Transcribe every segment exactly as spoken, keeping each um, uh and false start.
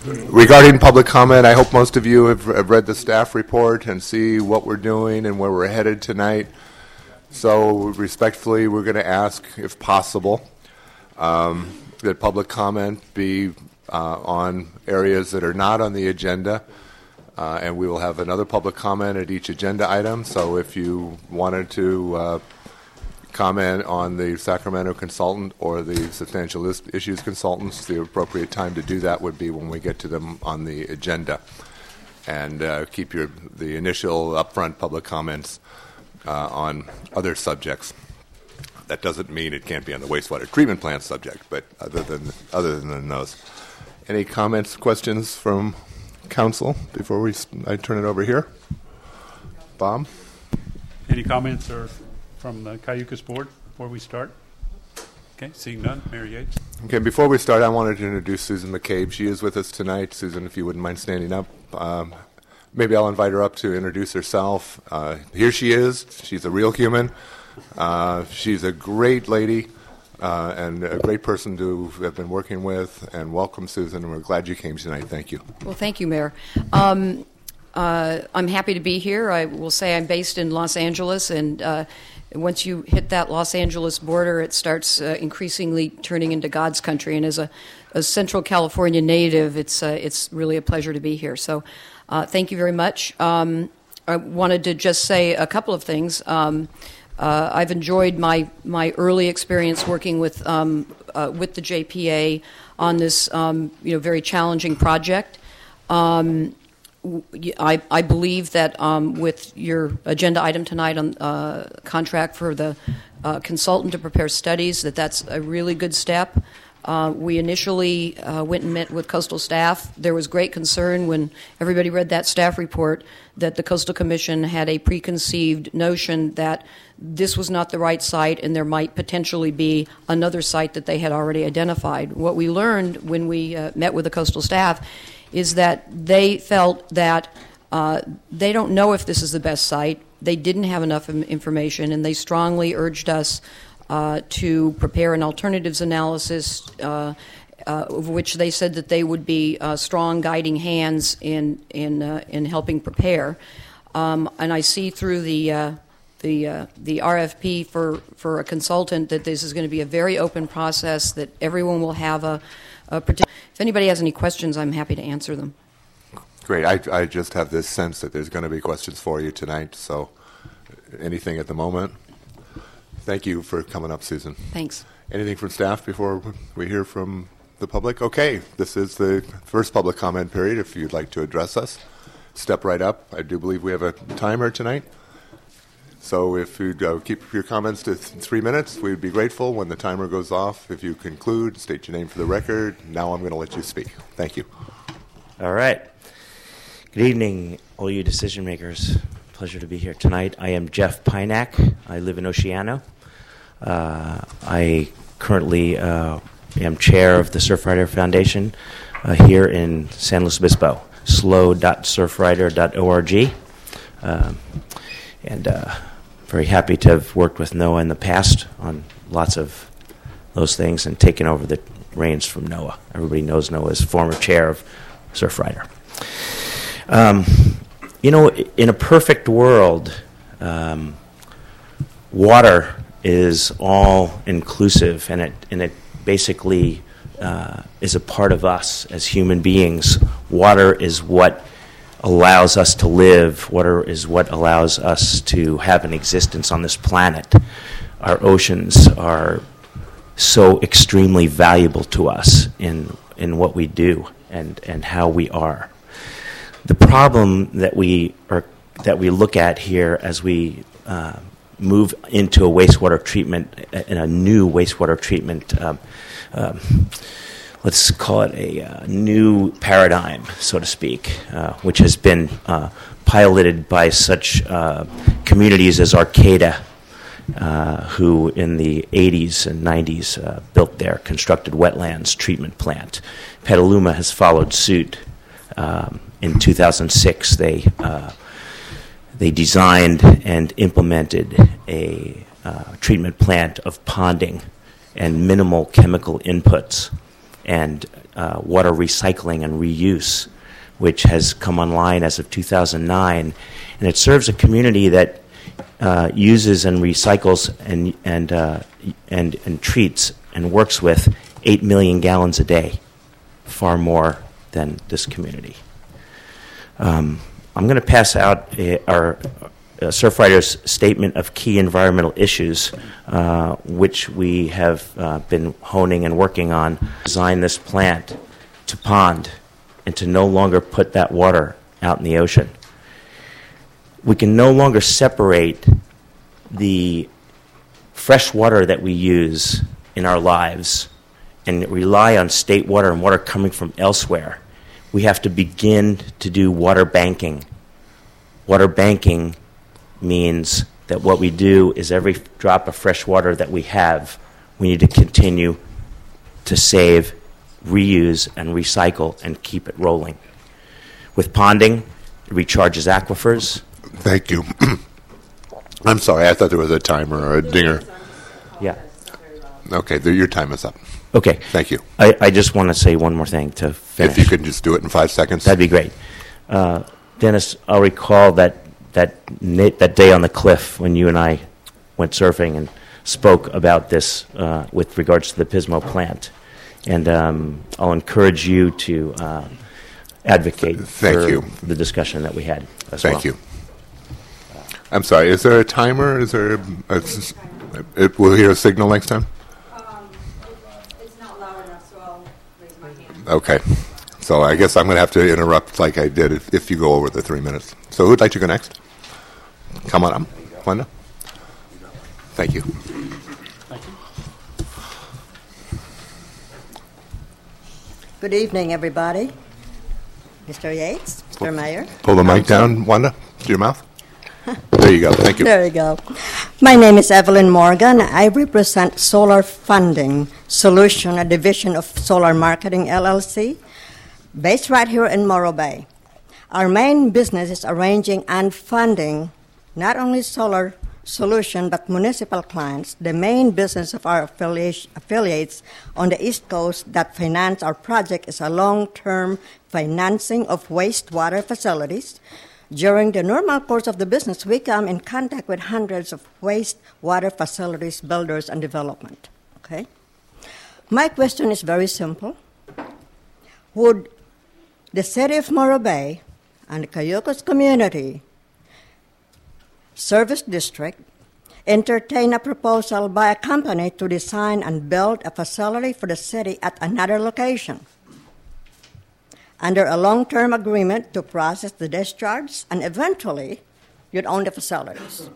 regarding public comment, I hope most of you have, have read the staff report and see what we're doing and where we're headed tonight. So respectfully, we're going to ask, if possible, um, that public comment be uh, on areas that are not on the agenda. Uh, and we will have another public comment at each agenda item. So if you wanted to uh, comment on the Sacramento consultant or the substantial issues consultants, the appropriate time to do that would be when we get to them on the agenda. And uh, keep your the initial upfront public comments uh, on other subjects. That doesn't mean it can't be on the wastewater treatment plant subject, but other than other than those. Any comments, questions from council before we I turn it over here? Bob? Any comments or from the Cayucos board before we start? Okay, seeing none. Mayor Yates. Okay, before we start, I wanted to introduce Susan McCabe. She is with us tonight. Susan, if you wouldn't mind standing up. Um, maybe I'll invite her up to introduce herself. Uh, here she is. She's a real human. Uh, she's a great lady. Uh, and a great person to have been working with. And welcome, Susan, and we're glad you came tonight. Thank you. Well, thank you, Mayor. Um, uh, I'm happy to be here. I will say I'm based in Los Angeles, and uh, once you hit that Los Angeles border, it starts uh, increasingly turning into God's country. And as a, a Central California native, it's uh, it's really a pleasure to be here. So uh, thank you very much. Um, I wanted to just say a couple of things. Um, Uh, I've enjoyed my, my early experience working with um, uh, with the J P A on this um, you know very challenging project. Um, I, I believe that um, with your agenda item tonight on uh, contract for the uh, consultant to prepare studies, that that's a really good step. Uh, we initially uh, went and met with coastal staff. There was great concern when everybody read that staff report that the Coastal Commission had a preconceived notion that this was not the right site and there might potentially be another site that they had already identified. What we learned when we uh, met with the coastal staff is that they felt that uh, they don't know if this is the best site. They didn't have enough information, and they strongly urged us Uh, to prepare an alternatives analysis, uh, uh, of which they said that they would be uh, strong guiding hands in in uh, in helping prepare. Um, and I see through the uh, the uh, the R F P for for a consultant that this is going to be a very open process. That everyone will have a. a partic- if anybody has any questions, I'm happy to answer them. Great. I I just have this sense that there's going to be questions for you tonight. So, anything at the moment? Thank you for coming up, Susan. Thanks. Anything from staff before we hear from the public? Okay, this is the first public comment period. If you'd like to address us, step right up. I do believe we have a timer tonight. So if you'd uh, keep your comments to th- three minutes, we'd be grateful. When the timer goes off, if you conclude, state your name for the record. Now I'm going to let you speak. Thank you. All right. Good evening, all you decision makers. Pleasure to be here tonight. I am Jeff Pynak. I live in Oceano. Uh, I currently uh, am chair of the Surfrider Foundation uh, here in San Luis Obispo, slow dot surfrider dot org. Um, and uh, very happy to have worked with Noah in the past on lots of those things and taken over the reins from Noah. Everybody knows Noah as former chair of Surfrider. Um, you know, in a perfect world, um, water is all inclusive, and it and it basically uh, is a part of us as human beings. Water is what allows us to live. Water is what allows us to have an existence on this planet. Our oceans are so extremely valuable to us in in what we do and, and how we are. The problem that we are that we look at here as we uh, move into a wastewater treatment, in a new wastewater treatment, um, um, let's call it a uh, new paradigm, so to speak, uh, which has been uh, piloted by such uh, communities as Arcata, uh, who in the eighties and nineties uh, built their constructed wetlands treatment plant. Petaluma has followed suit. Um, in two thousand six, they uh, they designed and implemented a uh, treatment plant of ponding and minimal chemical inputs and uh, water recycling and reuse, which has come online as of two thousand nine, and it serves a community that uh, uses and recycles and and uh, and and treats and works with eight million gallons a day, far more than this community. Um, I'm going to pass out uh, our uh, Surfrider's statement of key environmental issues, uh, which we have uh, been honing and working on. Design this plant to pond and to no longer put that water out in the ocean. We can no longer separate the fresh water that we use in our lives and rely on state water and water coming from elsewhere. We have to begin to do water banking. Water banking means that what we do is every drop of fresh water that we have, we need to continue to save, reuse, and recycle and keep it rolling. With ponding, it recharges aquifers. Thank you. I'm sorry, I thought there was a timer or a dinger. Yeah. Okay, the, your time is up. Okay. Thank you. I, I just want to say one more thing to finish. If you could just do it in five seconds. That'd be great. Uh, Dennis, I'll recall that, that, na- that day on the cliff when you and I went surfing and spoke about this uh, with regards to the Pismo plant. And um, I'll encourage you to uh, advocate Thank for you. the discussion that we had as Thank well. you. I'm sorry, is there a timer? Is there a, it, we'll hear a signal next time? Um, it's not loud enough, so I'll raise my hand. Okay. So I guess I'm going to have to interrupt like I did if, if you go over the three minutes. So who'd like to go next? Come on up. Glenda? Thank you. Thank you. Good evening, everybody. Mister Yates, Mister Mayor. Pull the mic down, Wanda, to your mouth. There you go. Thank you. There you go. My name is Evelyn Morgan. I represent Solar Funding Solution, a division of Solar Marketing, L L C, based right here in Morro Bay. Our main business is arranging and funding not only solar solution but municipal clients, the main business of our affiliate, affiliates on the East Coast that finance our project is a long-term financing of wastewater facilities. During the normal course of the business, we come in contact with hundreds of wastewater facilities, builders, and development. Okay? My question is very simple. Would the city of Morro Bay and the Cayucos Community Service District entertain a proposal by a company to design and build a facility for the city at another location under a long-term agreement to process the discharge, and eventually you'd own the facilities?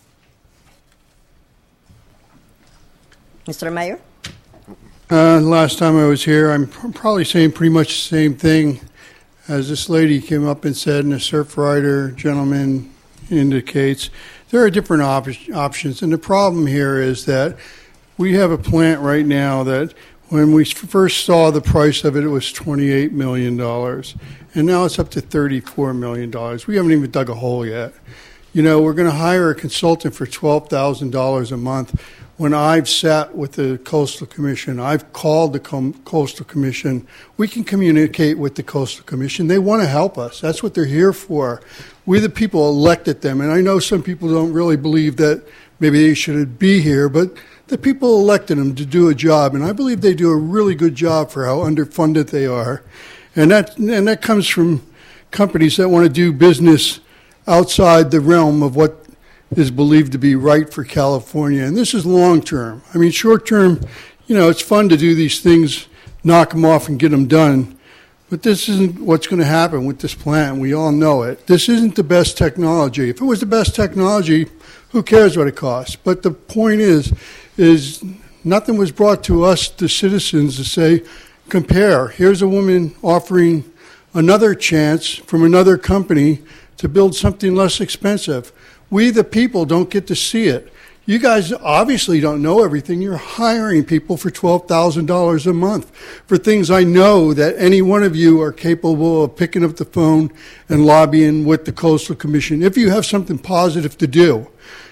Mister Mayor? Uh, last time I was here, I'm pr- probably saying pretty much the same thing as this lady came up and said, and the Surfrider gentleman indicates. There are different op- options, and the problem here is that we have a plant right now that when we first saw the price of it, it was twenty-eight million dollars, and now it's up to thirty-four million dollars. We haven't even dug a hole yet. You know, we're going to hire a consultant for twelve thousand dollars a month. When I've sat with the Coastal Commission, I've called the Com- Coastal Commission. We can communicate with the Coastal Commission. They want to help us. That's what they're here for. We, the people, elected them. And I know some people don't really believe that maybe they should be here, but the people elected them to do a job. And I believe they do a really good job for how underfunded they are. And that, and that comes from companies that want to do business outside the realm of what is believed to be right for California. And this is long term. I mean, short term, you know, it's fun to do these things, knock them off and get them done. But this isn't what's going to happen with this plant. We all know it. This isn't the best technology. If it was the best technology, who cares what it costs? But the point is, is nothing was brought to us, the citizens, to say, compare. Here's a woman offering another chance from another company to build something less expensive. We, the people, don't get to see it. You guys obviously don't know everything. You're hiring people for twelve thousand dollars a month for things I know that any one of you are capable of picking up the phone and lobbying with the Coastal Commission if you have something positive to do.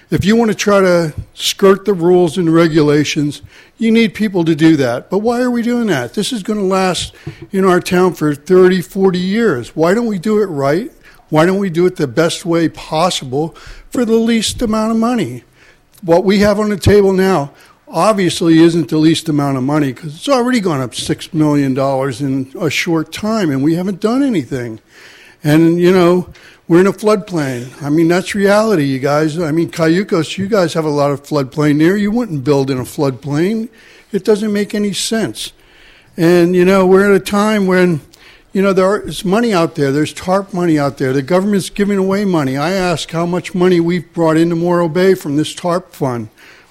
If you want to try to skirt the rules and regulations, you need people to do that. But why are we doing that? This is going to last in our town for thirty, forty years. Why don't we do it right? Why don't we do it the best way possible for the least amount of money? What we have on the table now obviously isn't the least amount of money because it's already gone up six million dollars in a short time, and we haven't done anything. And, you know, we're in a floodplain. I mean, that's reality, you guys. I mean, Cayucos, you guys have a lot of floodplain there. You wouldn't build in a floodplain. It doesn't make any sense. And, you know, we're at a time when, you know, there's money out there. There's TARP money out there. The government's giving away money. I ask how much money we've brought into Morro Bay from this TARP fund.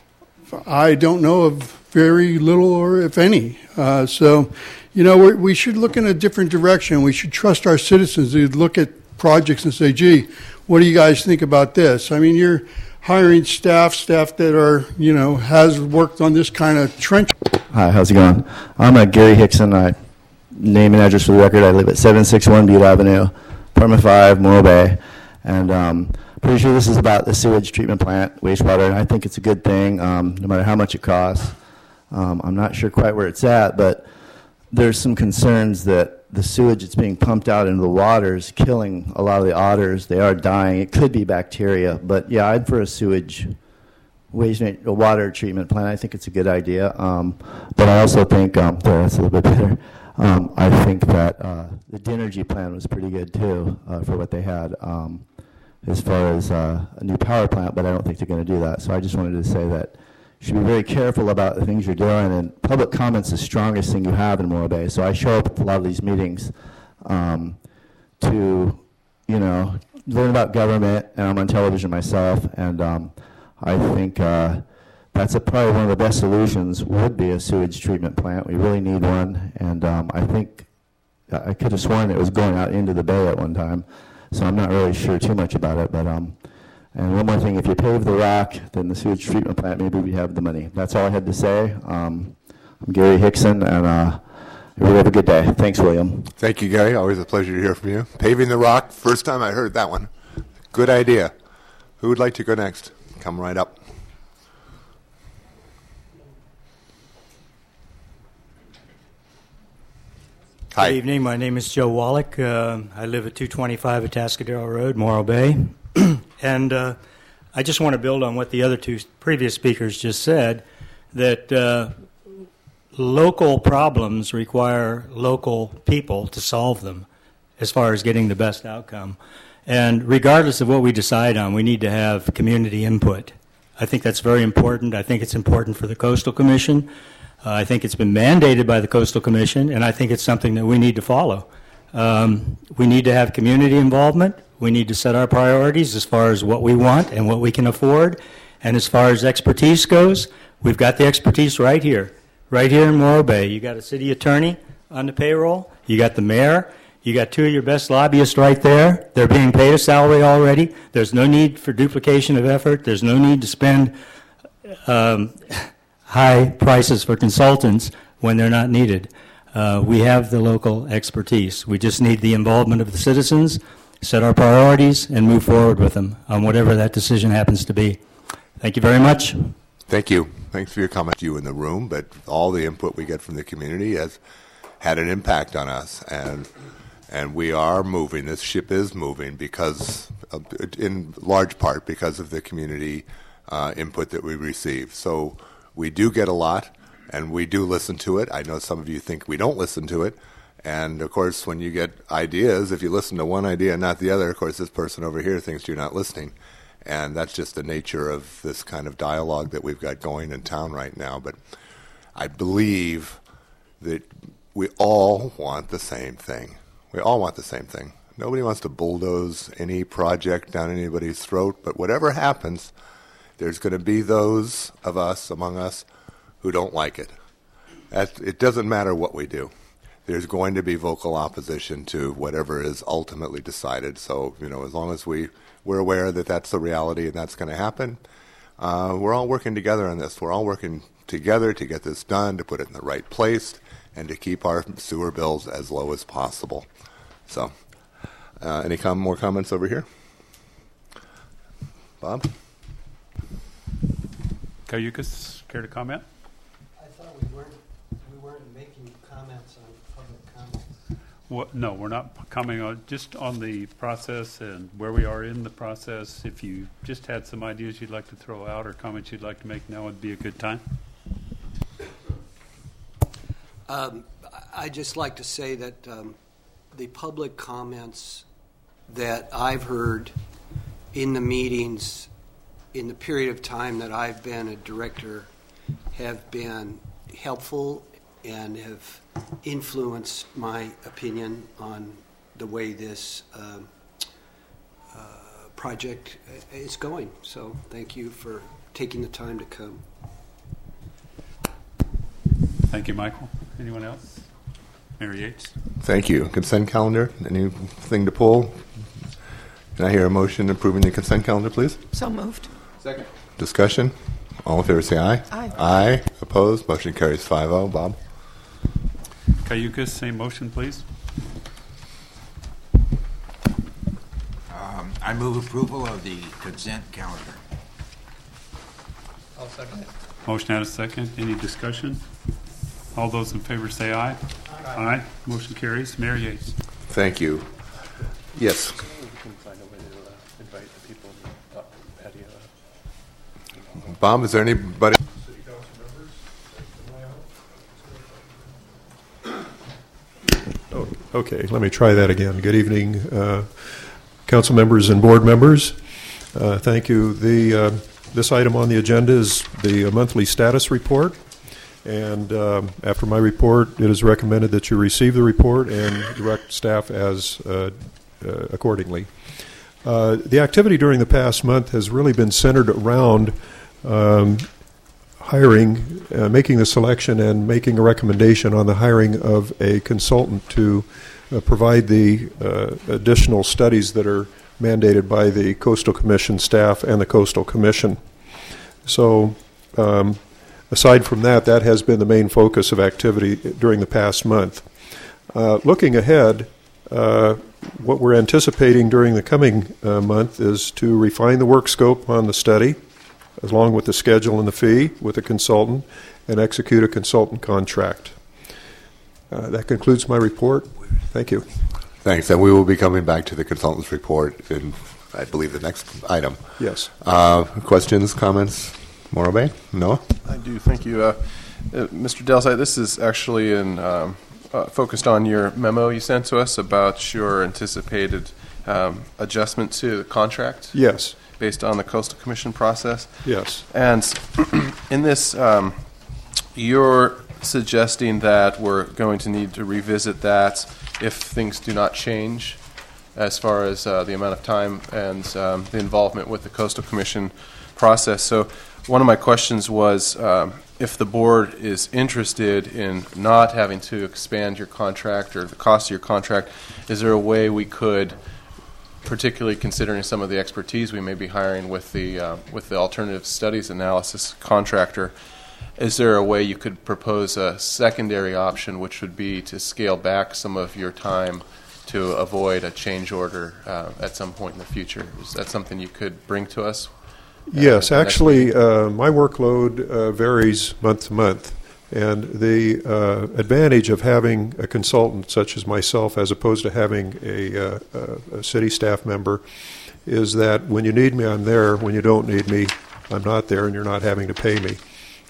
I don't know of very little or if any. Uh, so, you know, we're, we should look in a different direction. We should trust our citizens to look at projects and say, gee, what do you guys think about this? I mean, you're hiring staff, staff that are, you know, has worked on this kind of trench. Hi, how's it going? I'm uh, Gary Hickson. I name and address for the record. I live at seven sixty-one Butte Avenue, apartment five, Morro Bay. And um, pretty sure this is about the sewage treatment plant, wastewater, and I think it's a good thing, um, no matter how much it costs. Um, I'm not sure quite where it's at, but there's some concerns that the sewage that's being pumped out into the water is killing a lot of the otters. They are dying. It could be bacteria, but yeah, I'd for a sewage waste, a water treatment plant. I think it's a good idea. Um, but I also think, um, sorry, that's a little bit better. Um, I think that uh, the Dinergy plan was pretty good too uh, for what they had um, as far as uh, a new power plant, but I don't think they're going to do that. So I just wanted to say that you should be very careful about the things you're doing, and public comment's the strongest thing you have in Morro Bay. So I show up at a lot of these meetings um, to, you know, learn about government, and I'm on television myself, and um, I think uh, that's a, probably one of the best solutions would be a sewage treatment plant. We really need one, and um, I think I could have sworn it was going out into the bay at one time, so I'm not really sure too much about it, but um, and one more thing, if you pave the rock, then the sewage treatment plant, maybe we have the money. That's all I had to say. Um, I'm Gary Hickson, and uh, everybody have a good day. Thanks, William. Thank you, Gary. Always a pleasure to hear from you. Paving the rock, first time I heard that one. Good idea. Who would like to go next? Come right up. Hi. Good evening. My name is Joe Wallach. Uh, I live at two twenty-five Atascadero Road, Morro Bay. And uh, I just want to build on what the other two previous speakers just said, that uh, local problems require local people to solve them as far as getting the best outcome. And regardless of what we decide on, we need to have community input. I think that's very important. I think it's important for the Coastal Commission. Uh, I think it's been mandated by the Coastal Commission, and I think it's something that we need to follow. Um, we need to have community involvement. We need to set our priorities as far as what we want and what we can afford. And as far as expertise goes, we've got the expertise right here, right here in Morro Bay. You got a city attorney on the payroll. You got the mayor. You got two of your best lobbyists right there. They're being paid a salary already. There's no need for duplication of effort. There's no need to spend um, high prices for consultants when they're not needed. Uh, we have the local expertise. We just need the involvement of the citizens, set our priorities, and move forward with them on whatever that decision happens to be. Thank you very much. Thank you. Thanks for your comment, you in the room, but all the input we get from the community has had an impact on us, and and we are moving. This ship is moving because, of, in large part, because of the community uh, input that we receive. So we do get a lot, and we do listen to it. I know some of you think we don't listen to it. And, of course, when you get ideas, if you listen to one idea and not the other, of course, this person over here thinks you're not listening. And that's just the nature of this kind of dialogue that we've got going in town right now. But I believe that we all want the same thing. We all want the same thing. Nobody wants to bulldoze any project down anybody's throat. But whatever happens, there's going to be those of us, among us, who don't like it. That, it doesn't matter what we do. There's going to be vocal opposition to whatever is ultimately decided. So, you know, as long as we, we're aware that that's the reality and that's going to happen, uh, we're all working together on this. We're all working together to get this done, to put it in the right place, and to keep our sewer bills as low as possible. So, uh, any com- more comments over here? Bob? Cayucas, care to comment? I thought we weren't we weren't making comments on public comments. What, no, we're not commenting on, just on the process and where we are in the process. If you just had some ideas you'd like to throw out or comments you'd like to make, now would be a good time. Um, I'd just like to say that um, the public comments that I've heard in the meetings in the period of time that I've been a director have been helpful and have influenced my opinion on the way this um, uh, project is going. So thank you for taking the time to come. Thank you, Michael. Anyone else? Mary Yates? Thank you. Consent calendar, anything to pull? Can I hear a motion approving the consent calendar, please? So moved. Second. Discussion? All in favor say aye. Aye. Aye. Opposed? Motion carries five oh. Bob? Cayucas, same motion, please. Um, I move approval of the consent calendar. I'll second it. Motion and a second. Any discussion? All those in favor say aye. Aye. Aye. Motion carries. Mayor Yates. Thank you. Yes. Bob, is there anybody? Oh, okay, let me try that again. Good evening, uh, council members and board members. Uh, thank you. The uh, this item on the agenda is the monthly status report. And um, after my report, it is recommended that you receive the report and direct staff as uh, uh, accordingly. Uh, the activity during the past month has really been centered around um, hiring, uh, making the selection and making a recommendation on the hiring of a consultant to uh, provide the uh, additional studies that are mandated by the Coastal Commission staff and the Coastal Commission. So, um, aside from that, that has been the main focus of activity during the past month. Uh, looking ahead, uh, what we're anticipating during the coming uh, month is to refine the work scope on the study, along with the schedule and the fee with a consultant, and execute a consultant contract. Uh, that concludes my report. Thank you. Thanks. And we will be coming back to the consultant's report in, I believe, the next item. Yes. Uh, questions, comments? Morobay? Noah? I do. Thank you. Uh, uh, Mister Delsite, this is actually in, um, uh, focused on your memo you sent to us about your anticipated um, adjustment to the contract. Yes. Based on the Coastal Commission process. Yes. And in this, um, you're suggesting that we're going to need to revisit that if things do not change as far as uh, the amount of time and um, the involvement with the Coastal Commission process. So one of my questions was um, if the board is interested in not having to expand your contract or the cost of your contract, is there a way we could, particularly considering some of the expertise we may be hiring with the uh, with the alternative studies analysis contractor, is there a way you could propose a secondary option, which would be to scale back some of your time to avoid a change order uh, at some point in the future? Is that something you could bring to us? Yes, actually, uh, my workload uh, varies month to month, and the uh, advantage of having a consultant such as myself as opposed to having a, uh, a city staff member is that when you need me, I'm there. When you don't need me, I'm not there, and you're not having to pay me.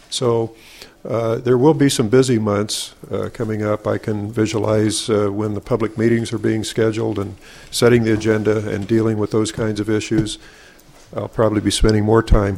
So uh, there will be some busy months uh, coming up. I can visualize uh, when the public meetings are being scheduled and setting the agenda and dealing with those kinds of issues. I'll probably be spending more time.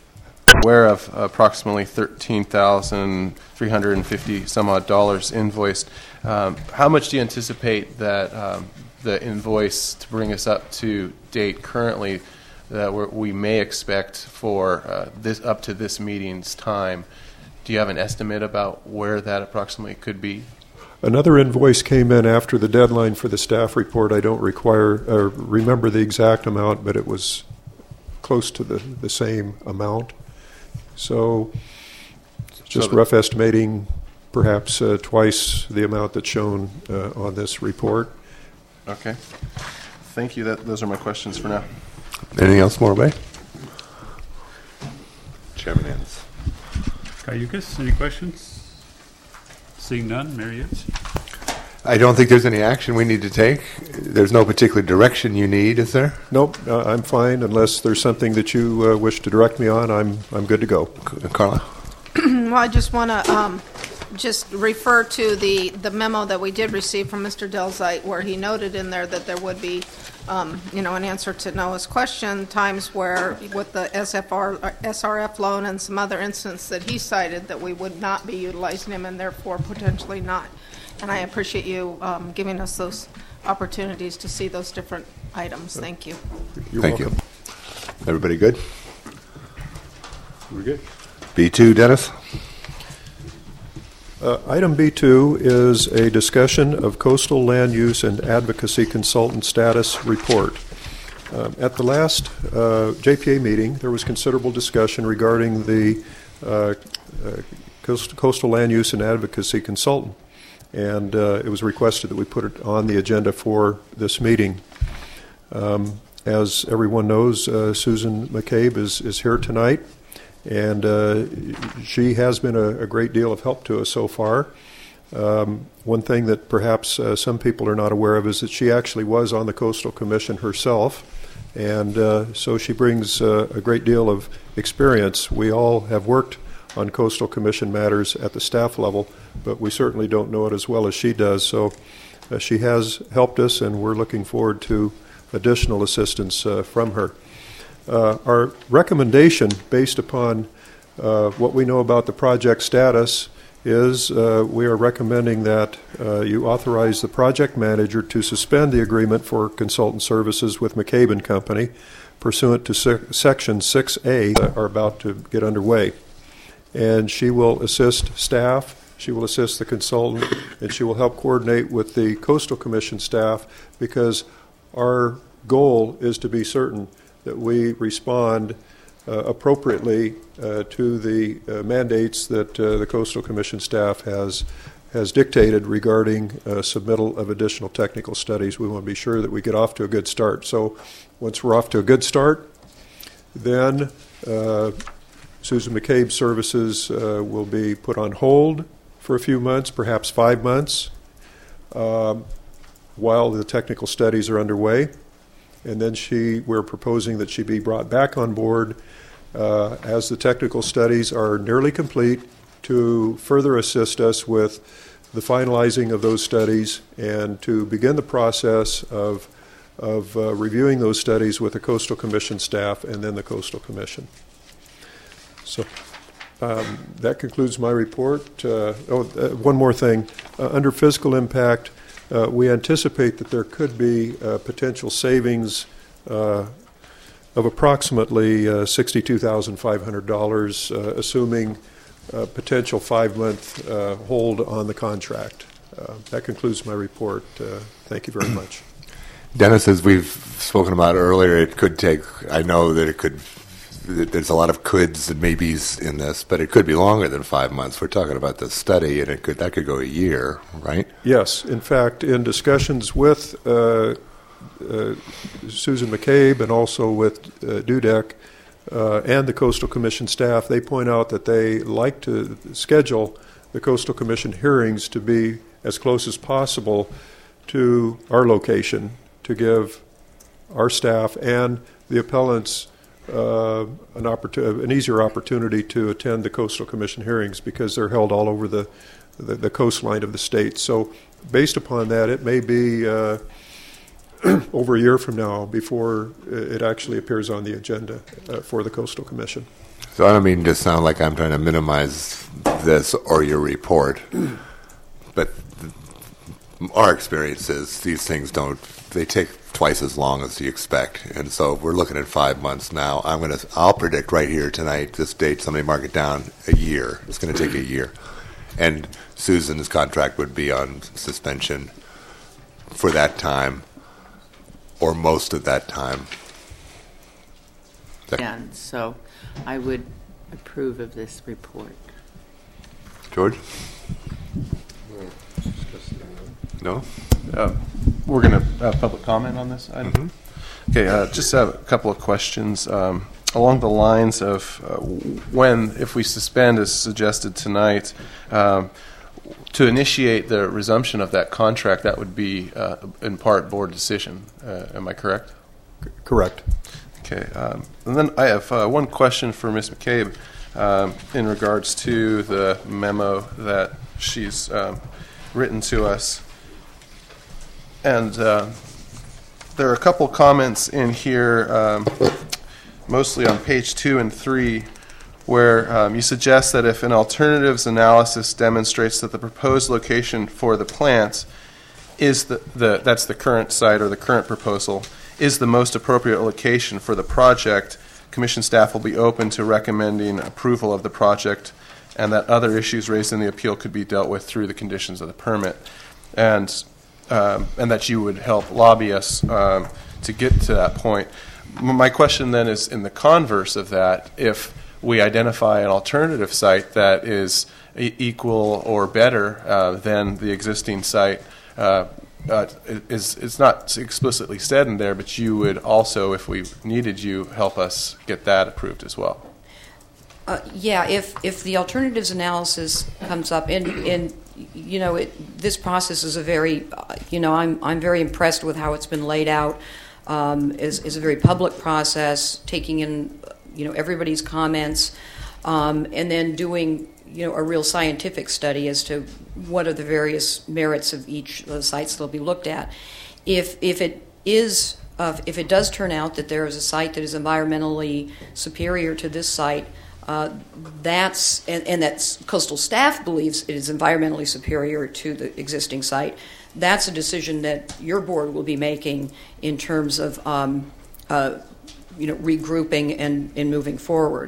Aware of approximately thirteen thousand three hundred fifty some odd dollars invoiced. Um, how much do you anticipate that um, the invoice to bring us up to date currently that we're, we may expect for uh, this up to this meeting's time? Do you have an estimate about where that approximately could be? Another invoice came in after the deadline for the staff report. I don't require or remember the exact amount, but it was close to the, the same amount. So just so rough estimating, perhaps uh, twice the amount that's shown uh, on this report. Okay. Thank you. That, those are my questions for now. Anything else, Morobay? Chairman Enns. Cayucas, any questions? Seeing none, Mary Itch? I don't think there's any action we need to take. There's no particular direction you need, is there? Nope, uh, I'm fine unless there's something that you uh, wish to direct me on. I'm I'm good to go. Carla? Well, I just want to um, just refer to the, the memo that we did receive from Mister Delzite, where he noted in there that there would be, um, you know, an answer to Noah's question, times where with the S F R, uh, S R F loan and some other instances that he cited that we would not be utilizing him and therefore potentially not. And I appreciate you um, giving us those opportunities to see those different items. Thank you. You're Thank welcome. you. Everybody good? We're good. B two, Dennis? Uh, item B two is a discussion of coastal land use and advocacy consultant status report. Um, at the last uh, J P A meeting, there was considerable discussion regarding the uh, uh, coast, coastal land use and advocacy consultant, and uh, it was requested that we put it on the agenda for this meeting. Um, as everyone knows, uh, Susan McCabe is, is here tonight. And uh, she has been a, a great deal of help to us so far. Um, one thing that perhaps uh, some people are not aware of is that she actually was on the Coastal Commission herself. And uh, so she brings uh, a great deal of experience. We all have worked on Coastal Commission matters at the staff level, but we certainly don't know it as well as she does. So uh, she has helped us, and we're looking forward to additional assistance uh, from her. Uh, our recommendation, based upon uh, what we know about the project status, is uh, we are recommending that uh, you authorize the project manager to suspend the agreement for consultant services with McCabe and Company pursuant to sec- Section six A that are about to get underway. And she will assist staff, she will assist the consultant, and she will help coordinate with the Coastal Commission staff, because our goal is to be certain that we respond uh, appropriately uh, to the uh, mandates that uh, the Coastal Commission staff has has dictated regarding uh, submittal of additional technical studies. We want to be sure that we get off to a good start. So once we're off to a good start, then uh, Susan McCabe's services uh, will be put on hold for a few months, perhaps five months, um, while the technical studies are underway. And then she, we're proposing that she be brought back on board uh, as the technical studies are nearly complete, to further assist us with the finalizing of those studies and to begin the process of, of uh, reviewing those studies with the Coastal Commission staff and then the Coastal Commission. So um, that concludes my report. Uh, oh, uh, one more thing. Uh, under fiscal impact, Uh, we anticipate that there could be uh, potential savings uh, of approximately uh, sixty-two thousand five hundred dollars, uh, assuming a potential five-month uh, hold on the contract. Uh, that concludes my report. Uh, thank you very much. Dennis, as we've spoken about earlier, it could take, I know that it could, there's a lot of coulds and maybes in this, but it could be longer than five months. We're talking about the study, and it could that could go a year, right? Yes. In fact, in discussions with uh, uh, Susan McCabe and also with uh, Dudek uh, and the Coastal Commission staff, they point out that they like to schedule the Coastal Commission hearings to be as close as possible to our location, to give our staff and the appellants Uh, an, opportu- an easier opportunity to attend the Coastal Commission hearings, because they're held all over the, the, the coastline of the state. So based upon that, it may be uh, over a year from now before it actually appears on the agenda uh, for the Coastal Commission. So I don't mean to sound like I'm trying to minimize this or your report, but our experience is these things don't, they take twice as long as you expect. And so if we're looking at five months now, I'm going to, I'll predict right here tonight, this date, somebody mark it down, a year. It's going to take a year. And Susan's contract would be on suspension for that time, or most of that time. That And so I would approve of this report. George? No? Uh, we're going to uh, public comment on this item. Mm-hmm. Okay, uh, just have a couple of questions. Um, along the lines of uh, when, if we suspend as suggested tonight, um, to initiate the resumption of that contract, that would be uh, in part board decision. Uh, am I correct? C- correct. Okay. Um, and then I have uh, one question for Miz McCabe um, in regards to the memo that she's um, written to us. And uh, there are a couple comments in here, um, mostly on page two and three, where um, you suggest that if an alternatives analysis demonstrates that the proposed location for the plant is the, the that's the current site or the current proposal, is the most appropriate location for the project, Commission staff will be open to recommending approval of the project, and that other issues raised in the appeal could be dealt with through the conditions of the permit. And um, and that you would help lobby us um, to get to that point. My question then is, in the converse of that, if we identify an alternative site that is e- equal or better uh, than the existing site, uh, uh, is it's not explicitly said in there, but you would also, if we needed you, help us get that approved as well. Uh, yeah, if if the alternatives analysis comes up, and and you know, it, this process is a very, uh, you know, I'm I'm very impressed with how it's been laid out. Um, is is a very public process, taking in, you know, everybody's comments, um, and then doing, you know, a real scientific study as to what are the various merits of each of the sites that'll be looked at. If if it is uh, if it does turn out that there is a site that is environmentally superior to this site, uh, that's and, and that coastal staff believes it is environmentally superior to the existing site, that's a decision that your board will be making in terms of um, uh, you know, regrouping and, and moving forward.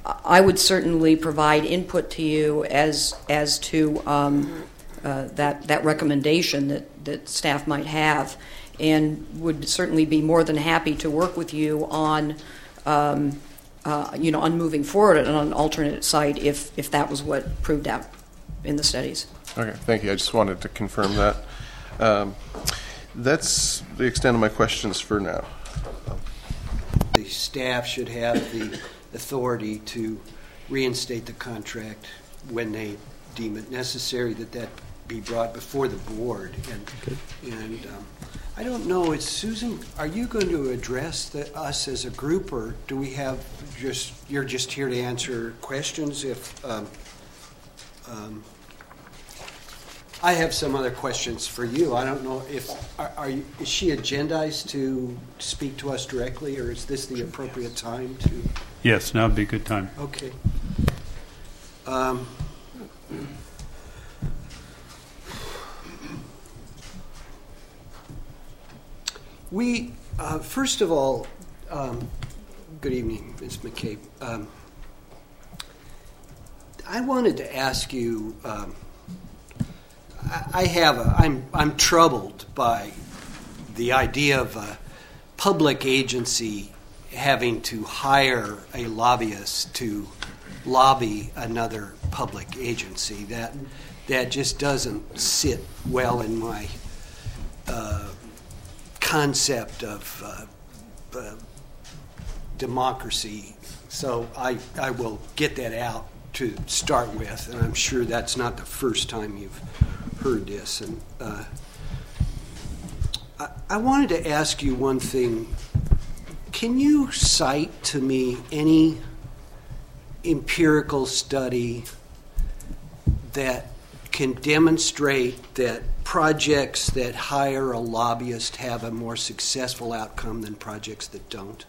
I would certainly provide input to you as as to um, uh, that that recommendation that, that staff might have, and would certainly be more than happy to work with you on um, uh, you know, on moving forward on an alternate site if if that was what proved out in the studies. Okay, thank you. I just wanted to confirm that. Um, that's the extent of my questions for now. The staff should have the authority to reinstate the contract when they deem it necessary, that that be brought before the board. And, okay. and um, I don't know, is Susan, are you going to address the, us as a group, or do we have just, you're just here to answer questions? If um, um, I have some other questions for you. I don't know if, are, are you, is she agendized to speak to us directly, or is this the appropriate time to? Yes, now would be a good time. Okay. Um, we, uh, first of all, um, good evening, Miz McCabe. Um, I wanted to ask you, um, I have a, I'm I'm troubled by the idea of a public agency having to hire a lobbyist to lobby another public agency. That that just doesn't sit well in my uh, concept of uh, uh, democracy. So I I will get that out to start with, and I'm sure that's not the first time you've heard this. And uh, I, I wanted to ask you one thing. Can you cite to me any empirical study that can demonstrate that projects that hire a lobbyist have a more successful outcome than projects that don't?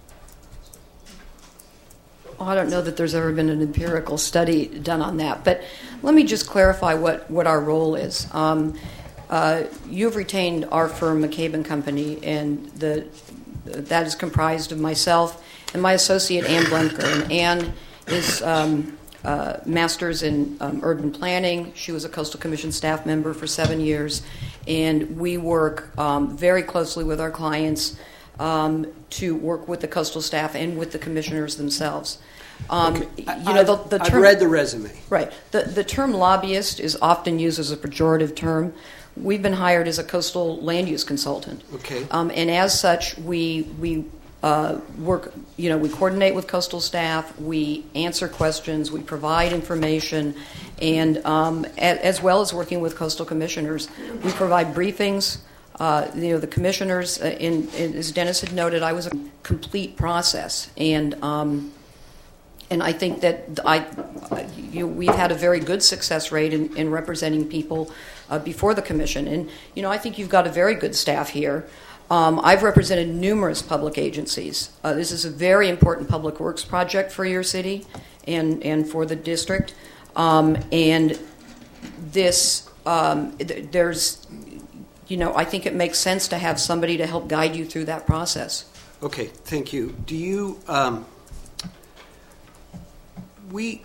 Well, I don't know that there's ever been an empirical study done on that, but let me just clarify what, what our role is. Um, uh, you've retained our firm, McCabe and Company, and the that is comprised of myself and my associate, Ann Blemker. And Ann is um, uh, master's in um, urban planning. She was a Coastal Commission staff member for seven years, and we work um, very closely with our clients um, to work with the coastal staff and with the commissioners themselves. Um, okay. You know, the, the term, I've read the resume. Right. The, the term lobbyist is often used as a pejorative term. We've been hired as a coastal land use consultant. Okay. Um, and as such, we we uh, work, you know, we coordinate with coastal staff, we answer questions, we provide information, and um, a, as well as working with coastal commissioners. We provide briefings. Uh, you know, the commissioners, uh, in, in, as Dennis had noted, I was a complete process, and um, and I think that I, you know, we've had a very good success rate in, in representing people uh, before the commission. And you know, I think you've got a very good staff here. Um, I've represented numerous public agencies. Uh, this is a very important public works project for your city and and for the district. Um, and this, um, th- there's, you know, I think it makes sense to have somebody to help guide you through that process. Okay, thank you. Do you, um, we,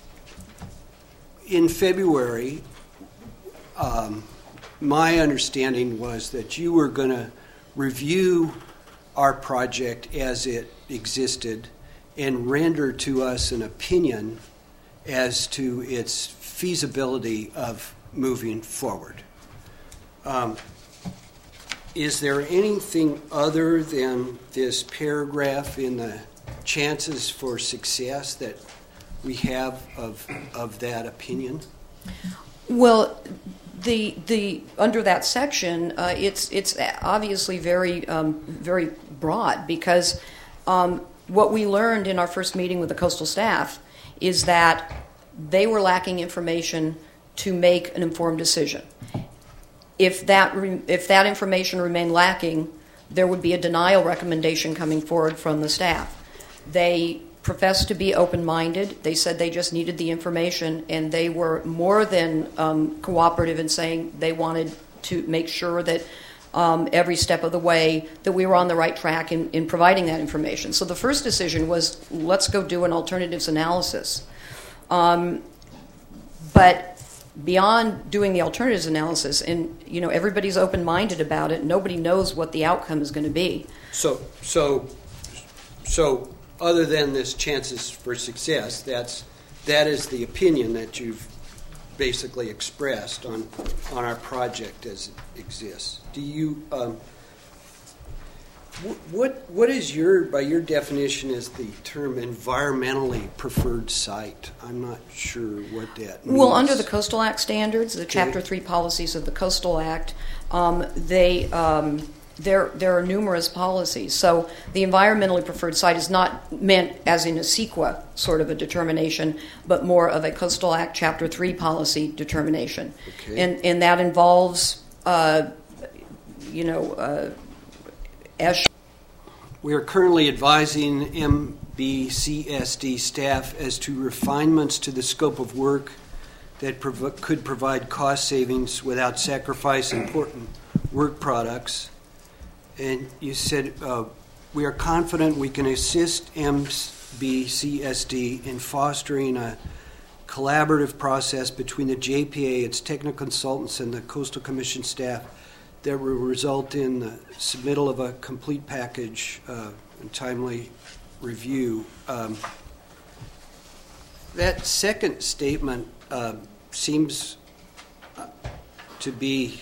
in February, um, my understanding was that you were going to review our project as it existed and render to us an opinion as to its feasibility of moving forward. Um, is there anything other than this paragraph in the chances for success that we have of of that opinion? Well, the the under that section, uh, it's it's obviously very um, very broad, because um, what we learned in our first meeting with the coastal staff is that they were lacking information to make an informed decision. If that re- if that information remained lacking, there would be a denial recommendation coming forward from the staff. They professed to be open-minded. They said they just needed the information, and they were more than um, cooperative in saying they wanted to make sure that um, every step of the way that we were on the right track in, in providing that information. So the first decision was, let's go do an alternatives analysis. Um, but beyond doing the alternatives analysis, and you know, everybody's open-minded about it, nobody knows what the outcome is going to be. So, so, so. Other than this chances for success, that's that is the opinion that you've basically expressed on on our project as it exists. Do you um, what what is your by your definition is the term environmentally preferred site? I'm not sure what that means. Well, under the Coastal Act standards, the okay. Chapter Three policies of the Coastal Act, um, they. Um, There, there are numerous policies. So the environmentally preferred site is not meant as in a CEQA sort of a determination, but more of a Coastal Act Chapter three policy determination. Okay. And, and that involves, uh, you know, uh, S. We are currently advising M B C S D staff as to refinements to the scope of work that prov- could provide cost savings without sacrificing important work products. And you said, uh, we are confident we can assist M B C S D in fostering a collaborative process between the J P A, its technical consultants, and the Coastal Commission staff that will result in the submittal of a complete package uh, and timely review. Um, that second statement uh, seems uh, to be...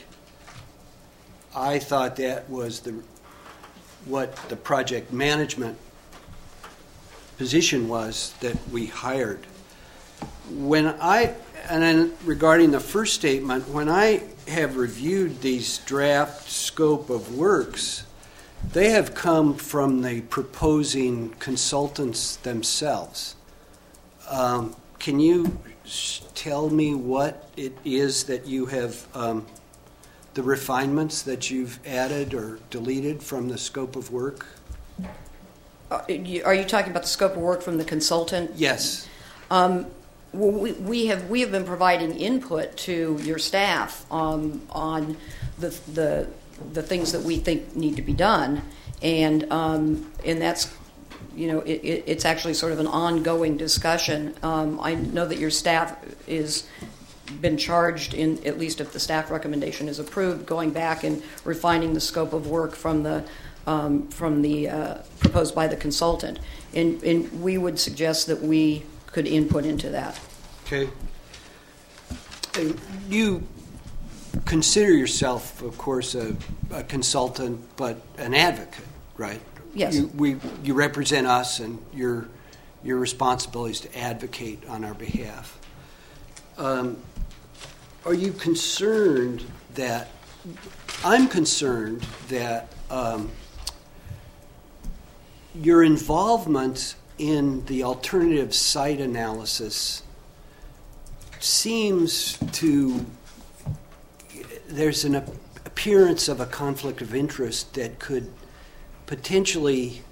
I thought that was the what the project management position was that we hired. When I and then regarding the first statement, when I have reviewed these draft scope of works, they have come from the proposing consultants themselves. Um, can you tell me what it is that you have? Um, the refinements that you've added or deleted from the scope of work? Are you talking about the scope of work from the consultant? Yes. Um, well, we, we have we have been providing input to your staff um, on the the the things that we think need to be done, and um, and that's you know it, it, it's actually sort of an ongoing discussion. Um, I know that your staff is. Been charged in, at least if the staff recommendation is approved, going back and refining the scope of work from the um, from the uh, proposed by the consultant, and, and we would suggest that we could input into that. Okay. And you consider yourself, of course, a, a consultant, but an advocate, right? Yes. You, we, you represent us, and your, your responsibility is to advocate on our behalf. Um, are you concerned that, I'm concerned that um, your involvement in the alternative site analysis seems to, there's an appearance of a conflict of interest that could potentially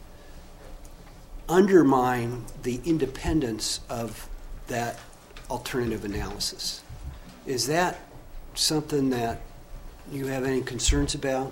undermine the independence of that alternative analysis. Is that something that you have any concerns about,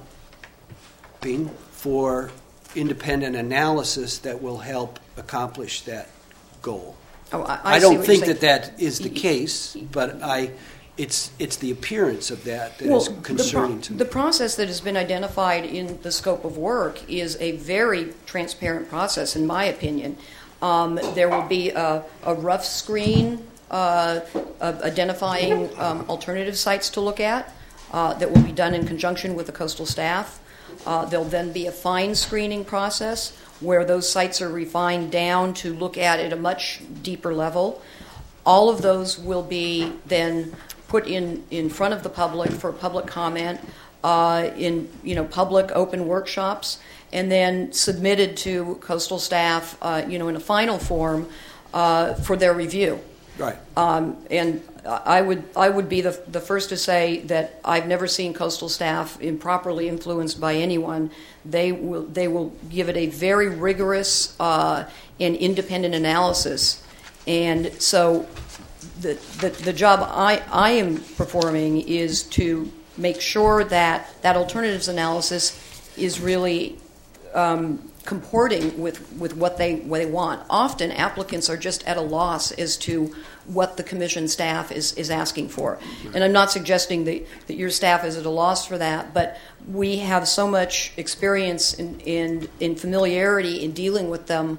being for independent analysis that will help accomplish that goal? Oh, I, I, I don't see think what you're that that is the case, but I, it's it's the appearance of that that well, is concerning the pro- to me. The process that has been identified in the scope of work is a very transparent process, in my opinion. Um, there will be a, a rough screen uh, of identifying um, alternative sites to look at uh, that will be done in conjunction with the coastal staff. Uh, there'll then be a fine screening process where those sites are refined down to look at at a much deeper level. All of those will be then put in, in front of the public for public comment uh, in you know public open workshops, and then submitted to coastal staff uh, you know in a final form uh, for their review. Right. Um, and I would I would be the the first to say that I've never seen coastal staff improperly influenced by anyone. They will they will give it a very rigorous uh, and independent analysis, and so the the, the job I, I am performing is to make sure that that alternatives analysis is really um, comporting with, with what they what they want. Often applicants are just at a loss as to what the commission staff is, is asking for. And I'm not suggesting that, that your staff is at a loss for that, but we have so much experience in, in, in familiarity in dealing with them,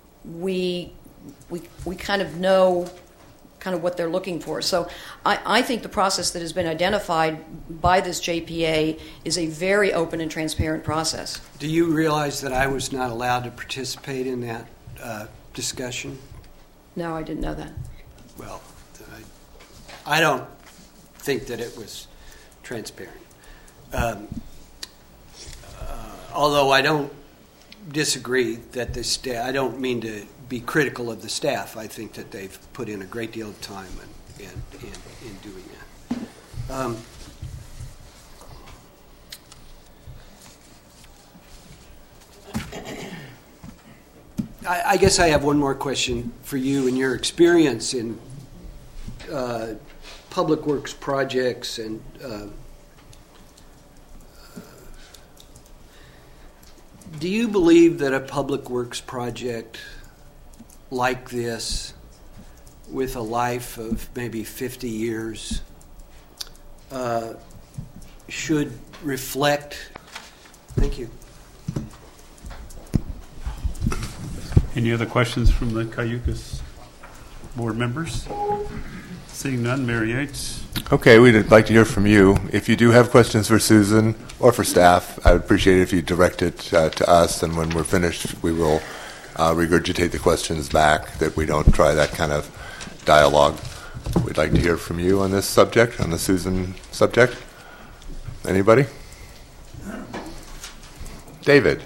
we, we, we kind of know kind of what they're looking for. So I, I think the process that has been identified by this J P A is a very open and transparent process. Do you realize that I was not allowed to participate in that uh, discussion? No, I didn't know that. Well, I, I don't think that it was transparent. Um, uh, although I don't disagree that the staff, I don't mean to be critical of the staff. I think that they've put in a great deal of time in, in, in, in doing that. Um, I, I guess I have one more question for you. In your experience in uh, public works projects and uh, do you believe that a public works project like this, with a life of maybe fifty years, uh, should reflect? Thank you. Any other questions from the Cayucas board members? Seeing none, Mary Yates. Okay, we'd like to hear from you. If you do have questions for Susan or for staff, I would appreciate it if you direct it uh, to us, and when we're finished, we will uh, regurgitate the questions back, that we don't try that kind of dialogue. We'd like to hear from you on this subject, on the Susan subject. Anybody? David.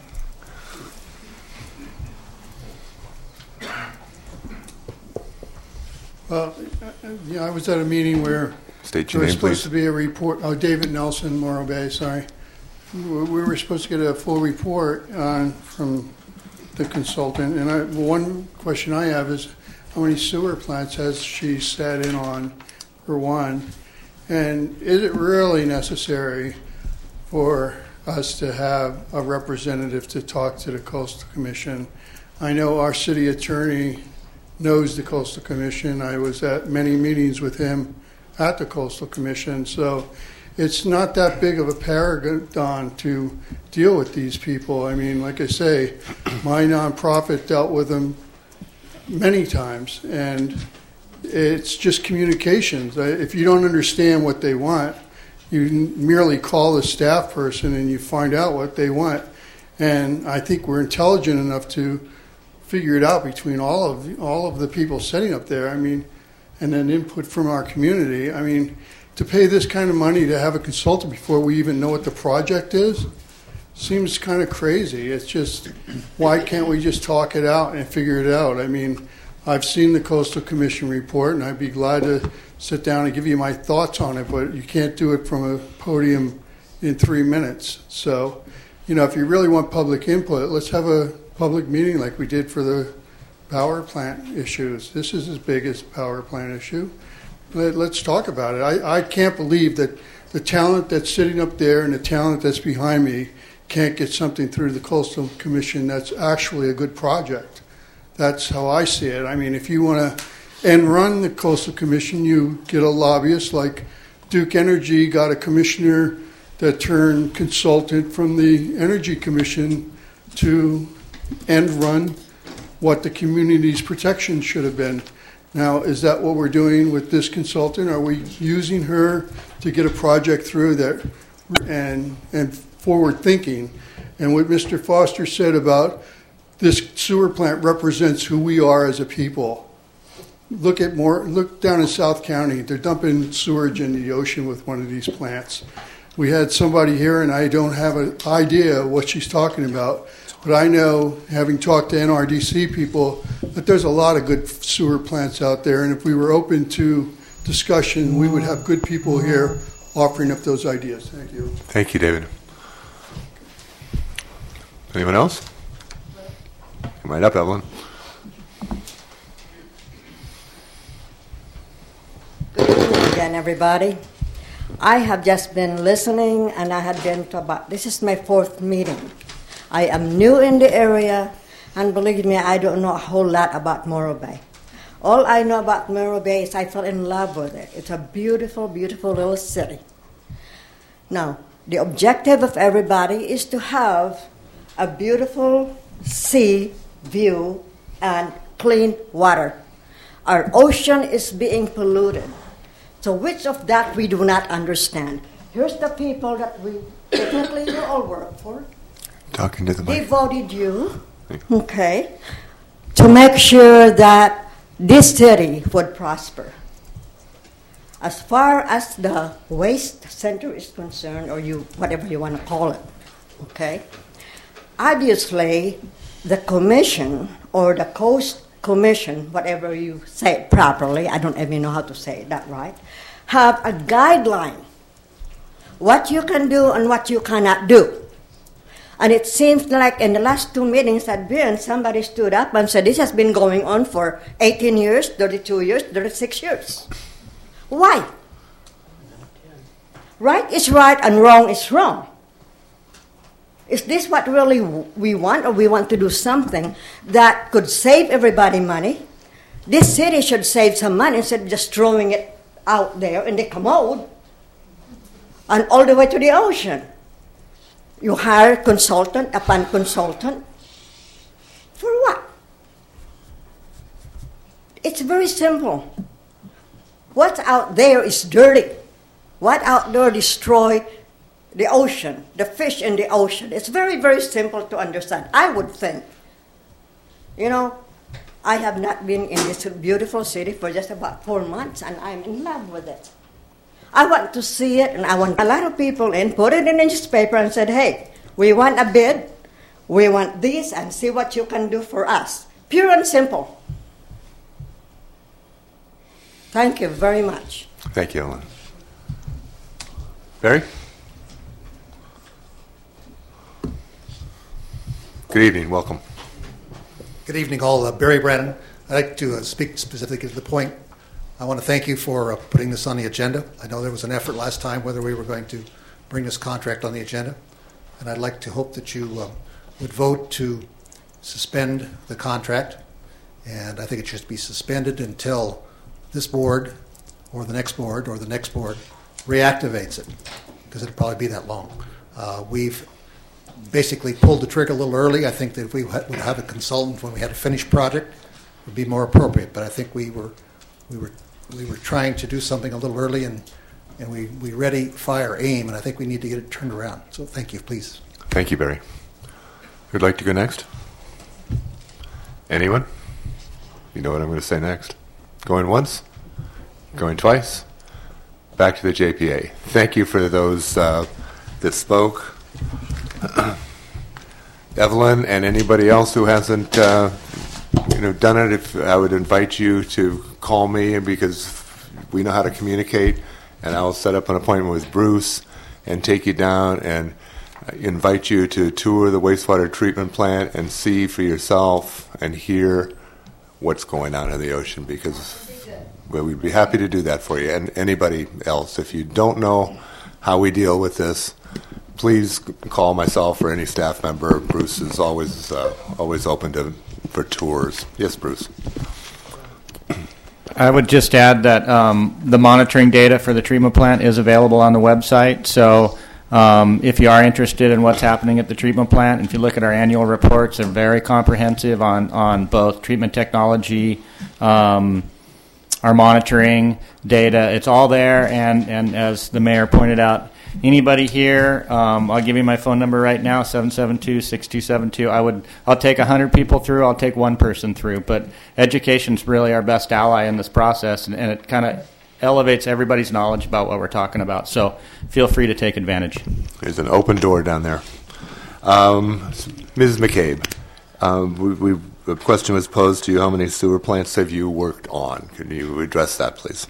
Well, yeah, I was at a meeting where State there your was name, supposed please. to be a report. Oh, David Nelson, Morro Bay, sorry. We we were supposed to get a full report on, from the consultant. And I, one question I have is, how many sewer plants has she sat in on, for one? And is it really necessary for us to have a representative to talk to the Coastal Commission? I know our city attorney knows the Coastal Commission. I was at many meetings with him at the Coastal Commission. So it's not that big of a paragon to deal with these people. I mean, like I say, my nonprofit dealt with them many times, and it's just communications. If you don't understand what they want, you merely call the staff person and you find out what they want. And I think we're intelligent enough to figure it out between all of all of the people sitting up there. I mean, and then input from our community. I mean, to pay this kind of money to have a consultant before we even know what the project is seems kind of crazy. It's just, why can't we just talk it out and figure it out? I mean, I've seen the Coastal Commission report, and I'd be glad to sit down and give you my thoughts on it, but you can't do it from a podium in three minutes. So, you know, if you really want public input, let's have a public meeting like we did for the power plant issues. This is as big as power plant issue. Let, let's talk about it. I, I can't believe that the talent that's sitting up there and the talent that's behind me can't get something through the Coastal Commission that's actually a good project. That's how I see it. I mean, if you want to end run the Coastal Commission, you get a lobbyist like Duke Energy got a commissioner that turned consultant from the Energy Commission to end run what the community's protection should have been. Now, is that what we're doing with this consultant? Are we using her to get a project through that and and forward thinking? And what Mister Foster said about this sewer plant represents who we are as a people. Look at more. Look down in South County. They're dumping sewage into the ocean with one of these plants. We had somebody here, and I don't have an idea what she's talking about, but I know, having talked to N R D C people, that there's a lot of good sewer plants out there, and if we were open to discussion, we would have good people here offering up those ideas. Thank you. Thank you, David. Anyone else? Come right up, Evelyn. Good evening again, everybody. I have just been listening, and I had been to about, this is my fourth meeting. I am new in the area, and believe me, I don't know a whole lot about Morro Bay. All I know about Morro Bay is I fell in love with it. It's a beautiful, beautiful little city. Now, the objective of everybody is to have a beautiful sea view and clean water. Our ocean is being polluted. So which of that we do not understand? Here's the people that we technically you all work for. Talking to the mic. They voted you, okay, to make sure that this city would prosper. As far as the waste center is concerned, or you whatever you want to call it, okay, obviously the commission or the Coast Commission, whatever you say it properly, I don't even know how to say that right, have a guideline, what you can do and what you cannot do. And it seems like in the last two meetings I've been, somebody stood up and said, this has been going on for eighteen years, thirty-two years, thirty-six years. Why? Right is right and wrong is wrong. Is this what really we want, or we want to do something that could save everybody money? This city should save some money instead of just throwing it out there in the commode and all the way to the ocean. You hire consultant upon consultant. For what? It's very simple. What's out there is dirty. What out there destroy the ocean, the fish in the ocean. It's very, very simple to understand, I would think. You know, I have not been in this beautiful city for just about four months, and I'm in love with it. I want to see it, and I want a lot of people in, put it in a newspaper and said, hey, we want a bid, we want this, and see what you can do for us. Pure and simple. Thank you very much. Thank you, Ellen. Barry? Good evening. Welcome. Good evening, all. Uh, Barry Brannon. I'd like to uh, speak specifically to the point. I want to thank you for uh, putting this on the agenda. I know there was an effort last time whether we were going to bring this contract on the agenda, and I'd like to hope that you uh, would vote to suspend the contract, and I think it should be suspended until this board or the next board or the next board reactivates it, because it'll probably be that long. Uh, we've basically pulled the trigger a little early. I think that if we would have a consultant when we had a finished project, it would be more appropriate. But I think we were we were we were trying to do something a little early, and and we we ready, fire, aim, and I think we need to get it turned around. So thank you, please. Thank you, Barry. Who'd like to go next? Anyone? You know what I'm going to say next. Going once? Going twice? Back to the J P A. Thank you for those uh, that spoke. Evelyn and anybody else who hasn't uh, you know, done it, if I would invite you to call me, because we know how to communicate, and I'll set up an appointment with Bruce and take you down and invite you to tour the wastewater treatment plant and see for yourself and hear what's going on in the ocean, because well, we'd be happy to do that for you and anybody else. If you don't know how we deal with this, please call myself or any staff member. Bruce is always uh, always open to for tours. Yes, Bruce. I would just add that um, the monitoring data for the treatment plant is available on the website. So um, if you are interested in what's happening at the treatment plant, if you look at our annual reports, they're very comprehensive on, on both treatment technology, um, our monitoring data. It's all there, and, and as the mayor pointed out, anybody here, um, I'll give you my phone number right now, seven seven two, six two seven two. I would, I'll take one hundred people through, I'll take one person through, but education's really our best ally in this process, and, and it kind of elevates everybody's knowledge about what we're talking about. So feel free to take advantage. There's an open door down there. Um, Missus McCabe, um, we, we, the question was posed to you, how many sewer plants have you worked on? Can you address that, please?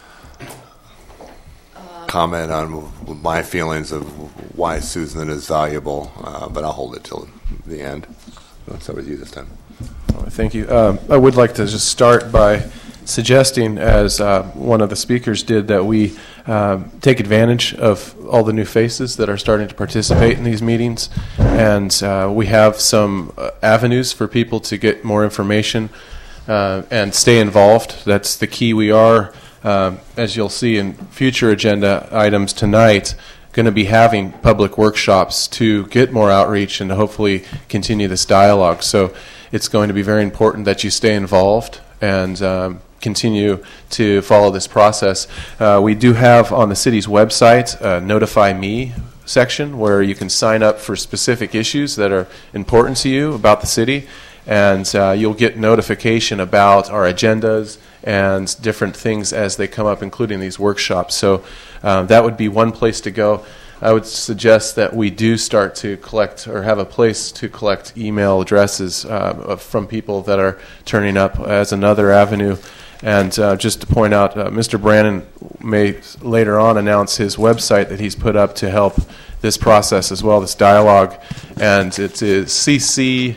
Comment on my feelings of why Susan is valuable, uh, but I'll hold it till the end. Let's start with you this time. Thank you. Um, I would like to just start by suggesting, as uh, one of the speakers did, that we uh, take advantage of all the new faces that are starting to participate in these meetings, and uh, we have some uh, avenues for people to get more information uh, and stay involved. That's the key. We are, uh, as you'll see in future agenda items tonight, going to be having public workshops to get more outreach and to hopefully continue this dialogue. So it's going to be very important that you stay involved and um, continue to follow this process. Uh, we do have on the city's website a Notify Me section where you can sign up for specific issues that are important to you about the city, and uh, you'll get notification about our agendas and different things as they come up, including these workshops. So uh, that would be one place to go. I would suggest that we do start to collect or have a place to collect email addresses uh, from people that are turning up as another avenue. And uh, just to point out, uh, Mister Brannon may later on announce his website that he's put up to help this process as well, this dialogue. And it is C C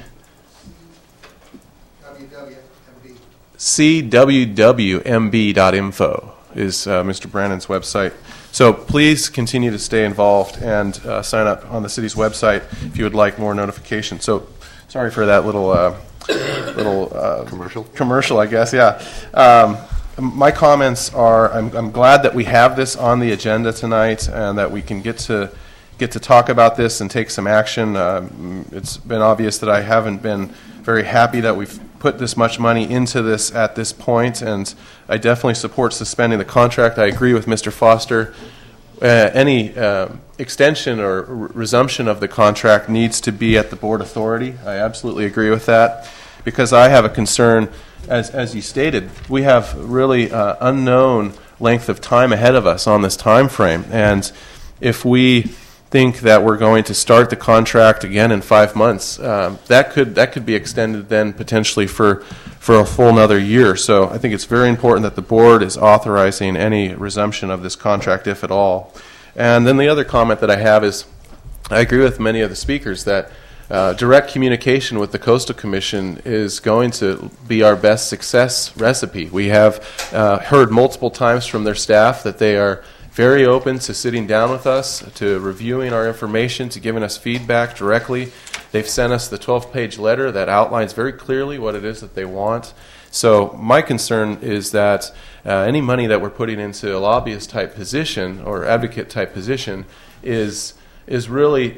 C W W M B dot info is uh, Mister Brannon's website. So please continue to stay involved and uh, sign up on the city's website if you would like more notification. So sorry for that little uh, little uh, commercial. Commercial, I guess. Yeah. Um, my comments are: I'm, I'm glad that we have this on the agenda tonight and that we can get to get to talk about this and take some action. Um, it's been obvious that I haven't been very happy that we've put this much money into this at this point, and I definitely support suspending the contract. I agree with Mister Foster. Uh, any uh, extension or r- resumption of the contract needs to be at the board authority. I absolutely agree with that, because I have a concern, as as you stated, we have really uh, unknown length of time ahead of us on this time frame, and if we think that we're going to start the contract again in five months, um, that could that could be extended then potentially for for a full another year. So I think it's very important that the board is authorizing any resumption of this contract, if at all. And then the other comment that I have is, I agree with many of the speakers that uh, direct communication with the Coastal Commission is going to be our best success recipe. We have uh, heard multiple times from their staff that they are very open to sitting down with us, to reviewing our information, to giving us feedback directly. They've sent us the twelve-page letter that outlines very clearly what it is that they want. So my concern is that uh, any money that we're putting into a lobbyist-type position or advocate-type position is is really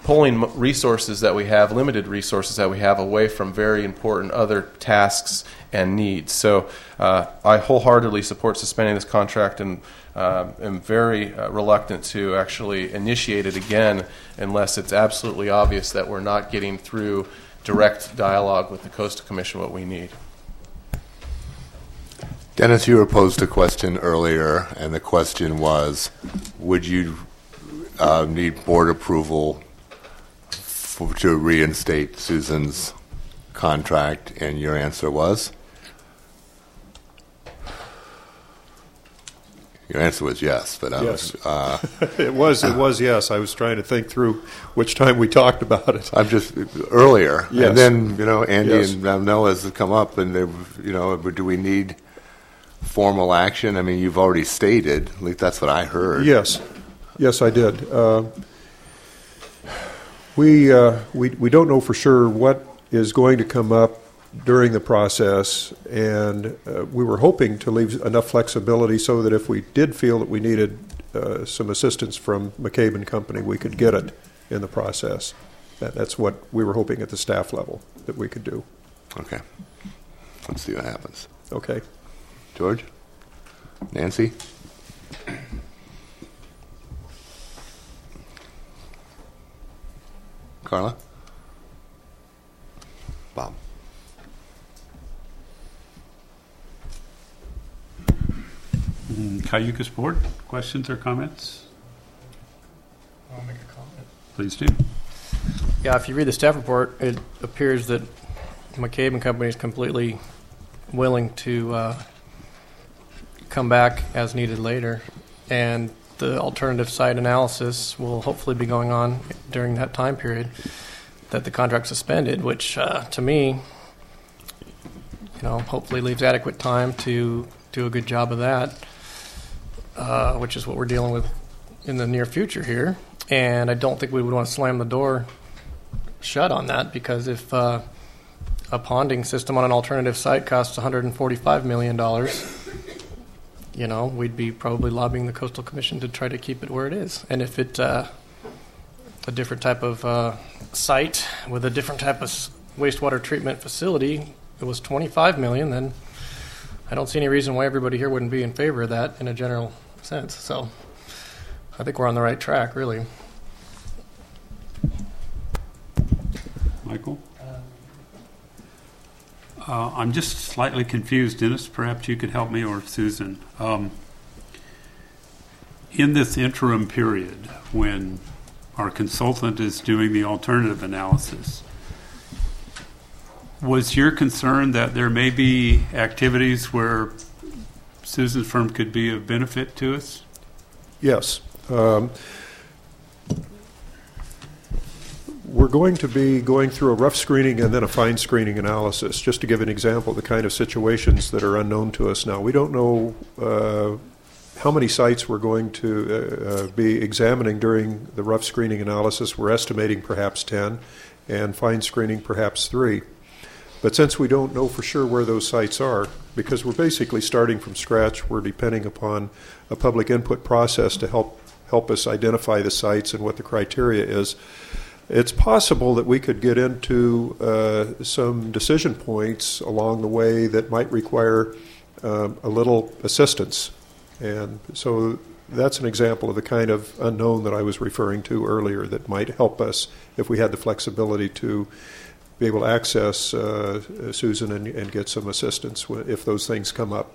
pulling m- resources that we have, limited resources that we have, away from very important other tasks and needs. So uh, I wholeheartedly support suspending this contract, and uh, am very uh, reluctant to actually initiate it again unless it's absolutely obvious that we're not getting through direct dialogue with the Coastal Commission what we need. Dennis, you were posed a question earlier, and the question was, would you uh, need board approval for, to reinstate Susan's contract? And your answer was? Your answer was yes, but I Yes. was... Uh, it was, it was yes. I was trying to think through which time we talked about it. I'm just, earlier. Yes. And then, you know, Andy Yes. and uh, Noah's have come up, and, they, you know, do we need formal action? I mean, you've already stated, at least that's what I heard. Yes, yes, I did. Uh, we, uh, we we don't know for sure what is going to come up during the process, and uh, we were hoping to leave enough flexibility so that if we did feel that we needed uh, some assistance from McCabe and Company, we could get it in the process. That, that's what we were hoping at the staff level that we could do. Okay. Let's see what happens. Okay. George? Nancy? Carla? Bob? Mm, Cayucas Board, questions or comments? I'll make a comment. Please do. Yeah, if you read the staff report, it appears that McCabe and Company is completely willing to uh, come back as needed later, and the alternative site analysis will hopefully be going on during that time period that the contract suspended, which uh, to me, you know, hopefully leaves adequate time to do a good job of that, uh, which is what we're dealing with in the near future here. And I don't think we would want to slam the door shut on that, because if uh, a ponding system on an alternative site costs one hundred forty-five million dollars, you know, we'd be probably lobbying the Coastal Commission to try to keep it where it is. And if it uh, a different type of uh, site with a different type of s- wastewater treatment facility, it was twenty-five million dollars, then I don't see any reason why everybody here wouldn't be in favor of that in a general sense. So I think we're on the right track, really. Michael? Uh, I'm just slightly confused. Dennis, perhaps you could help me, or Susan. Um, in this interim period, when our consultant is doing the alternative analysis, was your concern that there may be activities where Susan's firm could be of benefit to us? Yes. Um, we're going to be going through a rough screening and then a fine screening analysis, just to give an example of the kind of situations that are unknown to us now. We don't know uh, how many sites we're going to uh, uh, be examining during the rough screening analysis. We're estimating perhaps ten, and fine screening perhaps three. But since we don't know for sure where those sites are, because we're basically starting from scratch, we're depending upon a public input process to help help us identify the sites and what the criteria is. It's possible that we could get into uh, some decision points along the way that might require um, a little assistance. And so that's an example of the kind of unknown that I was referring to earlier that might help us if we had the flexibility to be able to access uh, Susan and, and get some assistance if those things come up.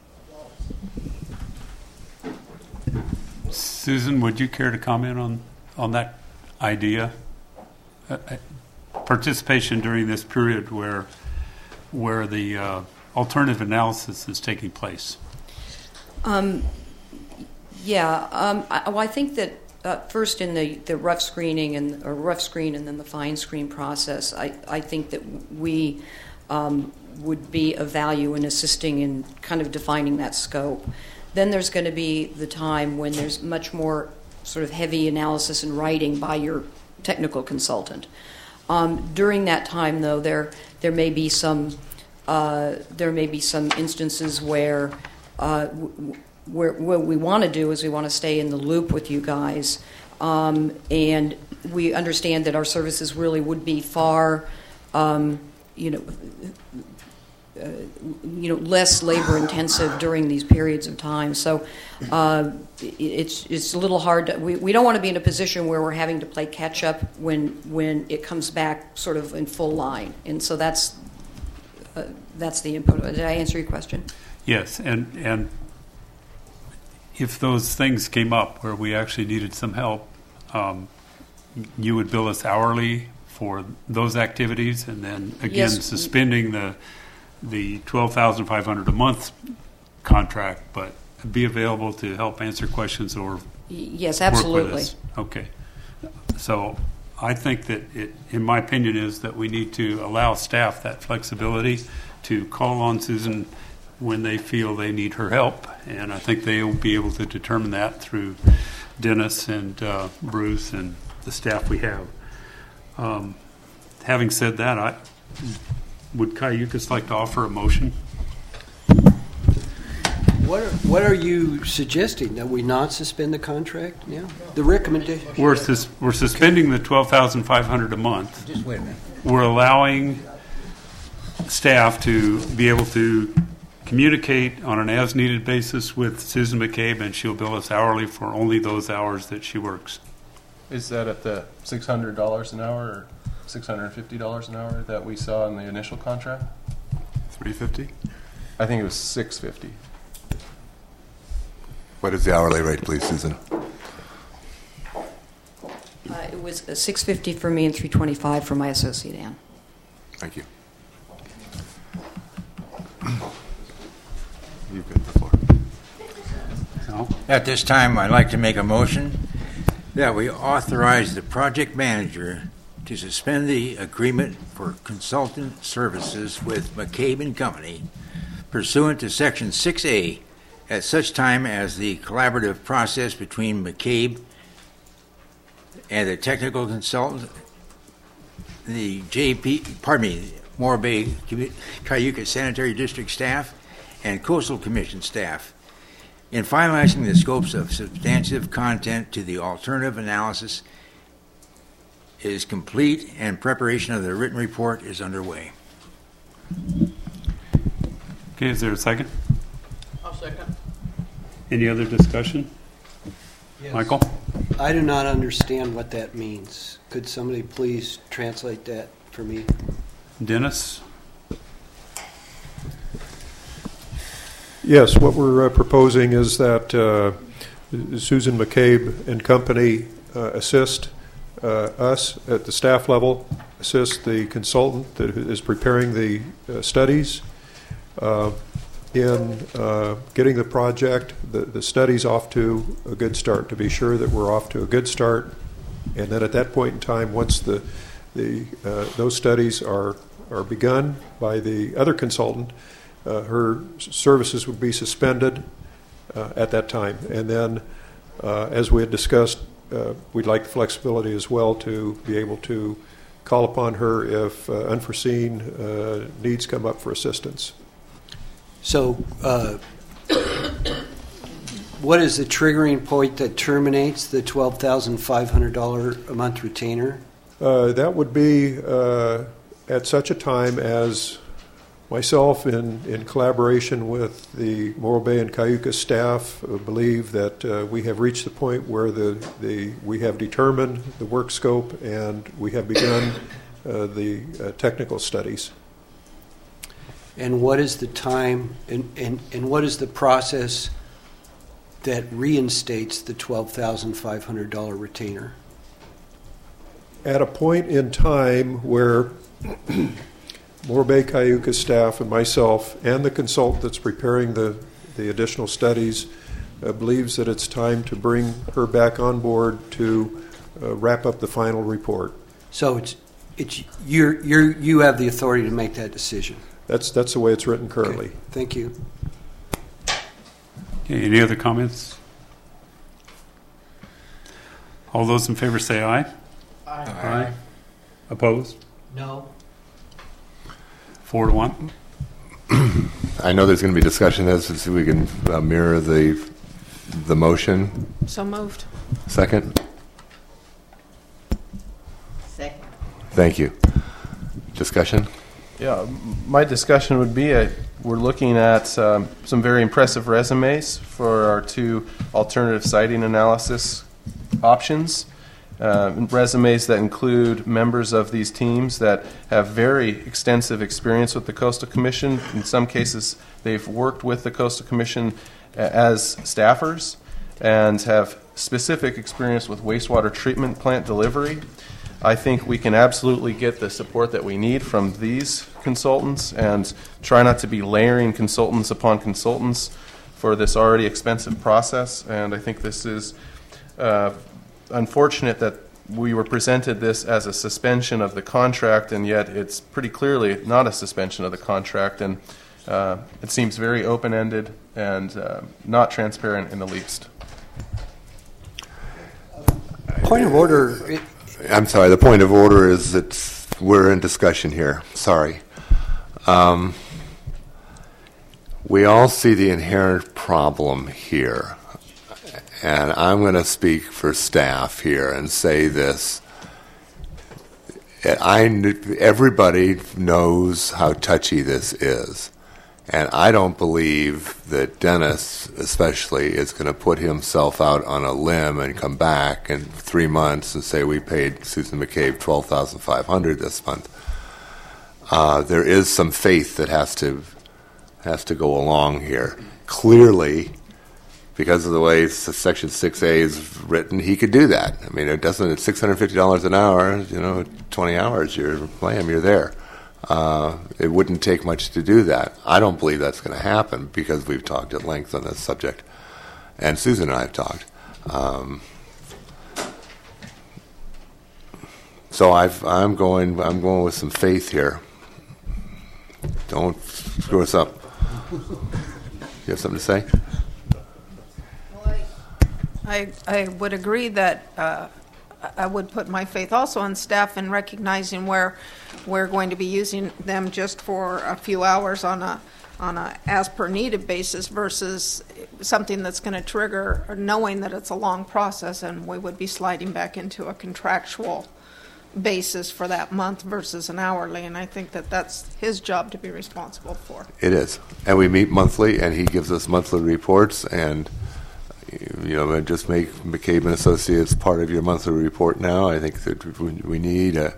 Susan, would you care to comment on, on that idea? Uh, participation during this period where where the uh, alternative analysis is taking place. Um, yeah, um, I, well, I think that uh, first in the, the rough screening and or rough screen and then the fine screen process, I, I think that we um, would be of value in assisting in kind of defining that scope. Then there's going to be the time when there's much more sort of heavy analysis and writing by your technical consultant. Um, during that time, though, there there may be some uh, there may be some instances where uh, w- where what we want to do is we want to stay in the loop with you guys um, and we understand that our services really would be far, um, you know, uh, you know, less labor intensive during these periods of time. So uh, it's it's a little hard. To, we we don't want to be in a position where we're having to play catch up when when it comes back sort of in full line. And so that's uh, that's the input. Did I answer your question? Yes, and and if those things came up where we actually needed some help, um, you would bill us hourly for those activities, and then again Yes. suspending the the twelve thousand five hundred a month contract, but be available to help answer questions or Yes, work with absolutely. us. Okay, so I think that it, in my opinion, is that we need to allow staff that flexibility to call on Susan when they feel they need her help, and I think they will be able to determine that through Dennis and uh, Bruce and the staff we have. Um, having said that, I would Cayucas like to offer a motion? What are, what are you suggesting, that we not suspend the contract now? The recommendation? We're, sus- we're suspending the twelve thousand five hundred a month. Just wait a minute. We're allowing staff to be able to communicate on an as-needed basis with Susan McCabe, and she'll bill us hourly for only those hours that she works. Is that at the six hundred dollars an hour or six hundred fifty dollars an hour that we saw in the initial contract? three fifty? I think it was six fifty. What is the hourly rate, please, Susan? Uh, it was uh, six fifty for me and three twenty-five for my associate Ann. Thank you. You've got the floor. No. At this time, I'd like to make a motion that we authorize the project manager to suspend the agreement for consultant services with McCabe and Company pursuant to Section six A at such time as the collaborative process between McCabe and the technical consultant, the J P, pardon me, Morro Bay Cayucas Sanitary District staff, and Coastal Commission staff in finalizing the scopes of substantive content to the alternative analysis is complete and preparation of the written report is underway. Okay, is there a second? I'll second. Any other discussion? Yes. Michael? I do not understand what that means. Could somebody please translate that for me? Dennis? Yes, what we're uh, proposing is that uh, Susan McCabe and Company uh, assist uh, us at the staff level, assist the consultant that is preparing the uh, studies uh, in uh, getting the project, the, the studies off to a good start, to be sure that we're off to a good start. And then at that point in time, once the, the uh, those studies are, are begun by the other consultant, Uh, her services would be suspended uh, at that time. And then, uh, as we had discussed, uh, we'd like the flexibility as well to be able to call upon her if uh, unforeseen uh, needs come up for assistance. So, uh, what is the triggering point that terminates the twelve thousand five hundred dollars a month retainer? Uh, that would be uh, at such a time as myself, in, in collaboration with the Morro Bay and Cayucas staff, uh, believe that uh, we have reached the point where the, the we have determined the work scope and we have begun uh, the uh, technical studies. And what is the time and, and, and what is the process that reinstates the twelve thousand five hundred dollars retainer? At a point in time where Morro Bay Cayucas staff and myself and the consultant that's preparing the, the additional studies uh, believes that it's time to bring her back on board to uh, wrap up the final report. So it's it's you're you're you have the authority to make that decision. That's that's the way it's written currently. Okay. Thank you. Okay, any other comments? All those in favor say aye. Aye. Aye. Opposed? No. Four to one. I know there's going to be discussion as to see if we can uh, mirror the the motion. So moved. Second? Thank you. Discussion? Yeah, my discussion would be uh, we're looking at um, some very impressive resumes for our two alternative siting analysis options. Uh, resumes that include members of these teams that have very extensive experience with the Coastal Commission. In some cases, they've worked with the Coastal Commission as staffers and have specific experience with wastewater treatment plant delivery. I think we can absolutely get the support that we need from these consultants and try not to be layering consultants upon consultants for this already expensive process. And I think this is uh, unfortunate that we were presented this as a suspension of the contract, and yet it's pretty clearly not a suspension of the contract, and uh, it seems very open-ended and uh, not transparent in the least. Point of order. I'm sorry, the point of order is that we're in discussion here. Sorry. Um, we all see the inherent problem here. And I'm going to speak for staff here and say this. I, everybody knows how touchy this is. And I don't believe that Dennis, especially, is going to put himself out on a limb and come back in three months and say we paid Susan McCabe twelve thousand five hundred dollars this month. Uh, there is some faith that has to has to go along here. Clearly, because of the way Section six A is written, he could do that. I mean, it doesn't. It's six hundred fifty dollars an hour. You know, twenty hours. You're blam, you're there. Uh, it wouldn't take much to do that. I don't believe that's going to happen because we've talked at length on this subject, and Susan and I have talked. Um, so I've, I'm going. I'm going with some faith here. Don't screw us up. You have something to say? I, I would agree that uh, I would put my faith also in staff in recognizing where we're going to be using them just for a few hours on a on a as per needed basis versus something that's going to trigger knowing that it's a long process and we would be sliding back into a contractual basis for that month versus an hourly, and I think that that's his job to be responsible for. It is, and we meet monthly, and he gives us monthly reports, and you know, just make McCabe and Associates part of your monthly report now. I think that we need a,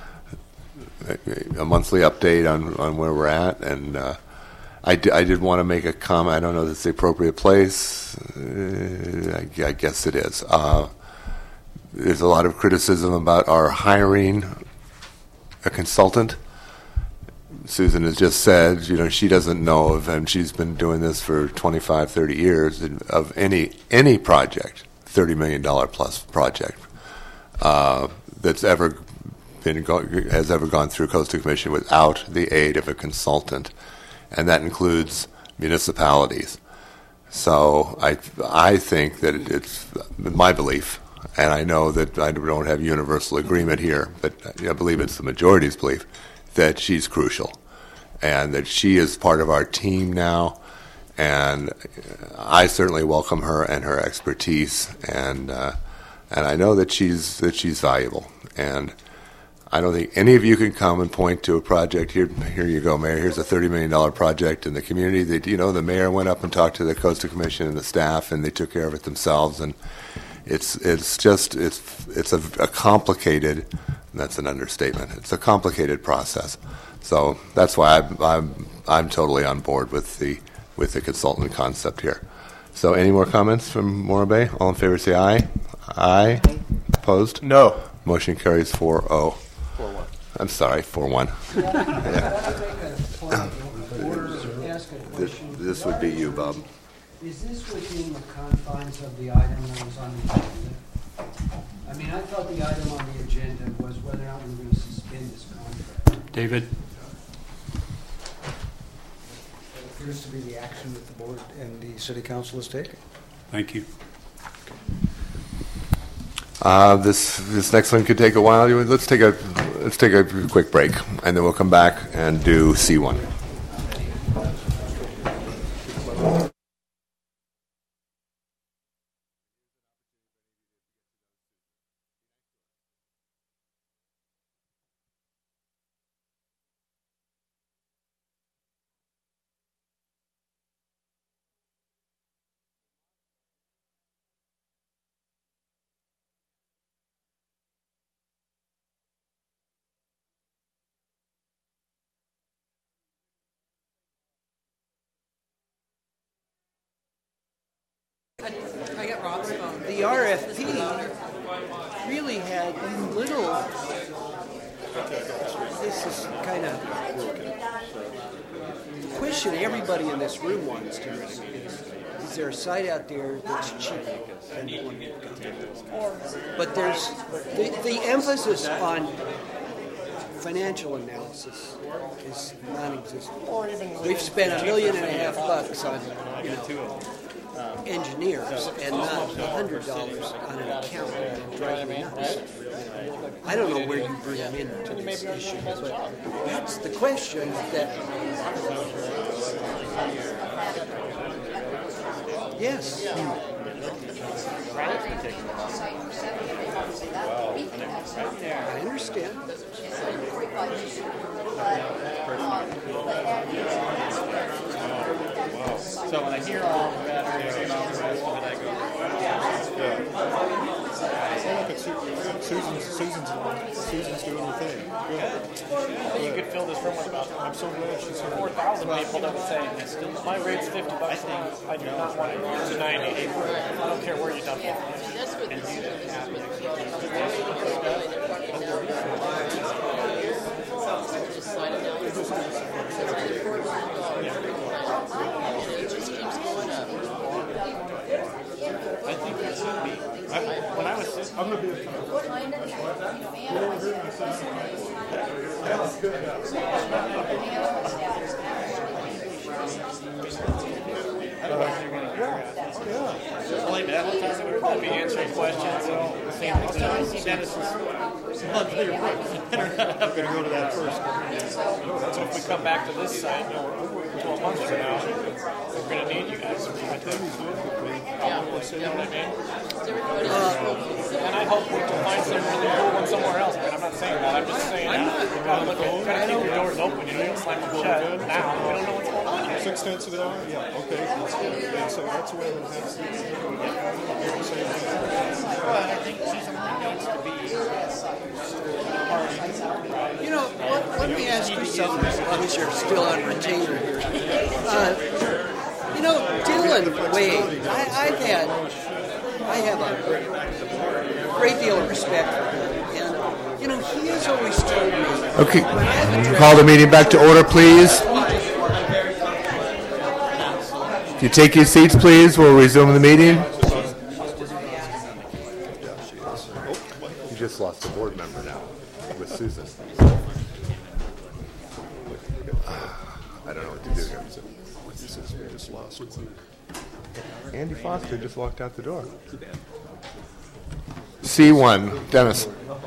a monthly update on, on where we're at. And uh, I, d- I did want to make a comment. I don't know if it's the appropriate place. Uh, I, I guess it is. Uh, there's a lot of criticism about our hiring a consultant. Susan has just said, you know, she doesn't know of, and she's been doing this for twenty-five, thirty years, of any any project, thirty million dollars plus project, uh, that's ever been go- has ever gone through Coastal Commission without the aid of a consultant, and that includes municipalities. So I I think that it's my belief, and I know that I don't have universal agreement here, but I believe it's the majority's belief, that she's crucial and that she is part of our team now, and I certainly welcome her and her expertise, and uh, and I know that she's that she's valuable, and I don't think any of you can come and point to a project here. Here you go, Mayor. Here's a thirty million dollars project in the community that, you know, the mayor went up and talked to the Coastal Commission and the staff, and they took care of it themselves, and it's it's just it's it's a, a complicated. That's an understatement. It's a complicated process, so that's why I'm I'm, I'm totally on board with the with the consultant concept here. So, any more comments from Morro Bay? All in favor, say aye. Aye. Aye. Opposed? No. Motion carries four oh. four one. I'm sorry, four one. This, this would be you, Bob. Is this within the confines of the item that was on the agenda? I mean, I thought the item on the agenda was whether or not we were going to suspend this contract. David? It appears to be the action that the board and the city council is taking. Thank you. Uh, this this next one could take a while. Let's take a let's take a quick break, and then we'll come back and do C one. I got Rob's phone. The R F P really had little. This is kind of question everybody in this room wants to know. Is there a site out there that's cheaper than the one we've got? But there's the, the emphasis on financial analysis is non-existent. We've spent a million and a half bucks on, you know, engineers and not a hundred dollars on an accountant and drive me nuts. I don't know where you bring them into this issue, but that's the question that. Yes. I understand. So when I hear all the batteries and all the rest of it, I go, yeah. Susan's, Susan's, Susan's doing the thing. Good. You could fill this room with about, I'm so glad she's here. four thousand people that would say, my rate's fifty bucks a month. I do not want it to ninety. I don't care where you dump it. I think it should be. I, when I was, I'm going to be a I'll be answering questions and seeing things that Dennis is monthly approach. I'm going to go to that first. So if we come back to this site, you know, twelve months from now, we're going to need you guys. Yeah. You know what I mean? Uh, and I hope we can find some really cool one somewhere else, but I'm not saying that. I'm just saying that you've got to look at, got to keep your doors open. You know, you don't slam them shut now. We don't know what's going on here. Six tenths of an hour? Yeah, okay. That's good. Yeah, so that's the way it has to be. Well, I think Susan needs to be. You know, let, let me ask you something as long as you're still on retainer here. Uh, you know, Dylan Wade, I, I've had, I have a great deal of respect for him. And, you know, he has always told me. Okay, call the meeting back to order, please. If you take your seats, please, we'll resume the meeting. You just lost a board member now with Susan. I don't know what to do here. We just lost one. Andy Foster just walked out the door. C one, Dennis.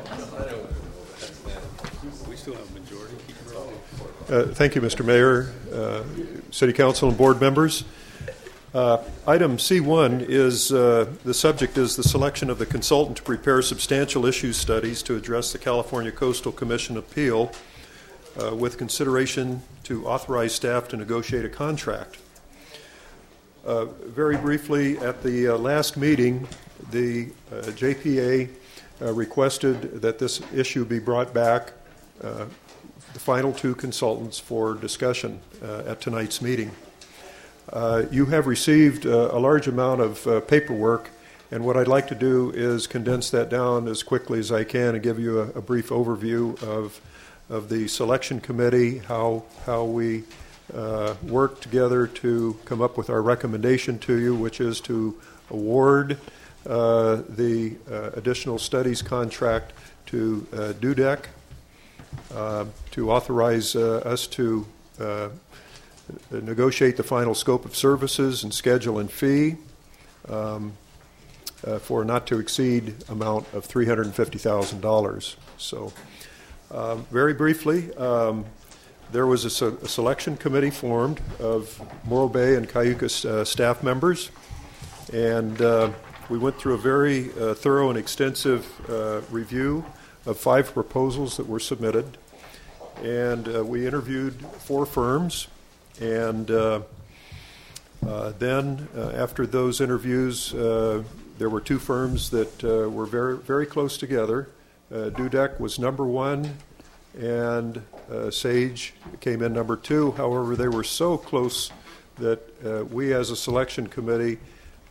We still have a majority. Uh, thank you, Mister Mayor, uh, City Council, and board members. Uh, item C one is uh, the subject is the selection of the consultant to prepare substantial issue studies to address the California Coastal Commission appeal uh, with consideration to authorize staff to negotiate a contract. Uh, very briefly, at the uh, last meeting, the uh, J P A uh, requested that this issue be brought back, uh, the final two consultants, for discussion uh, at tonight's meeting. Uh, you have received uh, a large amount of uh, paperwork, and what I'd like to do is condense that down as quickly as I can and give you a, a brief overview of of the selection committee, how how we uh, work together to come up with our recommendation to you, which is to award uh, the uh, additional studies contract to uh, Dudek, uh, to authorize uh, us to uh, negotiate the final scope of services and schedule and fee um, uh, for a not to exceed amount of three hundred fifty thousand dollars. So um, very briefly, um, there was a, se- a selection committee formed of Morro Bay and Cayucas uh, staff members, and uh, we went through a very uh, thorough and extensive uh, review of five proposals that were submitted, and uh, we interviewed four firms. And uh, uh, then, uh, after those interviews, uh, there were two firms that uh, were very, very close together. Uh, Dudek was number one, and uh, Sage came in number two. However, they were so close that uh, we, as a selection committee,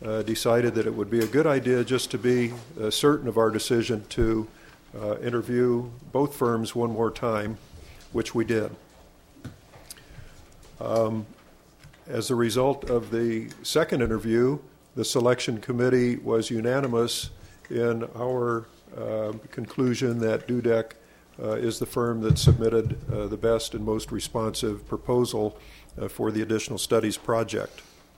uh, decided that it would be a good idea just to be uh, certain of our decision to uh, interview both firms one more time, which we did. Um, as a result of the second interview, the selection committee was unanimous in our uh, conclusion that Dudek uh, is the firm that submitted uh, the best and most responsive proposal uh, for the additional studies project.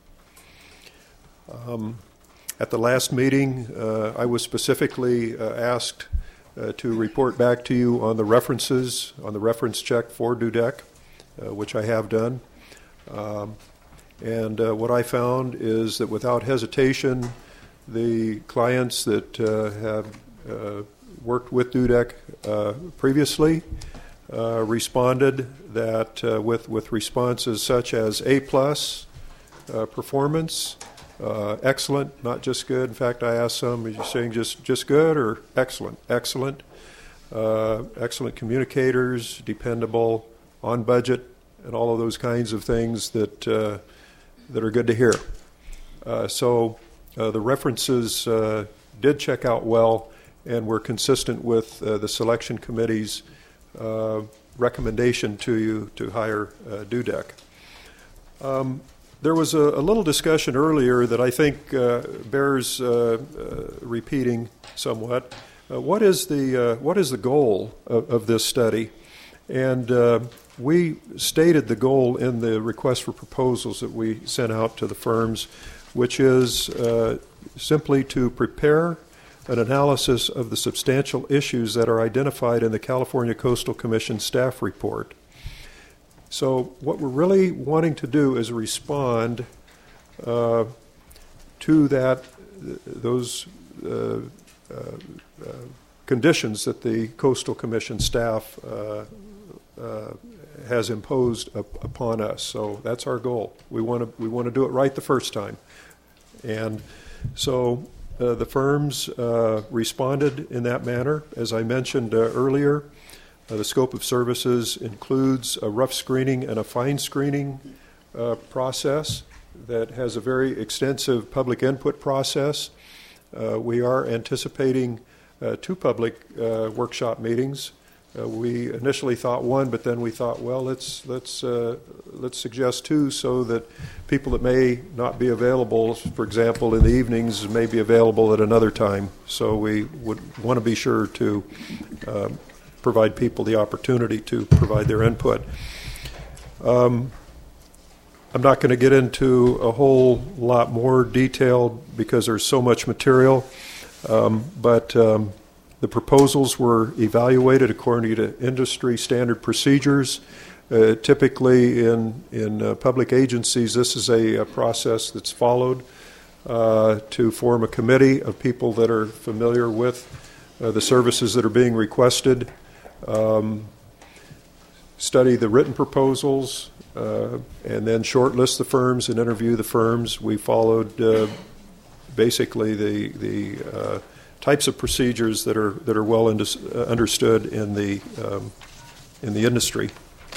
Um, at the last meeting, uh, I was specifically uh, asked uh, to report back to you on the references, on the reference check for Dudek, uh, which I have done. Um, and uh, what I found is that without hesitation, the clients that uh, have uh, worked with Dudek uh, previously uh, responded that uh, with, with responses such as A plus uh, performance, uh, excellent, not just good. In fact, I asked some, are you saying just, just good or excellent? Excellent. Uh, excellent communicators, dependable, on budget, and all of those kinds of things that uh, that are good to hear. Uh, so uh, the references uh, did check out well and were consistent with uh, the selection committee's uh, recommendation to you to hire uh, Dudek. Um, there was a, a little discussion earlier that I think uh, bears uh, uh, repeating somewhat. Uh, what is the uh, what is the goal of, of this study? And uh, we stated the goal in the request for proposals that we sent out to the firms, which is uh, simply to prepare an analysis of the substantial issues that are identified in the California Coastal Commission staff report. So what we're really wanting to do is respond uh, to that, those uh, uh, uh, conditions that the Coastal Commission staff uh, uh, has imposed up upon us. So that's our goal. We want to we want to do it right the first time. And so uh, the firms uh, responded in that manner. As I mentioned uh, earlier, uh, the scope of services includes a rough screening and a fine screening uh, process that has a very extensive public input process. Uh, we are anticipating uh, two public uh, workshop meetings. Uh, we initially thought one, but then we thought, well, let's let's uh, let's suggest two, so that people that may not be available, for example, in the evenings, may be available at another time. So we would want to be sure to uh, provide people the opportunity to provide their input. Um, I'm not going to get into a whole lot more detail because there's so much material, um, but. Um, The proposals were evaluated according to industry standard procedures. Uh, typically in, in uh, public agencies, this is a, a process that's followed uh, to form a committee of people that are familiar with uh, the services that are being requested, um, study the written proposals, uh, and then shortlist the firms and interview the firms. We followed uh, basically the, the uh, types of procedures that are that are well indus- uh, understood in the um, in the industry.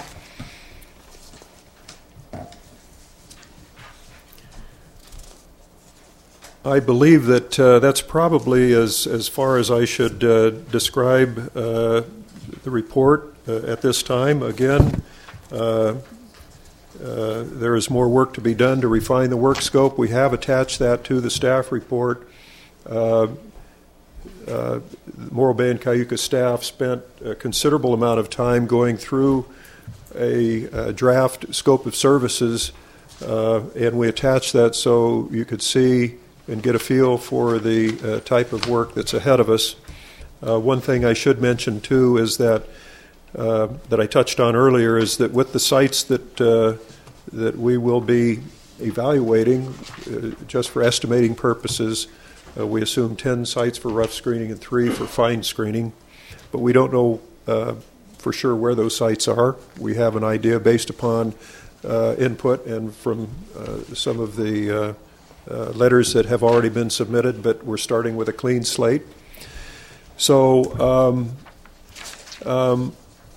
I believe that uh, that's probably as as far as I should uh, describe uh, the report uh, at this time. Again, uh, uh, there is more work to be done to refine the work scope. We have attached that to the staff report. Uh, Uh, Morro Bay and Cayuga staff spent a considerable amount of time going through a, a draft scope of services, uh, and we attached that so you could see and get a feel for the uh, type of work that's ahead of us. Uh, one thing I should mention, too, is that uh, that I touched on earlier is that with the sites that uh, that we will be evaluating, uh, just for estimating purposes, Uh, we assume ten sites for rough screening and three for fine screening, but we don't know uh, for sure where those sites are. We have an idea based upon uh, input and from uh, some of the uh, uh, letters that have already been submitted, but we're starting with a clean slate. So um, um,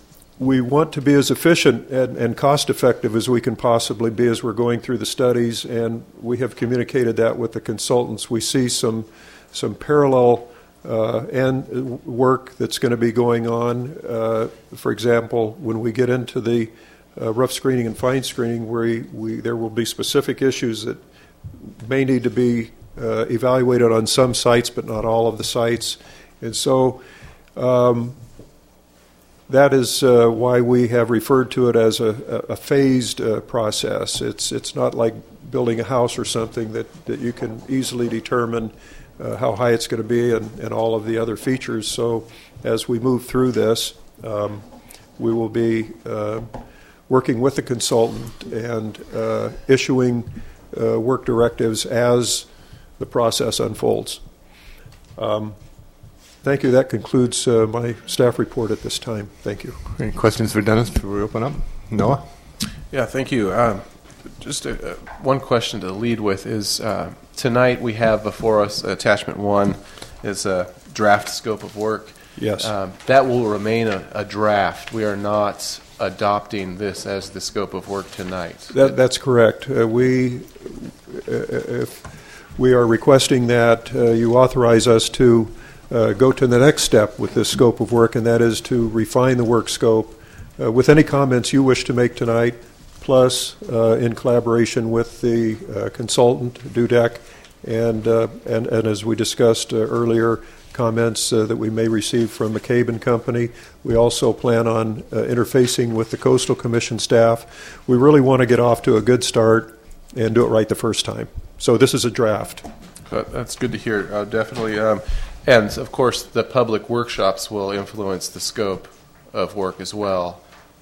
we want to be as efficient and, and cost-effective as we can possibly be as we're going through the studies, and we have communicated that with the consultants. We see some some parallel uh, and work that's going to be going on. Uh, for example, when we get into the uh, rough screening and fine screening, where we, we there will be specific issues that may need to be uh, evaluated on some sites, but not all of the sites, and so. Um, That is uh, why we have referred to it as a, a phased uh, process. It's it's not like building a house or something that, that you can easily determine uh, how high it's going to be and, and all of the other features. So as we move through this, um, we will be uh, working with the consultant and uh, issuing uh, work directives as the process unfolds. Um, Thank you. That concludes uh, my staff report at this time. Thank you. Any questions for Dennis before we open up? Noah? Yeah, thank you. Um, just a, uh, one question to lead with is uh, tonight we have before us attachment one is a draft scope of work. Yes. Um, that will remain a, a draft. We are not adopting this as the scope of work tonight. That, that's correct. Uh, we, uh, if we are requesting that uh, you authorize us to Uh, go to the next step with this scope of work, and that is to refine the work scope uh, with any comments you wish to make tonight, plus uh, in collaboration with the uh, consultant, Dudek, and, uh, and, and as we discussed uh, earlier, comments uh, that we may receive from McCabe and Company. We also plan on uh, interfacing with the Coastal Commission staff. We really want to get off to a good start and do it right the first time. So this is a draft. That's good to hear, uh, definitely. Um, And, of course, the public workshops will influence the scope of work as well.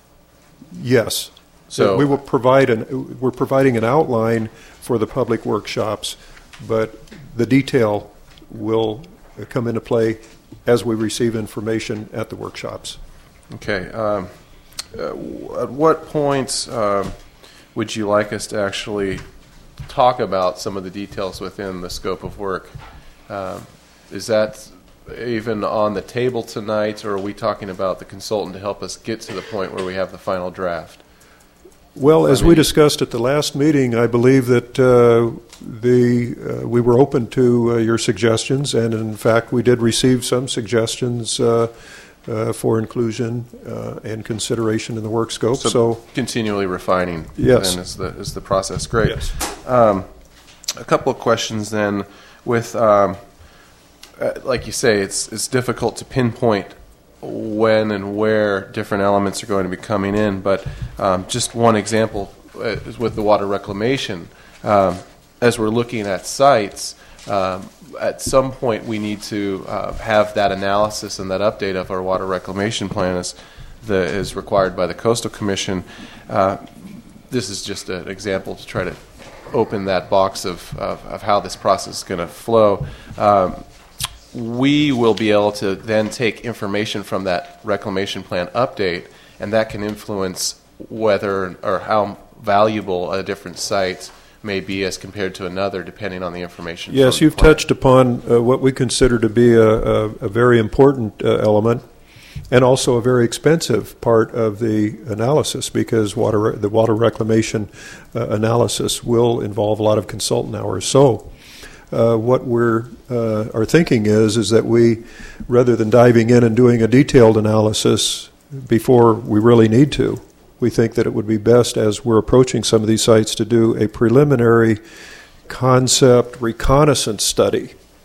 Yes. So we will provide an, we're providing an outline for the public workshops, but the detail will come into play as we receive information at the workshops. Okay. Um, uh, at what point um, would you like us to actually talk about some of the details within the scope of work? Um, Is that even on the table tonight, or are we talking about the consultant to help us get to the point where we have the final draft? Well, as we discussed at the last meeting, I believe that uh, the uh, we were open to uh, your suggestions, and in fact, we did receive some suggestions uh, uh, for inclusion uh, and consideration in the work scope. So, so continually refining. Yes, then is the is the process. Great. Yes. Um, a couple of questions then with. Um, Uh, like you say, it's it's difficult to pinpoint when and where different elements are going to be coming in. But um, just one example uh, is with the water reclamation. Um, as we're looking at sites, um, at some point we need to uh, have that analysis and that update of our water reclamation plan as the is required by the Coastal Commission. Uh, this is just an example to try to open that box of of, of how this process is going to flow. Um, we will be able to then take information from that reclamation plan update, and that can influence whether or how valuable a different site may be as compared to another, depending on the information. Yes, you've plan. touched upon uh, what we consider to be a, a, a very important uh, element, and also a very expensive part of the analysis, because water the water reclamation uh, analysis will involve a lot of consultant hours. So. Uh, what we're uh, our thinking is is that we, rather than diving in and doing a detailed analysis before we really need to, we think that it would be best, as we're approaching some of these sites, to do a preliminary concept reconnaissance study,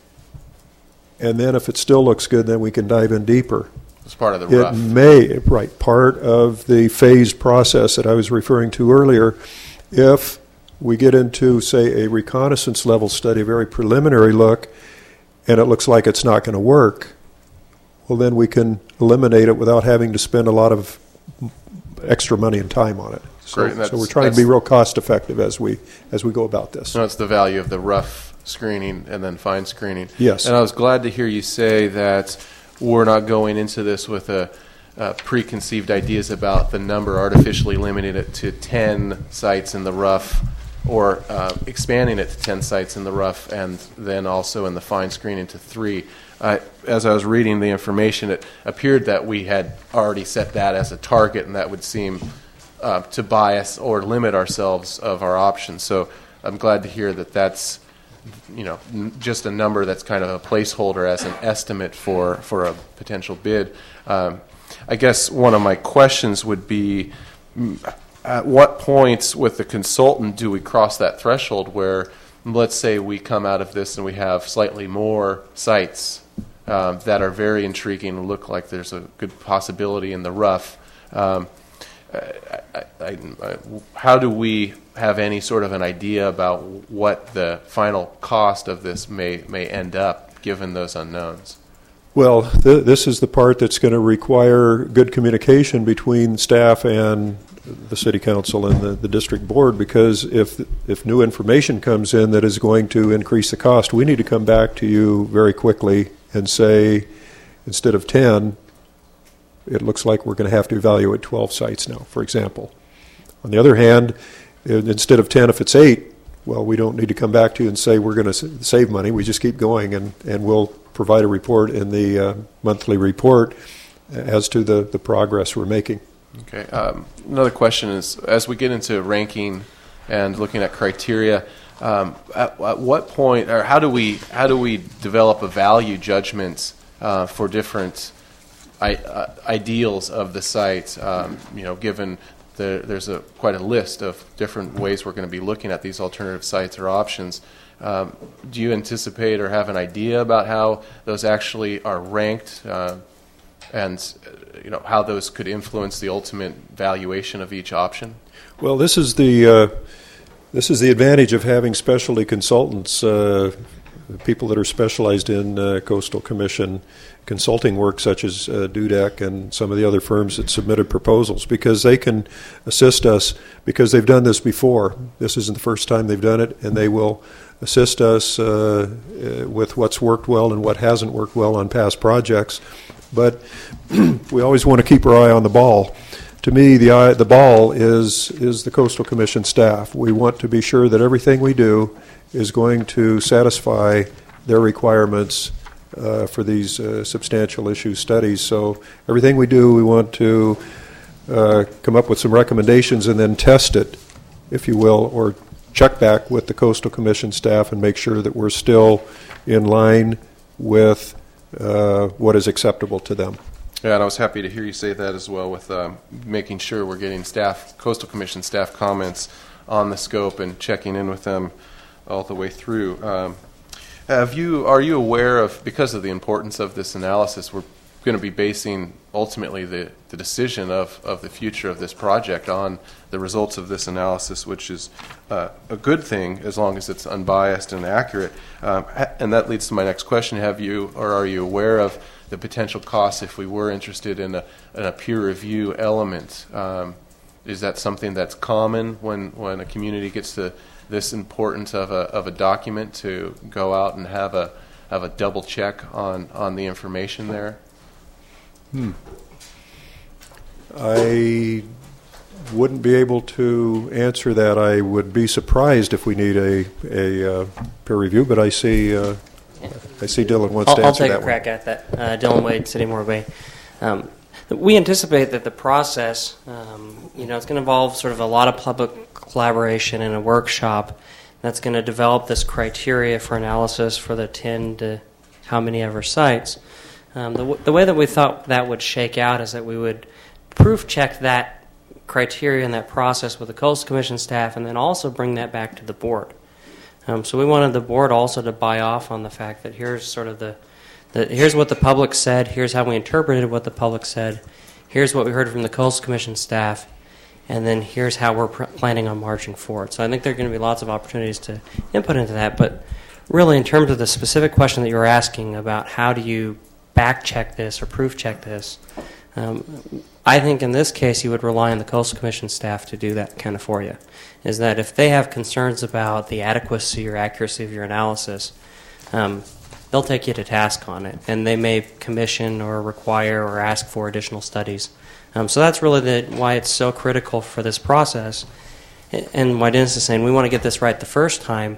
and then if it still looks good, then we can dive in deeper. It's part of the it rough. may right part of the phased process that I was referring to earlier. If we get into, say, a reconnaissance level study, a very preliminary look, and it looks like it's not going to work, well, then we can eliminate it without having to spend a lot of extra money and time on it. So, Great. so we're trying to be real cost effective as we as we go about this. So that's the value of the rough screening and then fine screening. Yes. And I was glad to hear you say that we're not going into this with a Uh, preconceived ideas about the number, artificially limiting it to ten sites in the rough or uh, expanding it to ten sites in the rough and then also in the fine screening to three. Uh, as I was reading the information, it appeared that we had already set that as a target, and that would seem uh, to bias or limit ourselves of our options. So I'm glad to hear that that's, you know, n- just a number that's kind of a placeholder as an estimate for, for a potential bid. Um, I guess one of my questions would be, at what points with the consultant do we cross that threshold where, let's say we come out of this and we have slightly more sites um, that are very intriguing and look like there's a good possibility in the rough. Um, I, I, I, how do we have any sort of an idea about what the final cost of this may, may end up, given those unknowns? Well, th- this is the part that's going to require good communication between staff and the city council and the, the district board, because if if new information comes in that is going to increase the cost, we need to come back to you very quickly and say, instead of ten, it looks like we're going to have to evaluate twelve sites now, for example. On the other hand, instead of ten, if it's eight, well, we don't need to come back to you and say we're going to save money. We just keep going, and, and we'll provide a report in the uh, monthly report as to the, the progress we're making. Okay. Um, another question is, as we get into ranking and looking at criteria, um, at, at what point, or how do we how do we develop a value judgment uh, for different I, uh, ideals of the site? Um, you know, given the, there's a quite a list of different ways we're going to be looking at these alternative sites or options. Um, do you anticipate or have an idea about how those actually are ranked? Uh, and you know how those could influence the ultimate valuation of each option? Well, this is the uh, this is the advantage of having specialty consultants, uh, people that are specialized in uh, Coastal Commission consulting work, such as uh, Dudek and some of the other firms that submitted proposals, because they can assist us, because they've done this before. This isn't the first time they've done it, and they will assist us uh, uh, with what's worked well and what hasn't worked well on past projects. But we always want to keep our eye on the ball. To me, the eye, the ball is is the Coastal Commission staff. We want to be sure that everything we do is going to satisfy their requirements uh, for these uh, substantial issue studies. So everything we do, we want to uh, come up with some recommendations and then test it, if you will, or check back with the Coastal Commission staff and make sure that we're still in line with Uh, what is acceptable to them. Yeah, and I was happy to hear you say that as well, with um, making sure we're getting staff, Coastal Commission staff comments on the scope and checking in with them all the way through. Um, have you? Are you aware of, because of the importance of this analysis, we're going to be basing ultimately the, the decision of, of the future of this project on the results of this analysis, which is uh, a good thing as long as it's unbiased and accurate. Um, and that leads to my next question. Have you, or are you aware of the potential costs if we were interested in a, in a peer review element? Um, is that something that's common when, when a community gets to this importance of a, of a document, to go out and have a, have a double check on, on the information there? Hmm. I wouldn't be able to answer that. I would be surprised if we need a, a uh, peer review, but I see uh, I see Dylan wants I'll, to answer that I'll take a crack one. at that. Uh, Dylan Wade, City Morro Bay. Um, we anticipate that the process, um, you know, it's going to involve sort of a lot of public collaboration and a workshop that's going to develop this criteria for analysis for the ten to how many ever sites. Um, the, w- the way that we thought that would shake out is that we would proof check that criteria and that process with the Coastal Commission staff, and then also bring that back to the board. Um, so we wanted the board also to buy off on the fact that here's sort of the, the here's what the public said, here's how we interpreted what the public said, here's what we heard from the Coastal Commission staff, and then here's how we're pr- planning on marching forward. So I think there are going to be lots of opportunities to input into that. But really, in terms of the specific question that you were asking about how do you back check this or proof check this, um, I think in this case you would rely on the Coastal Commission staff to do that kind of for you. Is that if they have concerns about the adequacy or accuracy of your analysis, um, they'll take you to task on it, and they may commission or require or ask for additional studies. Um, so that's really the, why it's so critical for this process, and why Dennis is saying we want to get this right the first time,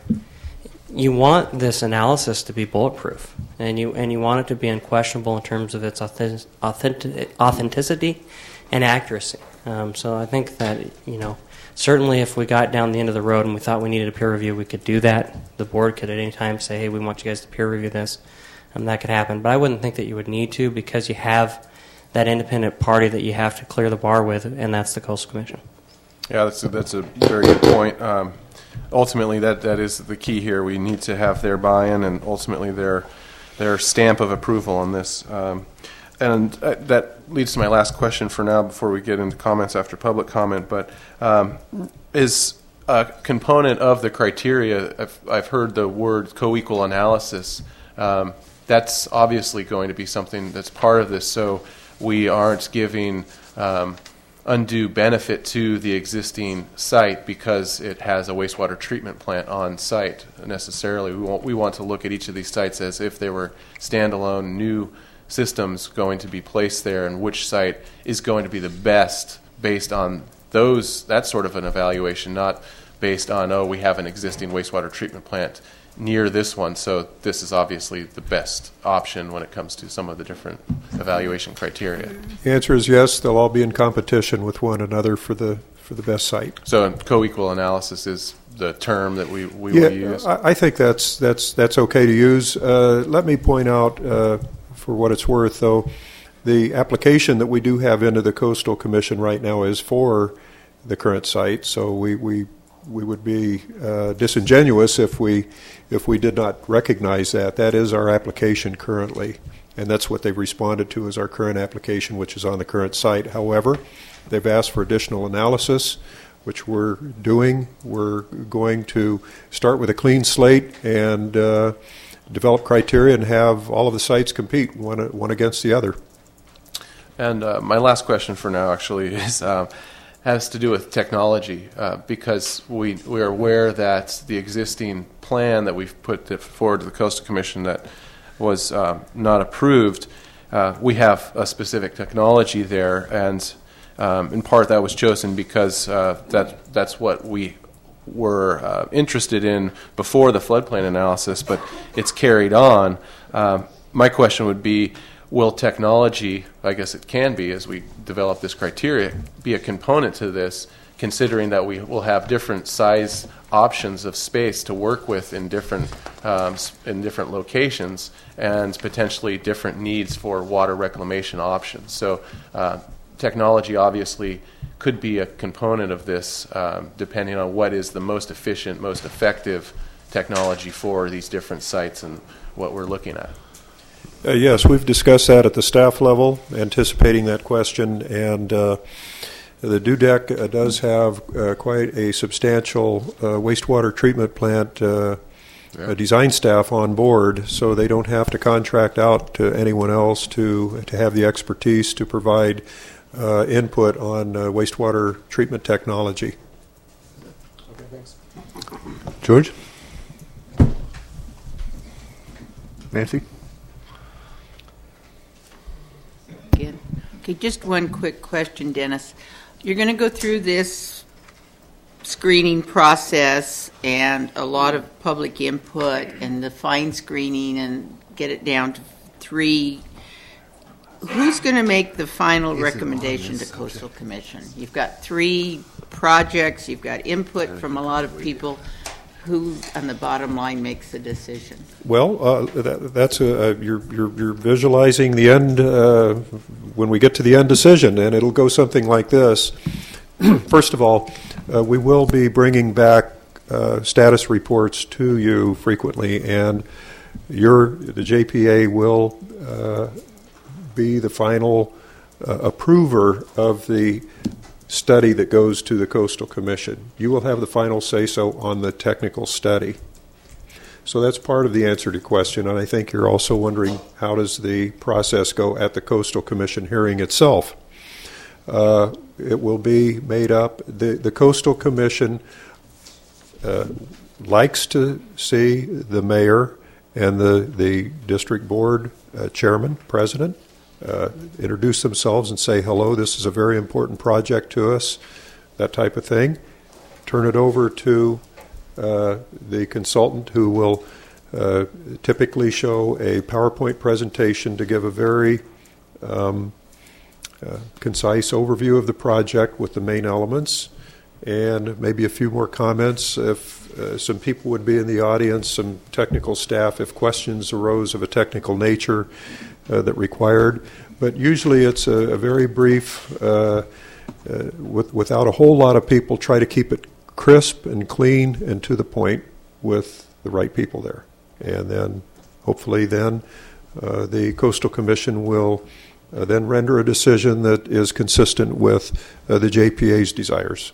you want this analysis to be bulletproof, and you and you want it to be unquestionable in terms of its authentic, authentic, authenticity and accuracy. Um, so I think that, you know, certainly if we got down the end of the road and we thought we needed a peer review, we could do that. The board could at any time say, hey, we want you guys to peer review this, and that could happen. But I wouldn't think that you would need to, because you have that independent party that you have to clear the bar with, and that's the Coastal Commission. Yeah, that's a, that's a very good point. Um, ultimately, that, that is the key here. We need to have their buy-in and ultimately their their stamp of approval on this. Um, and uh, that leads to my last question for now before we get into comments after public comment. But um, is a component of the criteria, I've, I've heard the word co-equal analysis. Um, that's obviously going to be something that's part of this, so we aren't giving um, undue benefit to the existing site because it has a wastewater treatment plant on site necessarily. We want, we want to look at each of these sites as if they were standalone new systems going to be placed there, and which site is going to be the best based on those, that sort of an evaluation, not based on, oh, we have an existing wastewater treatment plant near this one, so this is obviously the best option when it comes to some of the different evaluation criteria. The answer is yes. They'll all be in competition with one another for the for the best site. So co-equal analysis is the term that we, we yeah, will use? I, I think that's that's that's okay to use. Uh, let me point out, uh, for what it's worth, though, the application that we do have into the Coastal Commission right now is for the current site, so we, we we would be uh, disingenuous if we if we did not recognize that. That is our application currently, and that's what they've responded to as our current application, which is on the current site. However, they've asked for additional analysis, which we're doing. We're going to start with a clean slate and uh, develop criteria and have all of the sites compete one, one against the other. And uh, my last question for now actually is uh, has to do with technology, uh, because we we are aware that the existing plan that we've put forward to the Coastal Commission that was uh, not approved, uh, we have a specific technology there, and um, in part that was chosen because uh, that that's what we were uh, interested in before the floodplain analysis, but it's carried on. Um, my question would be, will technology, I guess it can be as we develop this criteria, be a component to this, considering that we will have different size options of space to work with in different um, in different locations, and potentially different needs for water reclamation options. So uh, technology obviously could be a component of this, um, depending on what is the most efficient, most effective technology for these different sites and what we're looking at. Uh, yes, we've discussed that at the staff level, anticipating that question, and uh, the D U D E C uh, does have uh, quite a substantial uh, wastewater treatment plant uh, yeah. design staff on board, so they don't have to contract out to anyone else to to have the expertise to provide uh, input on uh, wastewater treatment technology. Okay, thanks. George? Nancy? Good. Okay, just one quick question, Dennis. You're going to go through this screening process and a lot of public input and the fine screening and get it down to three. Who's going to make the final recommendation to Coastal Commission? You've got three projects, you've got input from a lot of people. Who, on the bottom line, makes the decision? Well, uh, that, that's a, uh, you're, you're, you're visualizing the end uh, when we get to the end decision, and it'll go something like this. First of all, uh, we will be bringing back uh, status reports to you frequently, and your the J P A will uh, be the final uh, approver of the study that goes to the Coastal Commission. You will have the final say-so on the technical study. So that's part of the answer to your question, and I think you're also wondering how does the process go at the Coastal Commission hearing itself. Uh, it will be made up, the, the Coastal Commission uh, likes to see the mayor and the, the district board uh, chairman, president, Uh, introduce themselves and say, hello, this is a very important project to us, that type of thing. turn it over to uh, the consultant, who will uh, typically show a PowerPoint presentation to give a very um, uh, concise overview of the project with the main elements, and maybe a few more comments if uh, some people would be in the audience, some technical staff, if questions arose of a technical nature uh, that required. But usually it's a, a very brief, uh, uh, with, without a whole lot of people, try to keep it crisp and clean and to the point with the right people there. And then hopefully then uh, the Coastal Commission will uh, then render a decision that is consistent with uh, the J P A's desires.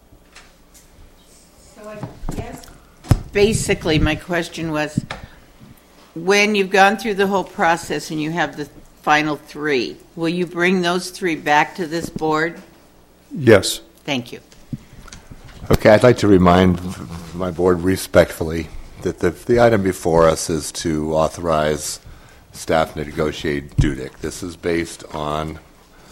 Basically, my question was, when you've gone through the whole process and you have the final three, will you bring those three back to this board? Yes. Thank you. Okay, I'd like to remind my board respectfully that the, the item before us is to authorize staff to negotiate D U D I C. This is based on,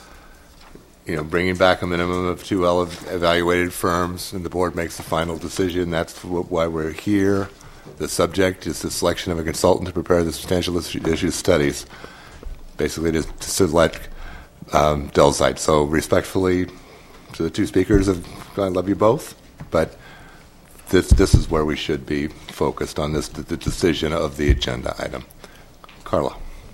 you know, bringing back a minimum of two evaluated firms, and the board makes the final decision. That's why we're here. The subject is the selection of a consultant to prepare the substantial issue studies, basically to, to select um, Delzite. So respectfully to the two speakers, I love you both, but this this is where we should be focused on this, the, the decision of the agenda item. Carla.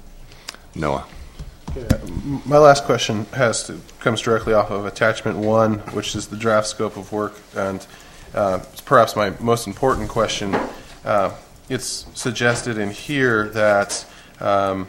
Noah. Yeah, my last question has to, comes directly off of attachment one, which is the draft scope of work, and uh, it's perhaps my most important question. Uh, it's suggested in here that um,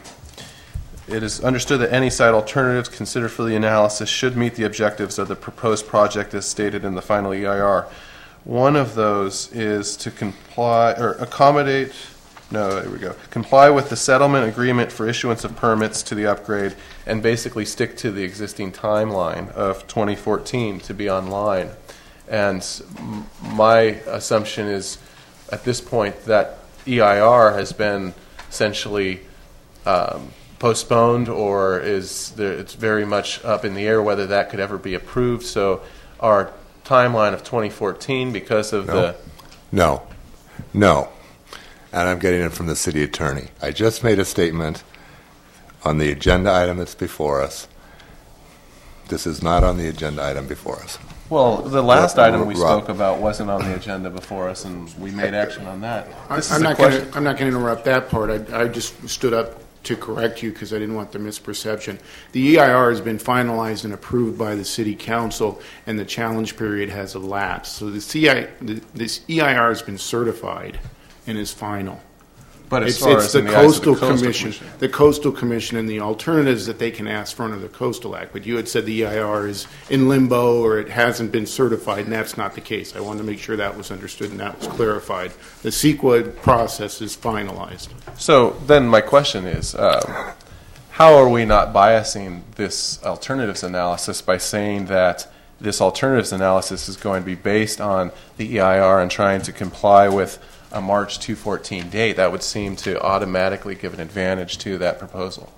it is understood that any site alternatives considered for the analysis should meet the objectives of the proposed project as stated in the final E I R. One of those is to comply or accommodate. No, there we go. Comply with the settlement agreement for issuance of permits to the upgrade and basically stick to the existing timeline of twenty fourteen to be online. And m- my assumption is at this point that E I R has been essentially um, postponed, or is there, it's very much up in the air whether that could ever be approved. So our timeline of twenty fourteen, because of no. the... No. No. And I'm getting it from the city attorney. I just made a statement on the agenda item that's before us. This is not on the agenda item before us. Well, the last Rob, item we Rob. spoke about wasn't on the agenda before us, and we made action on that. I, This I'm is a not going question. to. I'm not going to interrupt that part. I, I just stood up to correct you because I didn't want the misperception. The E I R has been finalized and approved by the City Council, and the challenge period has elapsed. So the C I, the, this E I R has been certified and is final. But as it's, far it's as the, in the eyes of the coastal Coastal commission, Commission. the Coastal Commission, and the alternatives that they can ask for under the Coastal Act. But you had said the E I R is in limbo or it hasn't been certified, and that's not the case. I wanted to make sure that was understood and that was clarified. The CEQA process is finalized. So then my question is, uh, how are we not biasing this alternatives analysis by saying that this alternatives analysis is going to be based on the E I R and trying to comply with a March two fourteen date? That would seem to automatically give an advantage to that proposal.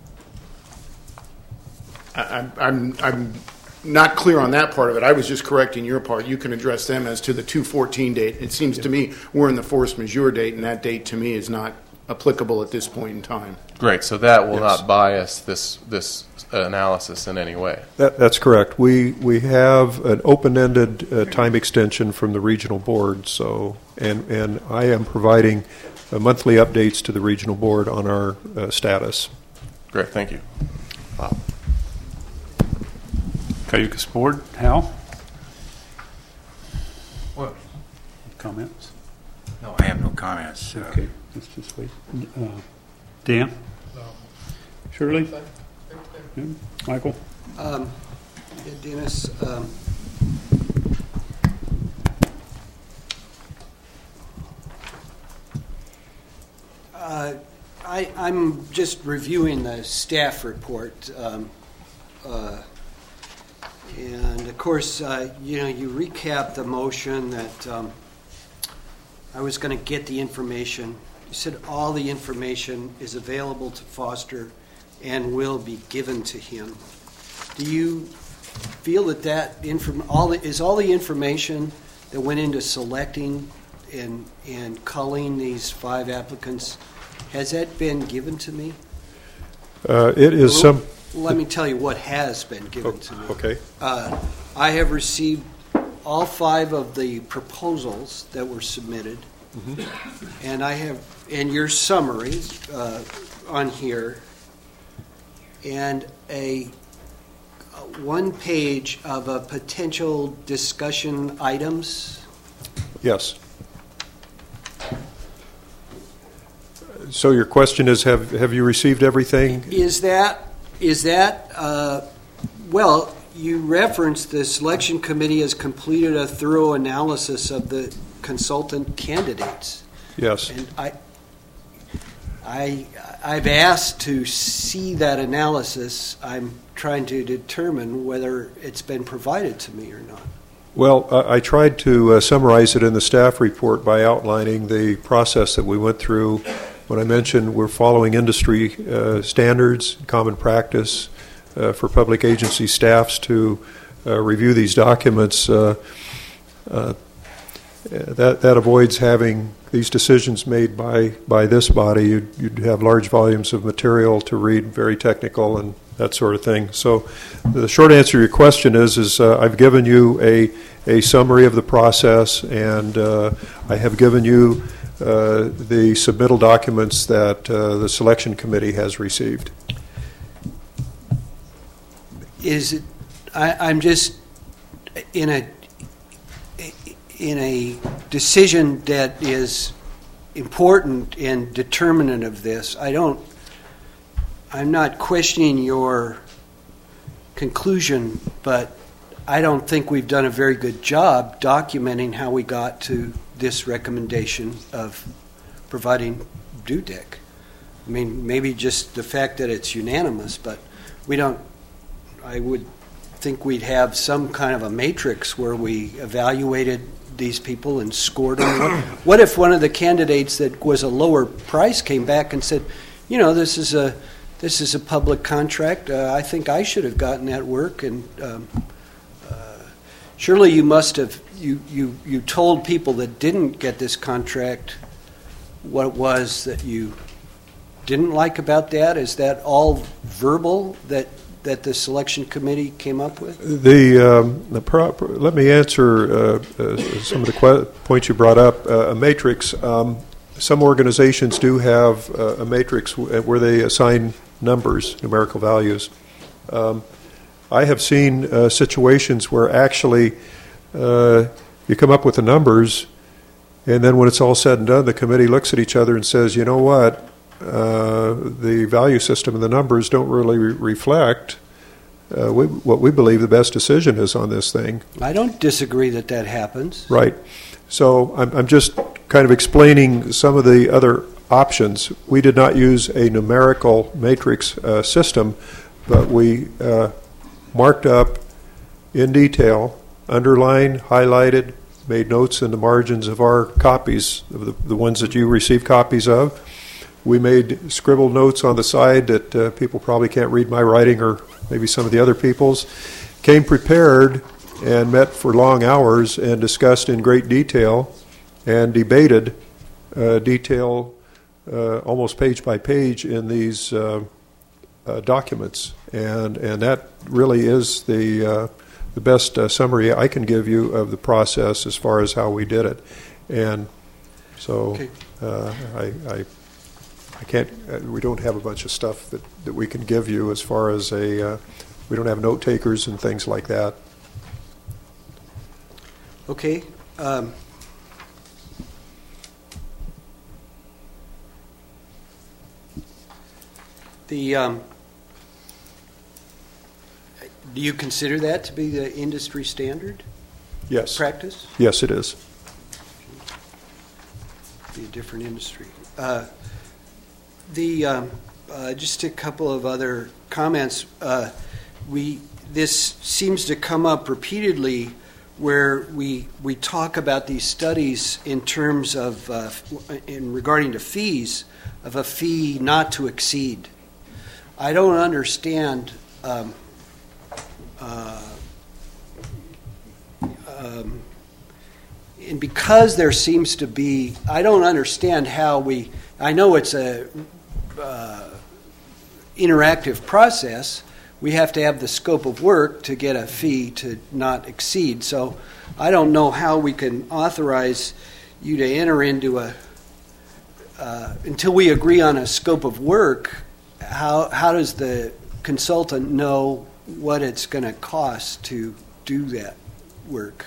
I, I'm, I'm not clear on that part of it. I was just correcting your part. You can address them as to the two fourteen date. It seems to me we're in the force majeure date, and that date to me is not applicable at this point in time. Great. So that will Yes. not bias this this analysis in any way. That, that's correct. We we have an open-ended uh, time extension from the regional board. So, and and I am providing uh, monthly updates to the regional board on our uh, status. Great. Thank you. Wow. Cayucas Board, Hal? What? Comments? No, I have no comments. Uh, Okay, let's just wait. Uh, Dan? Shirley? Yeah. Michael? Um, yeah, Dennis, um, uh, I, I'm just reviewing the staff report, um, uh, and of course, uh, you know, you recap the motion that um, I was going to get the information. You said all the information is available to Foster and will be given to him. Do you feel that that inform all the, is all the information that went into selecting and and culling these five applicants, has that been given to me? Uh, it is Well, some. Let me tell you what has been given Oh, to me. okay. Uh, I have received all five of the proposals that were submitted, Mhm. and I have, and your summary uh, on here, and a, a one page of a potential discussion items. Yes. So your question is, have have you received everything? Is that, is that, uh, well, you referenced the selection committee has completed a thorough analysis of the consultant candidates. Yes. And I, I, I've asked to see that analysis. I'm trying to determine whether it's been provided to me or not. Well, I I tried to uh, summarize it in the staff report by outlining the process that we went through. When I mentioned we're following industry uh, standards, common practice uh, for public agency staffs to uh, review these documents, uh, uh, that that avoids having these decisions made by, by this body. You'd, you'd have large volumes of material to read, very technical and that sort of thing. So the short answer to your question is, is uh, I've given you a, a summary of the process, and uh, I have given you uh, the submittal documents that uh, the selection committee has received. Is it, I, I'm just in a, in a decision that is important and determinant of this. I don't, I'm not questioning your conclusion, but I don't think we've done a very good job documenting how we got to this recommendation of providing D U D E C. I mean, maybe just the fact that it's unanimous, but we don't, I would think we'd have some kind of a matrix where we evaluated these people and scored them. What, what if one of the candidates that was a lower price came back and said, you know, this is a this is a public contract. Uh, I think I should have gotten that work, and um, uh, surely you must have you, you you told people that didn't get this contract what it was that you didn't like about that. Is that all verbal that that the selection committee came up with? The, um, the prop, let me answer uh, uh, some of the que- points you brought up. Uh, a matrix. Um, some organizations do have uh, a matrix w- where they assign numbers, numerical values. Um, I have seen uh, situations where actually uh, you come up with the numbers, and then when it's all said and done, the committee looks at each other and says, you know what? Uh, the value system and the numbers don't really re- reflect uh, we, what we believe the best decision is on this thing. I don't disagree that that happens. Right. So I'm, I'm just kind of explaining some of the other options. We did not use a numerical matrix uh, system, but we uh, marked up in detail, underlined, highlighted, made notes in the margins of our copies, of the, the ones that you received copies of. We made scribbled notes on the side that uh, people probably can't read my writing, or maybe some of the other people's. Came prepared and met for long hours and discussed in great detail and debated uh, detail uh, almost page by page in these uh, uh, documents. And and that really is the, uh, the best uh, summary I can give you of the process as far as how we did it. And so Okay. uh, I... I I can't. Uh, we don't have a bunch of stuff that, that we can give you as far as a. Uh, we don't have note takers and things like that. Okay. Um, the um, do you consider that to be the industry standard? Yes. Practice? Yes, it is. Be a different industry. Uh, the um, uh, just a couple of other comments. Uh, we this seems to come up repeatedly, where we we talk about these studies in terms of uh, in regarding to fees, of a fee not to exceed. I don't understand. Um, uh, um, and because there seems to be, I don't understand how we, I know it's a uh, interactive process. We have to have the scope of work to get a fee to not exceed. So I don't know how we can authorize you to enter into a, uh, until we agree on a scope of work, how how does the consultant know what it's going to cost to do that work?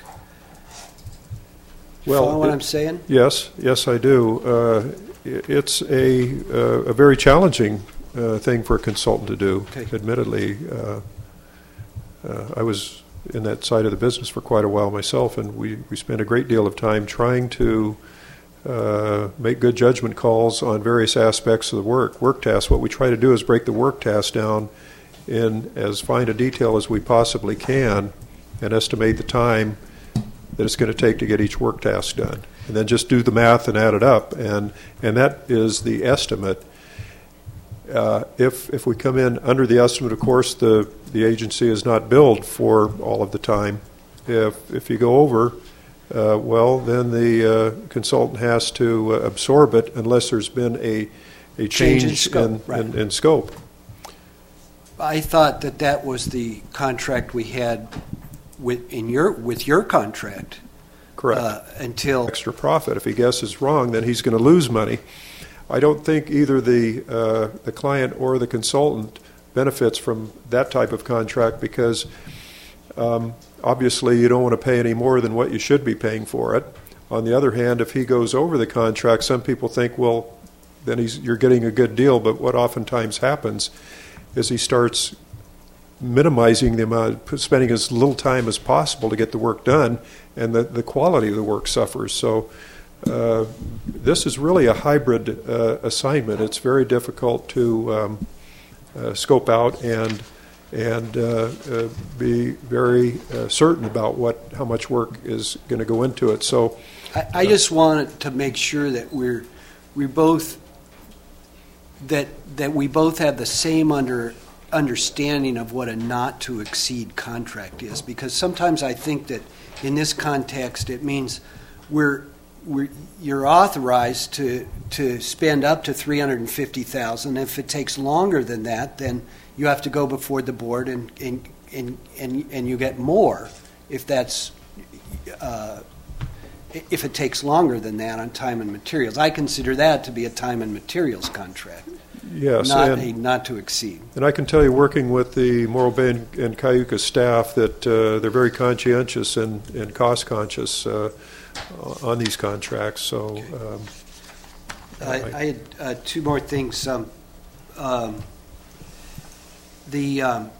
Well, Follow what it- I'm saying? Yes, yes, I do. Uh, i- It's a, uh, a very challenging uh, thing for a consultant to do, Okay. admittedly. Uh, uh, I was in that side of the business for quite a while myself, and we, we spent a great deal of time trying to uh, make good judgment calls on various aspects of the work. Work tasks, what we try to do is break the work task down in as fine a detail as we possibly can and estimate the time that it's going to take to get each work task done. And then just do the math and add it up. And, and that is the estimate. Uh, if, if we come in under the estimate, of course, the, the agency is not billed for all of the time. If, if you go over, uh, well, then the uh, consultant has to uh, absorb it unless there's been a, a change, Change in scope, in, right. in, in scope. I thought that that was the contract we had with in your with your contract. Correct. Uh, until extra profit. If he guesses wrong, then he's going to lose money. I don't think either the uh, the client or the consultant benefits from that type of contract because um, obviously you don't want to pay any more than what you should be paying for it. On the other hand, if he goes over the contract, some people think, well, then he's you're getting a good deal. But what oftentimes happens is he starts minimizing the amount, spending as little time as possible to get the work done, and the, the quality of the work suffers. So uh, this is really a hybrid uh, assignment. It's very difficult to um, uh, scope out and and uh, uh, be very uh, certain about what how much work is going to go into it. So I, I just wanted to make sure that we're we both that that we both have the same under understanding of what a not to exceed contract is, because sometimes I think that in this context it means we're we're you're authorized to to spend up to three hundred fifty thousand dollars. If it takes longer than that, then you have to go before the board and and and and, and you get more if that's uh, if it takes longer than that on time and materials. I consider that to be a time and materials contract. yes, Not and, a not to exceed. and I can tell you, working with the Morro Bay and, and Cayuga staff, that uh, they're very conscientious and, and cost conscious uh, on these contracts. So. Um, I, I had uh, two more things. Um, um, the um,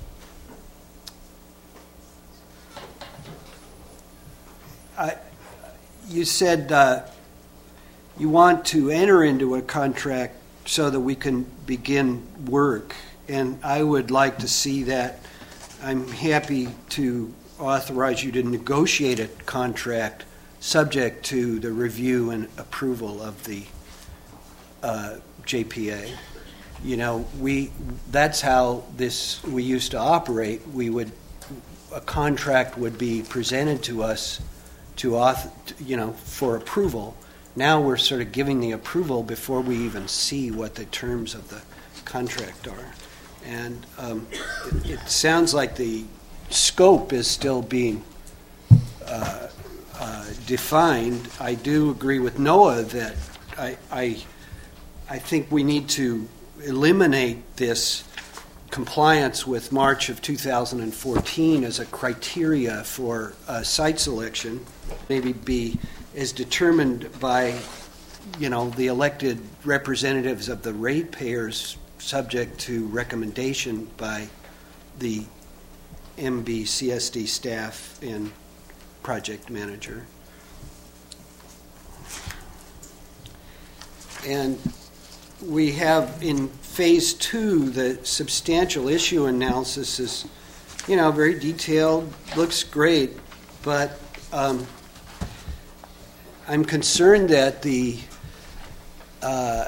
I, you said uh, you want to enter into a contract so that we can begin work, and I would like to see that. I'm happy to authorize you to negotiate a contract subject to the review and approval of the uh, J P A. You know, we that's how this we used to operate. We would a contract would be presented to us to auth, you know, for approval. Now we're sort of giving the approval before we even see what the terms of the contract are. And um, it, it sounds like the scope is still being uh, uh, defined. I do agree with Noah that I, I, I think we need to eliminate this compliance with March of two thousand fourteen as a criteria for uh, site selection. Maybe be is determined by, you know, the elected representatives of the ratepayers, subject to recommendation by the M B C S D staff and project manager. And we have in phase two, the substantial issue analysis is, you know, very detailed, looks great, but um, I'm concerned that the uh,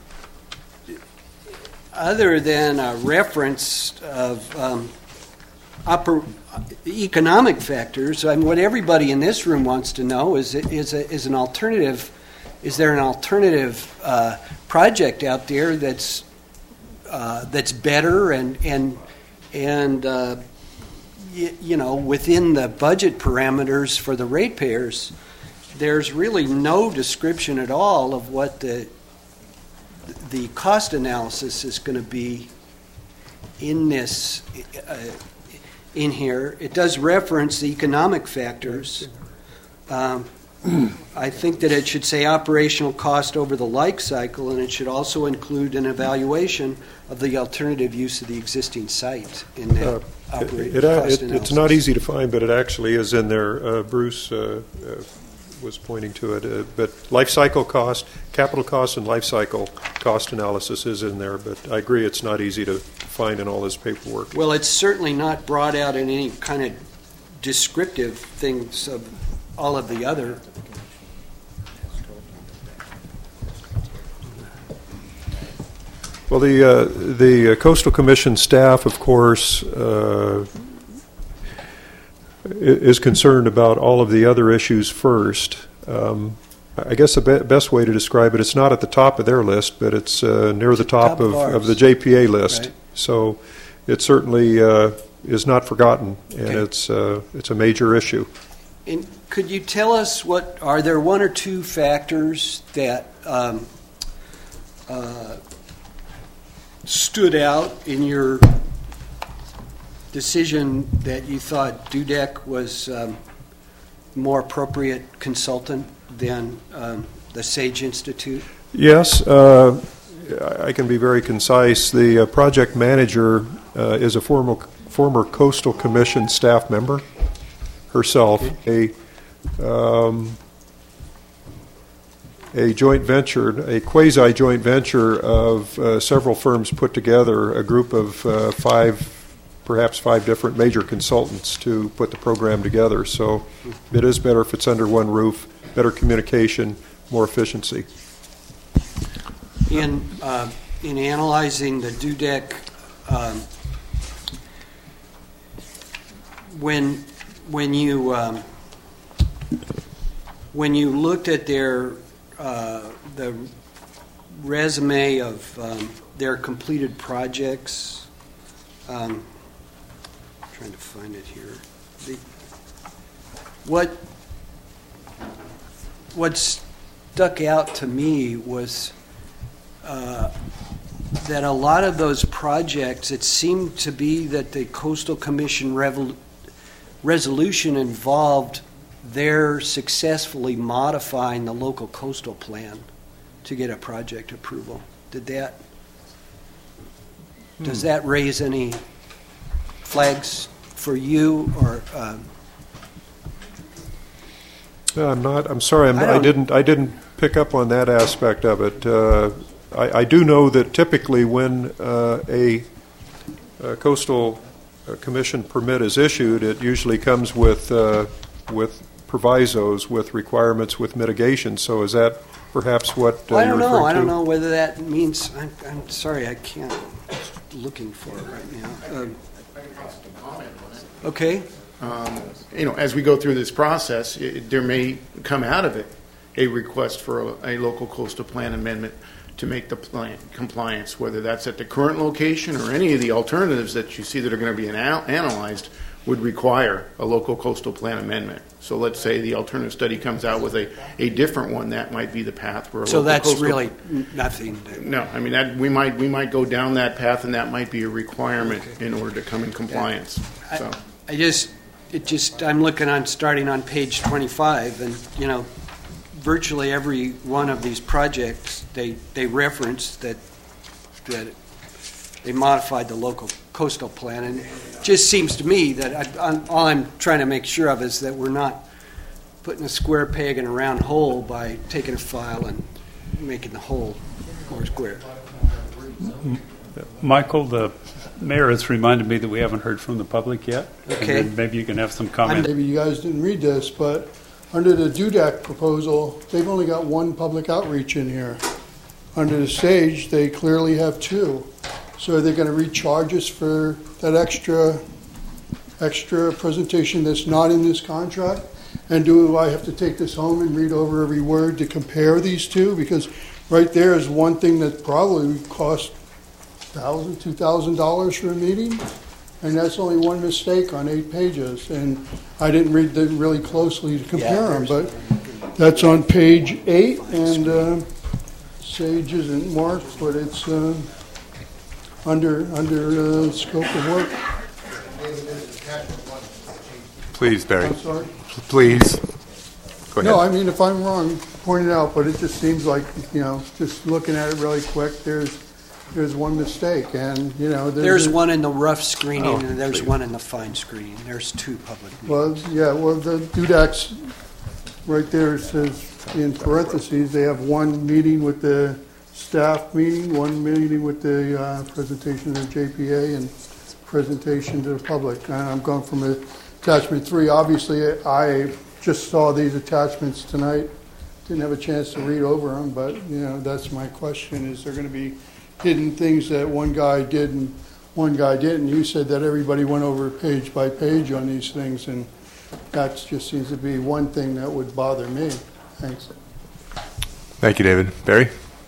other than a reference of um, oper- economic factors, I mean, what everybody in this room wants to know is is a, is an alternative. Is there an alternative uh, project out there that's uh, that's better and and and uh, y- you know, within the budget parameters for the ratepayers? There's really no description at all of what the the cost analysis is going to be in this uh, in here. It does reference the economic factors. Um, I think that it should say operational cost over the life cycle, and it should also include an evaluation of the alternative use of the existing site in that Uh, operating it, it, cost it, analysis. it's not easy to find, but it actually is in there. Uh, Bruce uh, uh, was pointing to it. Uh, but life cycle cost, capital cost, and life cycle cost analysis is in there. But I agree, it's not easy to find in all this paperwork. Well, it's certainly not brought out in any kind of descriptive things of all of the other. Well, the uh, the Coastal Commission staff, of course, uh, is concerned about all of the other issues first. Um, I guess the be- best way to describe it, it's not at the top of their list, but it's uh, near the top, top of of, ours. of the J P A list. Right. So it certainly uh, is not forgotten, and Okay. it's uh, it's a major issue. And could you tell us what are there one or two factors that um, uh, stood out in your decision that you thought D U D E C was um, more appropriate consultant than um, the SAGE Institute? Yes, uh, I can be very concise. The uh, project manager uh, is a former former Coastal Commission staff member herself, a um, a joint venture, a quasi joint venture of uh, several firms put together, a group of uh, five, perhaps five different major consultants to put the program together. So it is better if it's under one roof, better communication, more efficiency. In uh, in analyzing the D U D E C, um, when when you um, when you looked at their uh, the resume of um, their completed projects, um, I'm trying to find it here. The, what what stuck out to me was uh, that a lot of those projects, it seemed to be that the Coastal Commission revol- resolution involved their successfully modifying the local coastal plan to get a project approval. Did that, hmm. does that raise any flags for you, or? Um, No, I'm not. I'm sorry. I'm, I I, didn't. I didn't pick up on that aspect of it. Uh, I, I do know that typically, when uh, a, a coastal commission permit is issued, it usually comes with uh, with provisos, with requirements, with mitigation. So, is that perhaps what uh, well, I don't you're know. referring I don't to? know whether that means. I'm, I'm sorry. I can't. I'm looking for it right now. Um, okay. Um, you know, as we go through this process, it, there may come out of it a request for a, a local coastal plan amendment to make the plan compliance, whether that's at the current location or any of the alternatives that you see that are going to be anal- analyzed would require a local coastal plan amendment. So let's say the alternative study comes out with a, a different one, that might be the path for a so local that's coastal really nothing. To, no, I mean, that we might we might go down that path, and that might be a requirement okay. in order to come in compliance. I, so I just, it just, I'm looking on, starting on page twenty-five, and, you know, virtually every one of these projects, they, they reference that, that they modified the local coastal plan, and it just seems to me that I, I'm, all I'm trying to make sure of is that we're not putting a square peg in a round hole by taking a file and making the hole more square. Michael, the mayor has reminded me that we haven't heard from the public yet. Okay. And maybe you can have some comment. Maybe you guys didn't read this, but under the D U D E C proposal, they've only got one public outreach in here. Under the SAGE, they clearly have two. So are they going to recharge us for that extra extra presentation that's not in this contract? And do I have to take this home and read over every word to compare these two? Because right there is one thing that probably would cost one thousand dollars, two thousand dollars for a meeting, and that's only one mistake on eight pages. And I didn't read them really closely to compare them, but that's on page eight, and uh, Sage isn't marked, but it's uh, under under uh, scope of work. Please, Barry. I'm sorry? Please. Go ahead. No, I mean, if I'm wrong, point it out, but it just seems like, you know, just looking at it really quick, there's there's one mistake, and, you know... There's, There's a, one in the rough screening, Oh, and there's please. one in the fine screening. There's two public meetings. Well, yeah, well, the Dudak's, right there says in parentheses, they have one meeting with the staff meeting, one meeting with the uh, presentation of the J P A, and presentation to the public. And I'm going from attachment three. Obviously, I just saw these attachments tonight. Didn't have a chance to read over them, but, you know, that's my question. Is there going to be hidden things that one guy did and one guy didn't? You said that everybody went over page by page on these things, and that just seems to be one thing that would bother me. Thanks. Thank you, David. Barry?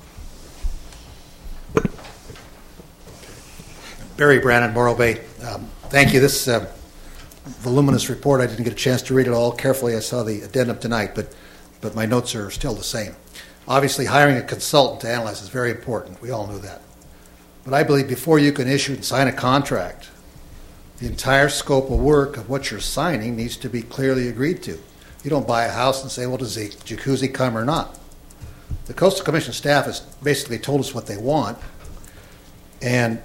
Barry Brannon, Morro Bay. Um, thank you. This uh, voluminous report, I didn't get a chance to read it all carefully. I saw the addendum tonight, but, but my notes are still the same. Obviously, hiring a consultant to analyze is very important. We all know that. But I believe before you can issue and sign a contract, the entire scope of work of what you're signing needs to be clearly agreed to. You don't buy a house and say, well, does the jacuzzi come or not? The Coastal Commission staff has basically told us what they want, and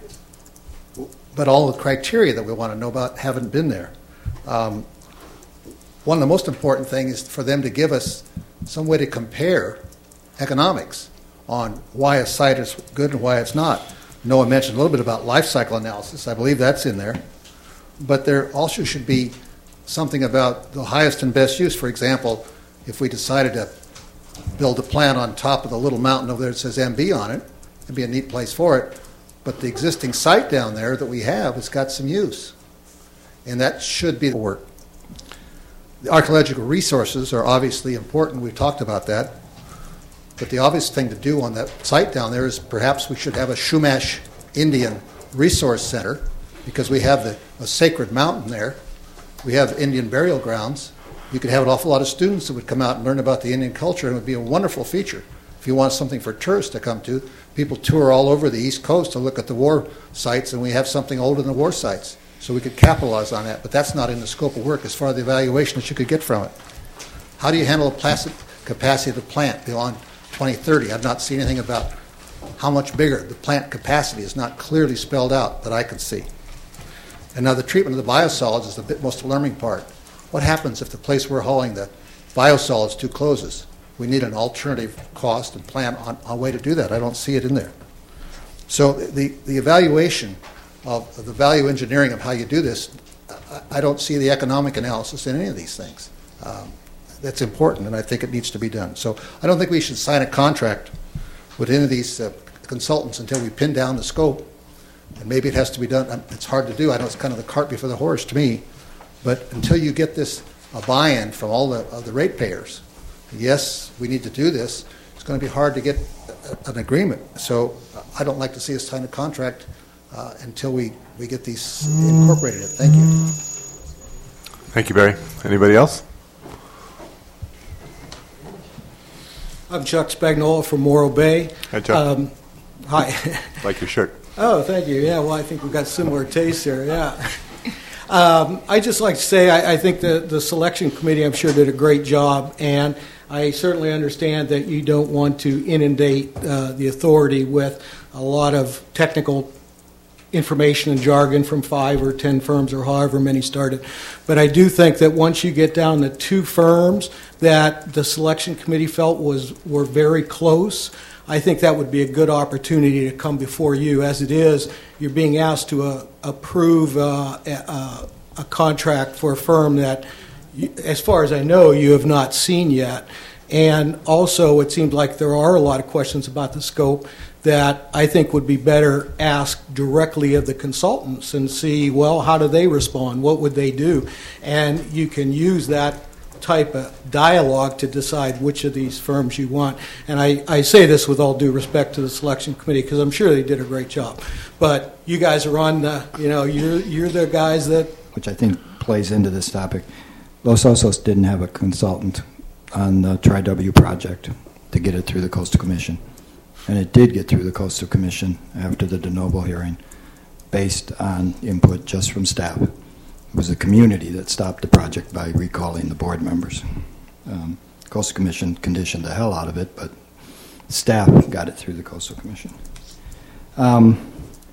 but all the criteria that we want to know about haven't been there. Um, one of the most important things is for them to give us some way to compare economics on why a site is good and why it's not. Noah mentioned a little bit about life cycle analysis. I believe that's in there. But there also should be something about the highest and best use. For example, if we decided to build a plant on top of the little mountain over there that says M B on it, it'd be a neat place for it. But the existing site down there that we have has got some use. And that should be the work. The archaeological resources are obviously important. We've talked about that. But the obvious thing to do on that site down there is perhaps we should have a Chumash Indian Resource Center, because we have the, a sacred mountain there. We have Indian burial grounds. You could have an awful lot of students that would come out and learn about the Indian culture, and it would be a wonderful feature. If you want something for tourists to come to, people tour all over the East Coast to look at the war sites, and we have something older than the war sites. So we could capitalize on that, but that's not in the scope of work as far as the evaluation that you could get from it. How do you handle the plastic capacity of the plant beyond twenty thirty? I've not seen anything about how much bigger. The plant capacity is not clearly spelled out that I can see. And now the treatment of the biosolids is the bit most alarming part. What happens if the place we're hauling the biosolids to closes? We need an alternative cost and plan on a way to do that. I don't see it in there. So the, the evaluation of, of the value engineering of how you do this, I, I don't see the economic analysis in any of these things. Um, that's important, and I think it needs to be done. So I don't think we should sign a contract with any of these uh, consultants until we pin down the scope. And maybe it has to be done. It's hard to do. I know it's kind of the cart before the horse to me. But until you get this a buy-in from all the, uh, the ratepayers, yes, we need to do this, it's going to be hard to get a, an agreement. So uh, I don't like to see us sign a contract uh, until we, we get these incorporated. Thank you. Thank you, Barry. Anybody else? I'm Chuck Spagnola from Morro Bay. Hi, Chuck. Um, hi. Like your shirt. Oh, thank you. Yeah, well, I think we've got similar tastes here. Yeah. Um, I just like to say I, I think the, the selection committee, I'm sure, did a great job, and I certainly understand that you don't want to inundate uh, the authority with a lot of technical information and jargon from five or ten firms or however many started. But I do think that once you get down to two firms that the selection committee felt was were very close, I think that would be a good opportunity to come before you. As it is, you're being asked to uh, approve uh, a, a contract for a firm that, you, as far as I know, you have not seen yet. And also, it seems like there are a lot of questions about the scope that I think would be better asked directly of the consultants and see, well, how do they respond? What would they do? And you can use that type of dialogue to decide which of these firms you want. And I, I say this with all due respect to the selection committee because I'm sure they did a great job. But you guys are on the, you know, you're, you're the guys that... Which I think plays into this topic. Los Osos didn't have a consultant on the Tri-W project to get it through the Coastal Commission. And it did get through the Coastal Commission after the de novo hearing based on input just from staff. It was the community that stopped the project by recalling the board members. Um, Coastal Commission conditioned the hell out of it, but staff got it through the Coastal Commission. Um,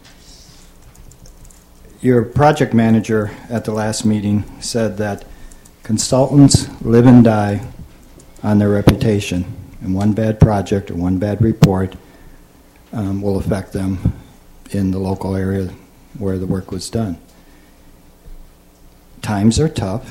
your project manager at the last meeting said that consultants live and die on their reputation, and one bad project or one bad report um, will affect them in the local area where the work was done. Times are tough.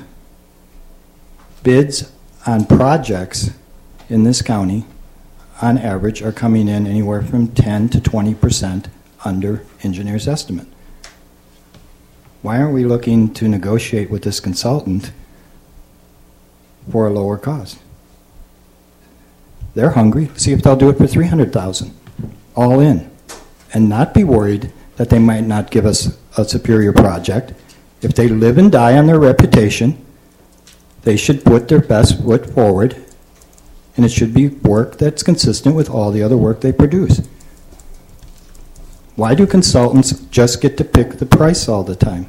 Bids on projects in this county, on average, are coming in anywhere from ten to twenty percent under engineer's estimate. Why aren't we looking to negotiate with this consultant for a lower cost? They're hungry. See if they'll do it for three hundred thousand dollars, all in, and not be worried that they might not give us a superior project. If they live and die on their reputation, they should put their best foot forward, and it should be work that's consistent with all the other work they produce. Why do consultants just get to pick the price all the time?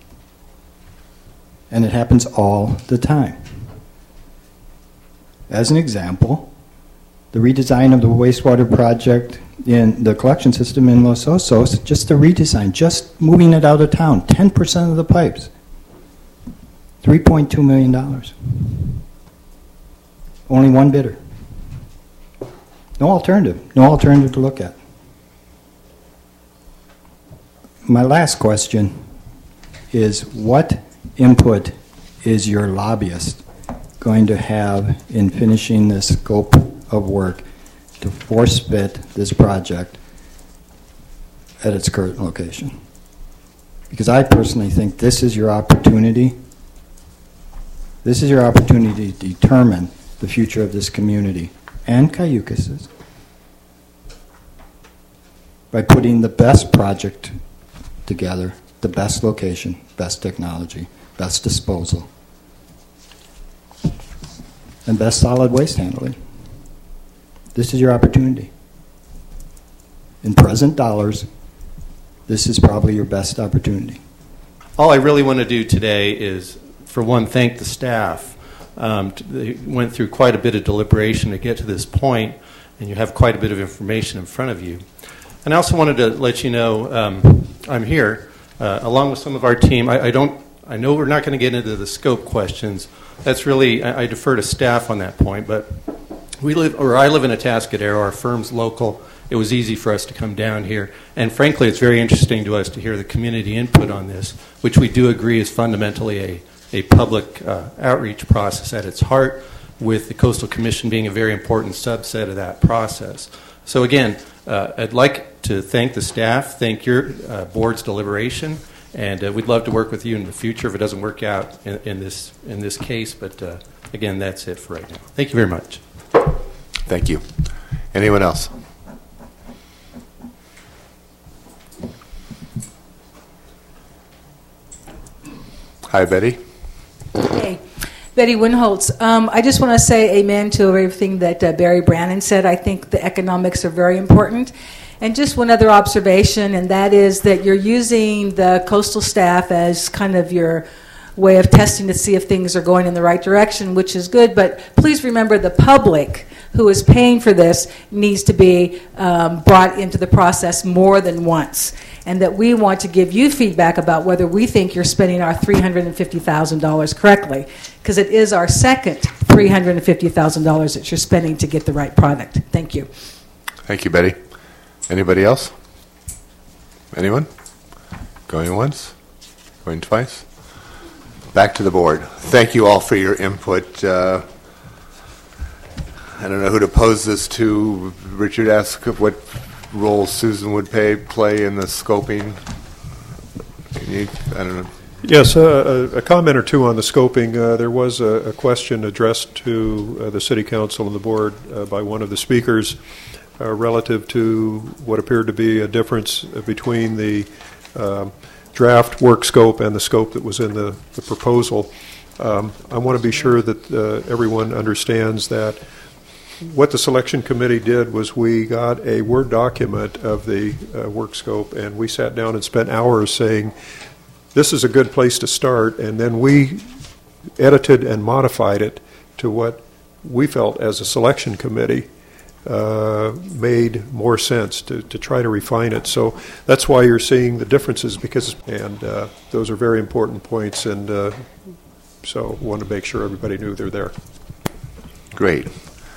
And it happens all the time. As an example, the redesign of the wastewater project in the collection system in Los Osos, just the redesign, just moving it out of town, ten percent of the pipes, three point two million dollars. Only one bidder. No alternative, no alternative to look at. My last question is, what input is your lobbyist going to have in finishing this scope of work to force fit this project at its current location? Because I personally think this is your opportunity. This is your opportunity to determine the future of this community and Cayucas by putting the best project together, the best location, best technology, best disposal, and best solid waste handling. This is your opportunity. In present dollars, this is probably your best opportunity. All I really want to do today is, for one, thank the staff. Um, they went through quite a bit of deliberation to get to this point, and you have quite a bit of information in front of you. And I also wanted to let you know um, I'm here, uh, along with some of our team. I, I don't. I know we're not going to get into the scope questions. That's really, I, I defer to staff on that point, but we live, or I live in Atascadero. Our firm's local. It was easy for us to come down here. And frankly, it's very interesting to us to hear the community input on this, which we do agree is fundamentally a, a public uh, outreach process at its heart, with the Coastal Commission being a very important subset of that process. So again, uh, I'd like to thank the staff, thank your uh, board's deliberation, and uh, we'd love to work with you in the future if it doesn't work out in, in this in this case. But uh, again, that's it for right now. Thank you very much. Thank you. Anyone else? Hi, Betty. Hey, Betty Winholtz. Um, I just want to say amen to everything that uh, Barry Brannon said. I think the economics are very important. And just one other observation, and that is that you're using the coastal staff as kind of your way of testing to see if things are going in the right direction, which is good. But please remember, the public who is paying for this needs to be um, brought into the process more than once. And that we want to give you feedback about whether we think you're spending our three hundred fifty thousand dollars correctly, because it is our second three hundred fifty thousand dollars that you're spending to get the right product. Thank you. Thank you, Betty. Anybody else? Anyone? Going once? Going twice? Back to the board. Thank you all for your input. Uh, I don't know who to pose this to. Richard asked what role Susan would pay, play in the scoping? Can you, I don't know. Yes, uh, a, a comment or two on the scoping. Uh, there was a, a question addressed to uh, the City Council and the Board uh, by one of the speakers uh, relative to what appeared to be a difference between the uh, draft work scope and the scope that was in the, the proposal. Um, I want to be sure that uh, everyone understands that what the selection committee did was we got a Word document of the uh, work scope, and we sat down and spent hours saying, this is a good place to start, and then we edited and modified it to what we felt as a selection committee uh, made more sense to, to try to refine it. So that's why you're seeing the differences, because, and uh, those are very important points, and uh, so want to make sure everybody knew they're there. Great.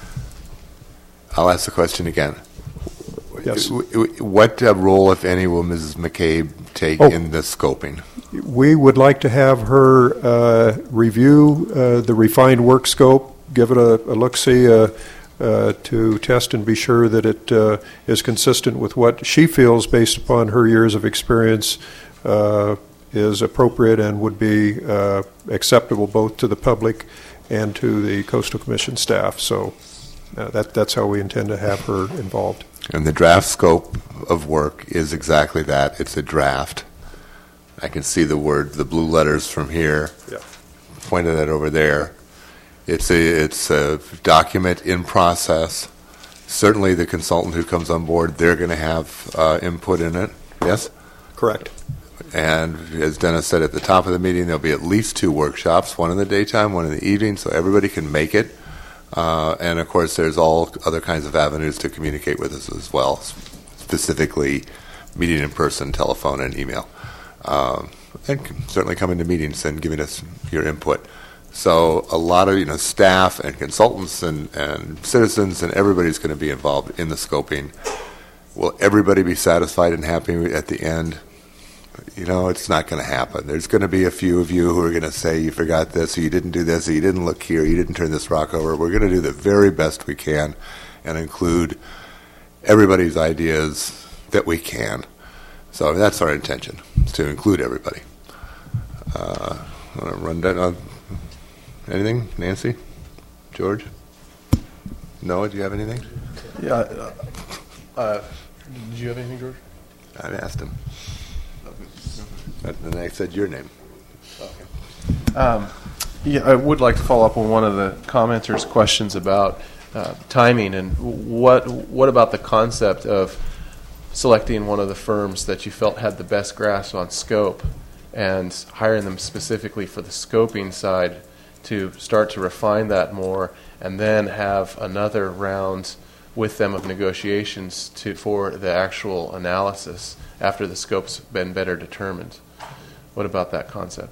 I'll ask the question again. Yes. What uh, role, if any, will Missus McCabe take Oh. in the scoping? We would like to have her uh, review uh, the refined work scope, give it a, a look-see uh, uh, to test and be sure that it uh, is consistent with what she feels, based upon her years of experience, uh, is appropriate and would be uh, acceptable both to the public and to the Coastal Commission staff. So uh, that that's how we intend to have her involved. And the draft scope of work is exactly that. It's a draft. I can see the word, the blue letters from here. Yeah. Pointed that over there. It's a it's a document in process. Certainly, the consultant who comes on board, they're going to have uh, input in it. Yes. Correct. And as Dennis said at the top of the meeting, there'll be at least two workshops: one in the daytime, one in the evening, so everybody can make it. Uh, and of course, there's all other kinds of avenues to communicate with us as well, specifically meeting in person, telephone, and email. Um, and certainly coming to meetings and giving us your input. So a lot of you know staff and consultants and, and citizens and everybody's going to be involved in the scoping. Will everybody be satisfied and happy at the end? You know, it's not going to happen. There's going to be a few of you who are going to say you forgot this, or you didn't do this, or you didn't look here, you didn't turn this rock over. We're going to do the very best we can and include everybody's ideas that we can. So that's our intention, is to include everybody. Uh, want to run down on anything? Nancy? George? Noah, do you have anything? Yeah. Uh, uh, did you have anything, George? I asked him. And then I said your name. Okay. Um, yeah, I would like to follow up on one of the commenters' questions about uh, timing and what what about the concept of selecting one of the firms that you felt had the best grasp on scope and hiring them specifically for the scoping side to start to refine that more, and then have another round with them of negotiations to for the actual analysis after the scope's been better determined. What about that concept?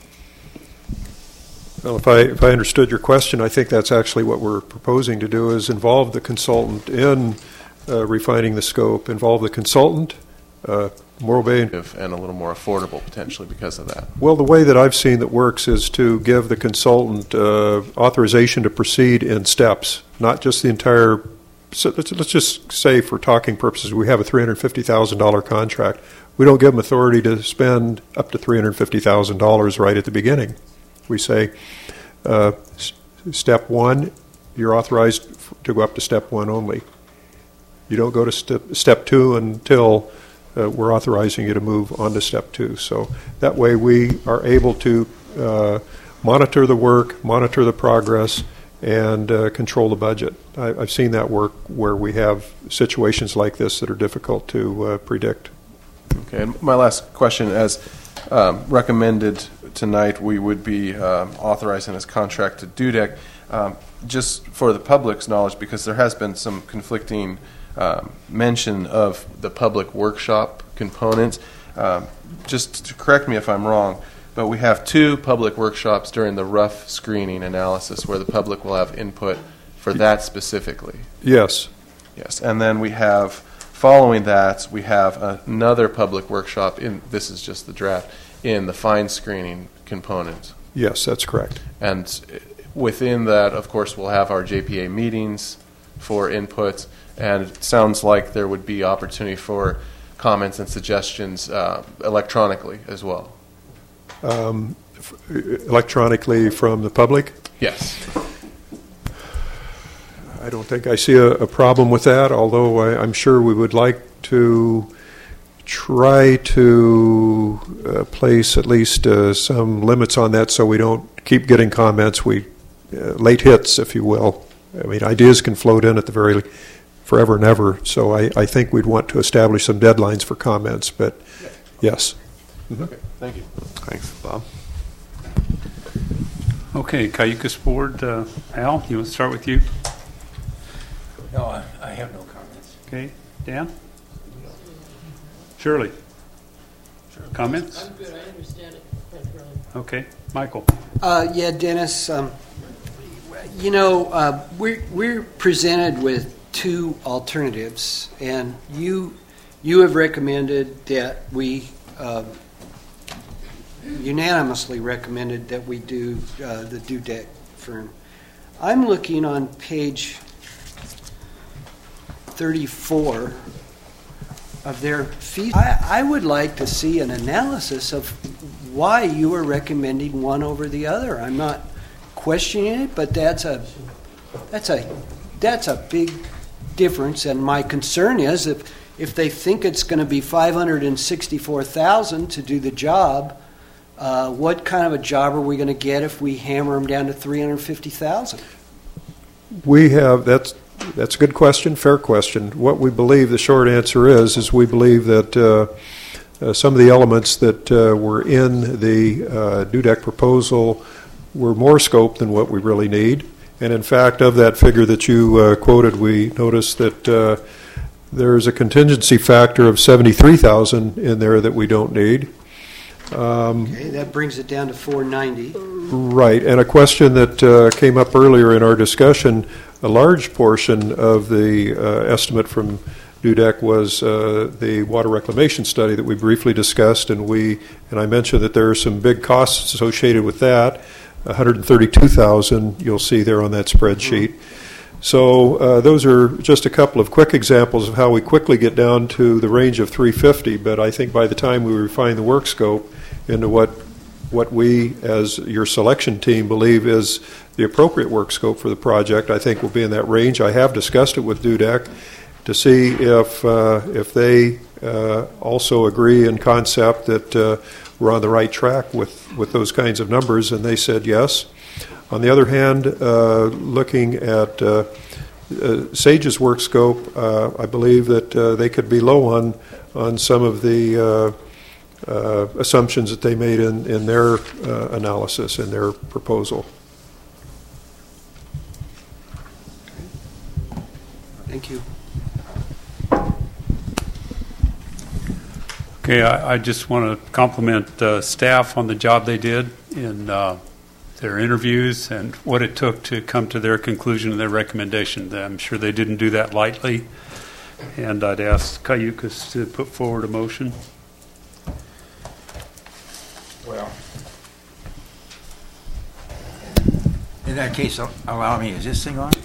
Well, if I if I understood your question, I think that's actually what we're proposing to do, is involve the consultant in uh, refining the scope, involve the consultant, uh, Morro Bay. And a little more affordable, potentially, because of that. Well, the way that I've seen that works is to give the consultant uh, authorization to proceed in steps, not just the entire. So let's, let's just say, for talking purposes, we have a three hundred fifty thousand dollars contract. We don't give them authority to spend up to three hundred fifty thousand dollars right at the beginning. We say, uh, s- step one, you're authorized f- to go up to step one only. You don't go to step, step two until uh, we're authorizing you to move on to step two. So that way we are able to uh, monitor the work, monitor the progress, and uh, control the budget. I, I've seen that work where we have situations like this that are difficult to uh, predict. Okay, and my last question, as um, recommended tonight, we would be um, authorizing this contract to Dudek. Um, just for the public's knowledge, because there has been some conflicting um, mention of the public workshop components. Um, just to correct me if I'm wrong, but we have two public workshops during the rough screening analysis where the public will have input for that specifically. Yes. Yes, and then we have, following that, we have another public workshop, in this is just the draft, in the fine screening component. Yes, that's correct. And within that, of course, we'll have our J P A meetings for input, and it sounds like there would be opportunity for comments and suggestions uh, electronically as well. Um, f- electronically from the public? Yes. I don't think I see a, a problem with that, although I, I'm sure we would like to try to uh, place at least uh, some limits on that so we don't keep getting comments, we uh, late hits, if you will. I mean, ideas can float in at the very forever and ever, so I, I think we'd want to establish some deadlines for comments, but yes. Mm-hmm. Okay, thank you. Thanks, Bob. Okay, Cayucas Board, uh, Al, you want to start with you? No, I, I have no comments. Okay, Dan? Shirley? Comments? I'm good. I understand it quite thoroughly. Okay, Michael? Uh, yeah, Dennis, um, you know, uh, we're, we're presented with two alternatives, and you you have recommended that we uh, unanimously recommended that we do uh, the Dudek firm. I'm looking on page thirty-four of their fee. I, I would like to see an analysis of why you are recommending one over the other. I'm not questioning it, but that's a that's a that's a big difference. And my concern is if if they think it's going to be five hundred sixty-four thousand to do the job, uh, what kind of a job are we going to get if we hammer them down to three hundred fifty thousand? We have that's that's a good question, fair question. What we believe, the short answer is, is we believe that uh, uh, some of the elements that uh, were in the uh, Dudek proposal were more scope than what we really need. And in fact, of that figure that you uh, quoted, we noticed that uh, there's a contingency factor of seventy-three thousand in there that we don't need. Um, Okay, that brings it down to four ninety. Right, and a question that uh, came up earlier in our discussion, a large portion of the uh, estimate from Dudek was uh, the water reclamation study that we briefly discussed, and we and I mentioned that there are some big costs associated with that, one hundred thirty-two thousand you'll see there on that spreadsheet. Mm-hmm. So uh, those are just a couple of quick examples of how we quickly get down to the range of three fifty, but I think by the time we refine the work scope into what what we, as your selection team, believe is the appropriate work scope for the project, I think will be in that range. I have discussed it with Dudek to see if uh, if they uh, also agree in concept that uh, we're on the right track with, with those kinds of numbers, and they said yes. On the other hand, uh, looking at uh, uh, SAGE's work scope, uh, I believe that uh, they could be low on on some of the uh, uh, assumptions that they made in, in their uh, analysis, in their proposal. Thank you. Okay, I, I just want to compliment uh, staff on the job they did in uh, their interviews and what it took to come to their conclusion and their recommendation. I'm sure they didn't do that lightly, and I'd ask Cayucas to put forward a motion. Well, in that case, allow me, is this thing on?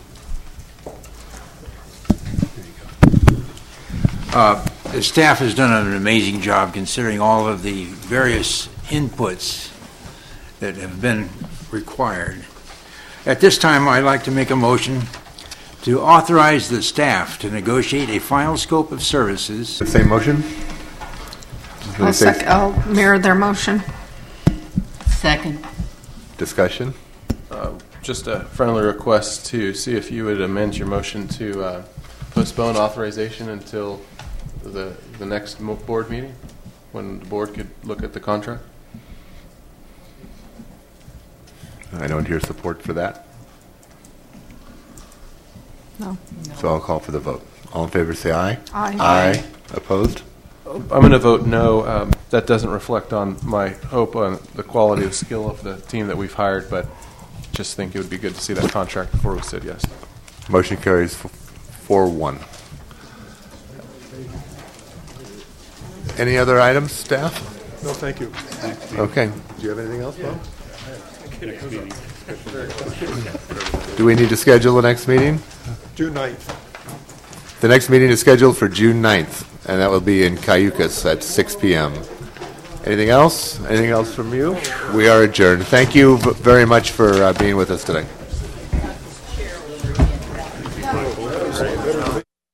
Uh, the staff has done an amazing job considering all of the various inputs that have been required. At this time, I'd like to make a motion to authorize the staff to negotiate a final scope of services. The same motion? I'll, sec- I'll mirror their motion. Second. Discussion? Uh, just a friendly request to see if you would amend your motion to uh, postpone authorization until the the next mo- board meeting, when the board could look at the contract. I don't hear support for that. No. So I'll call for the vote. All in favor say aye. Aye. Aye. Opposed? I'm going to vote no. Um, that doesn't reflect on my hope on the quality of skill of the team that we've hired, but just think it would be good to see that contract before we said yes. Motion carries four one. Any other items, staff? No, thank you. Okay. Do you have anything else, Bob? Do we need to schedule the next meeting? June ninth. The next meeting is scheduled for June ninth, and that will be in Cayucas at six p.m. Anything else? Anything else from you? We are adjourned. Thank you v- very much for uh, being with us today.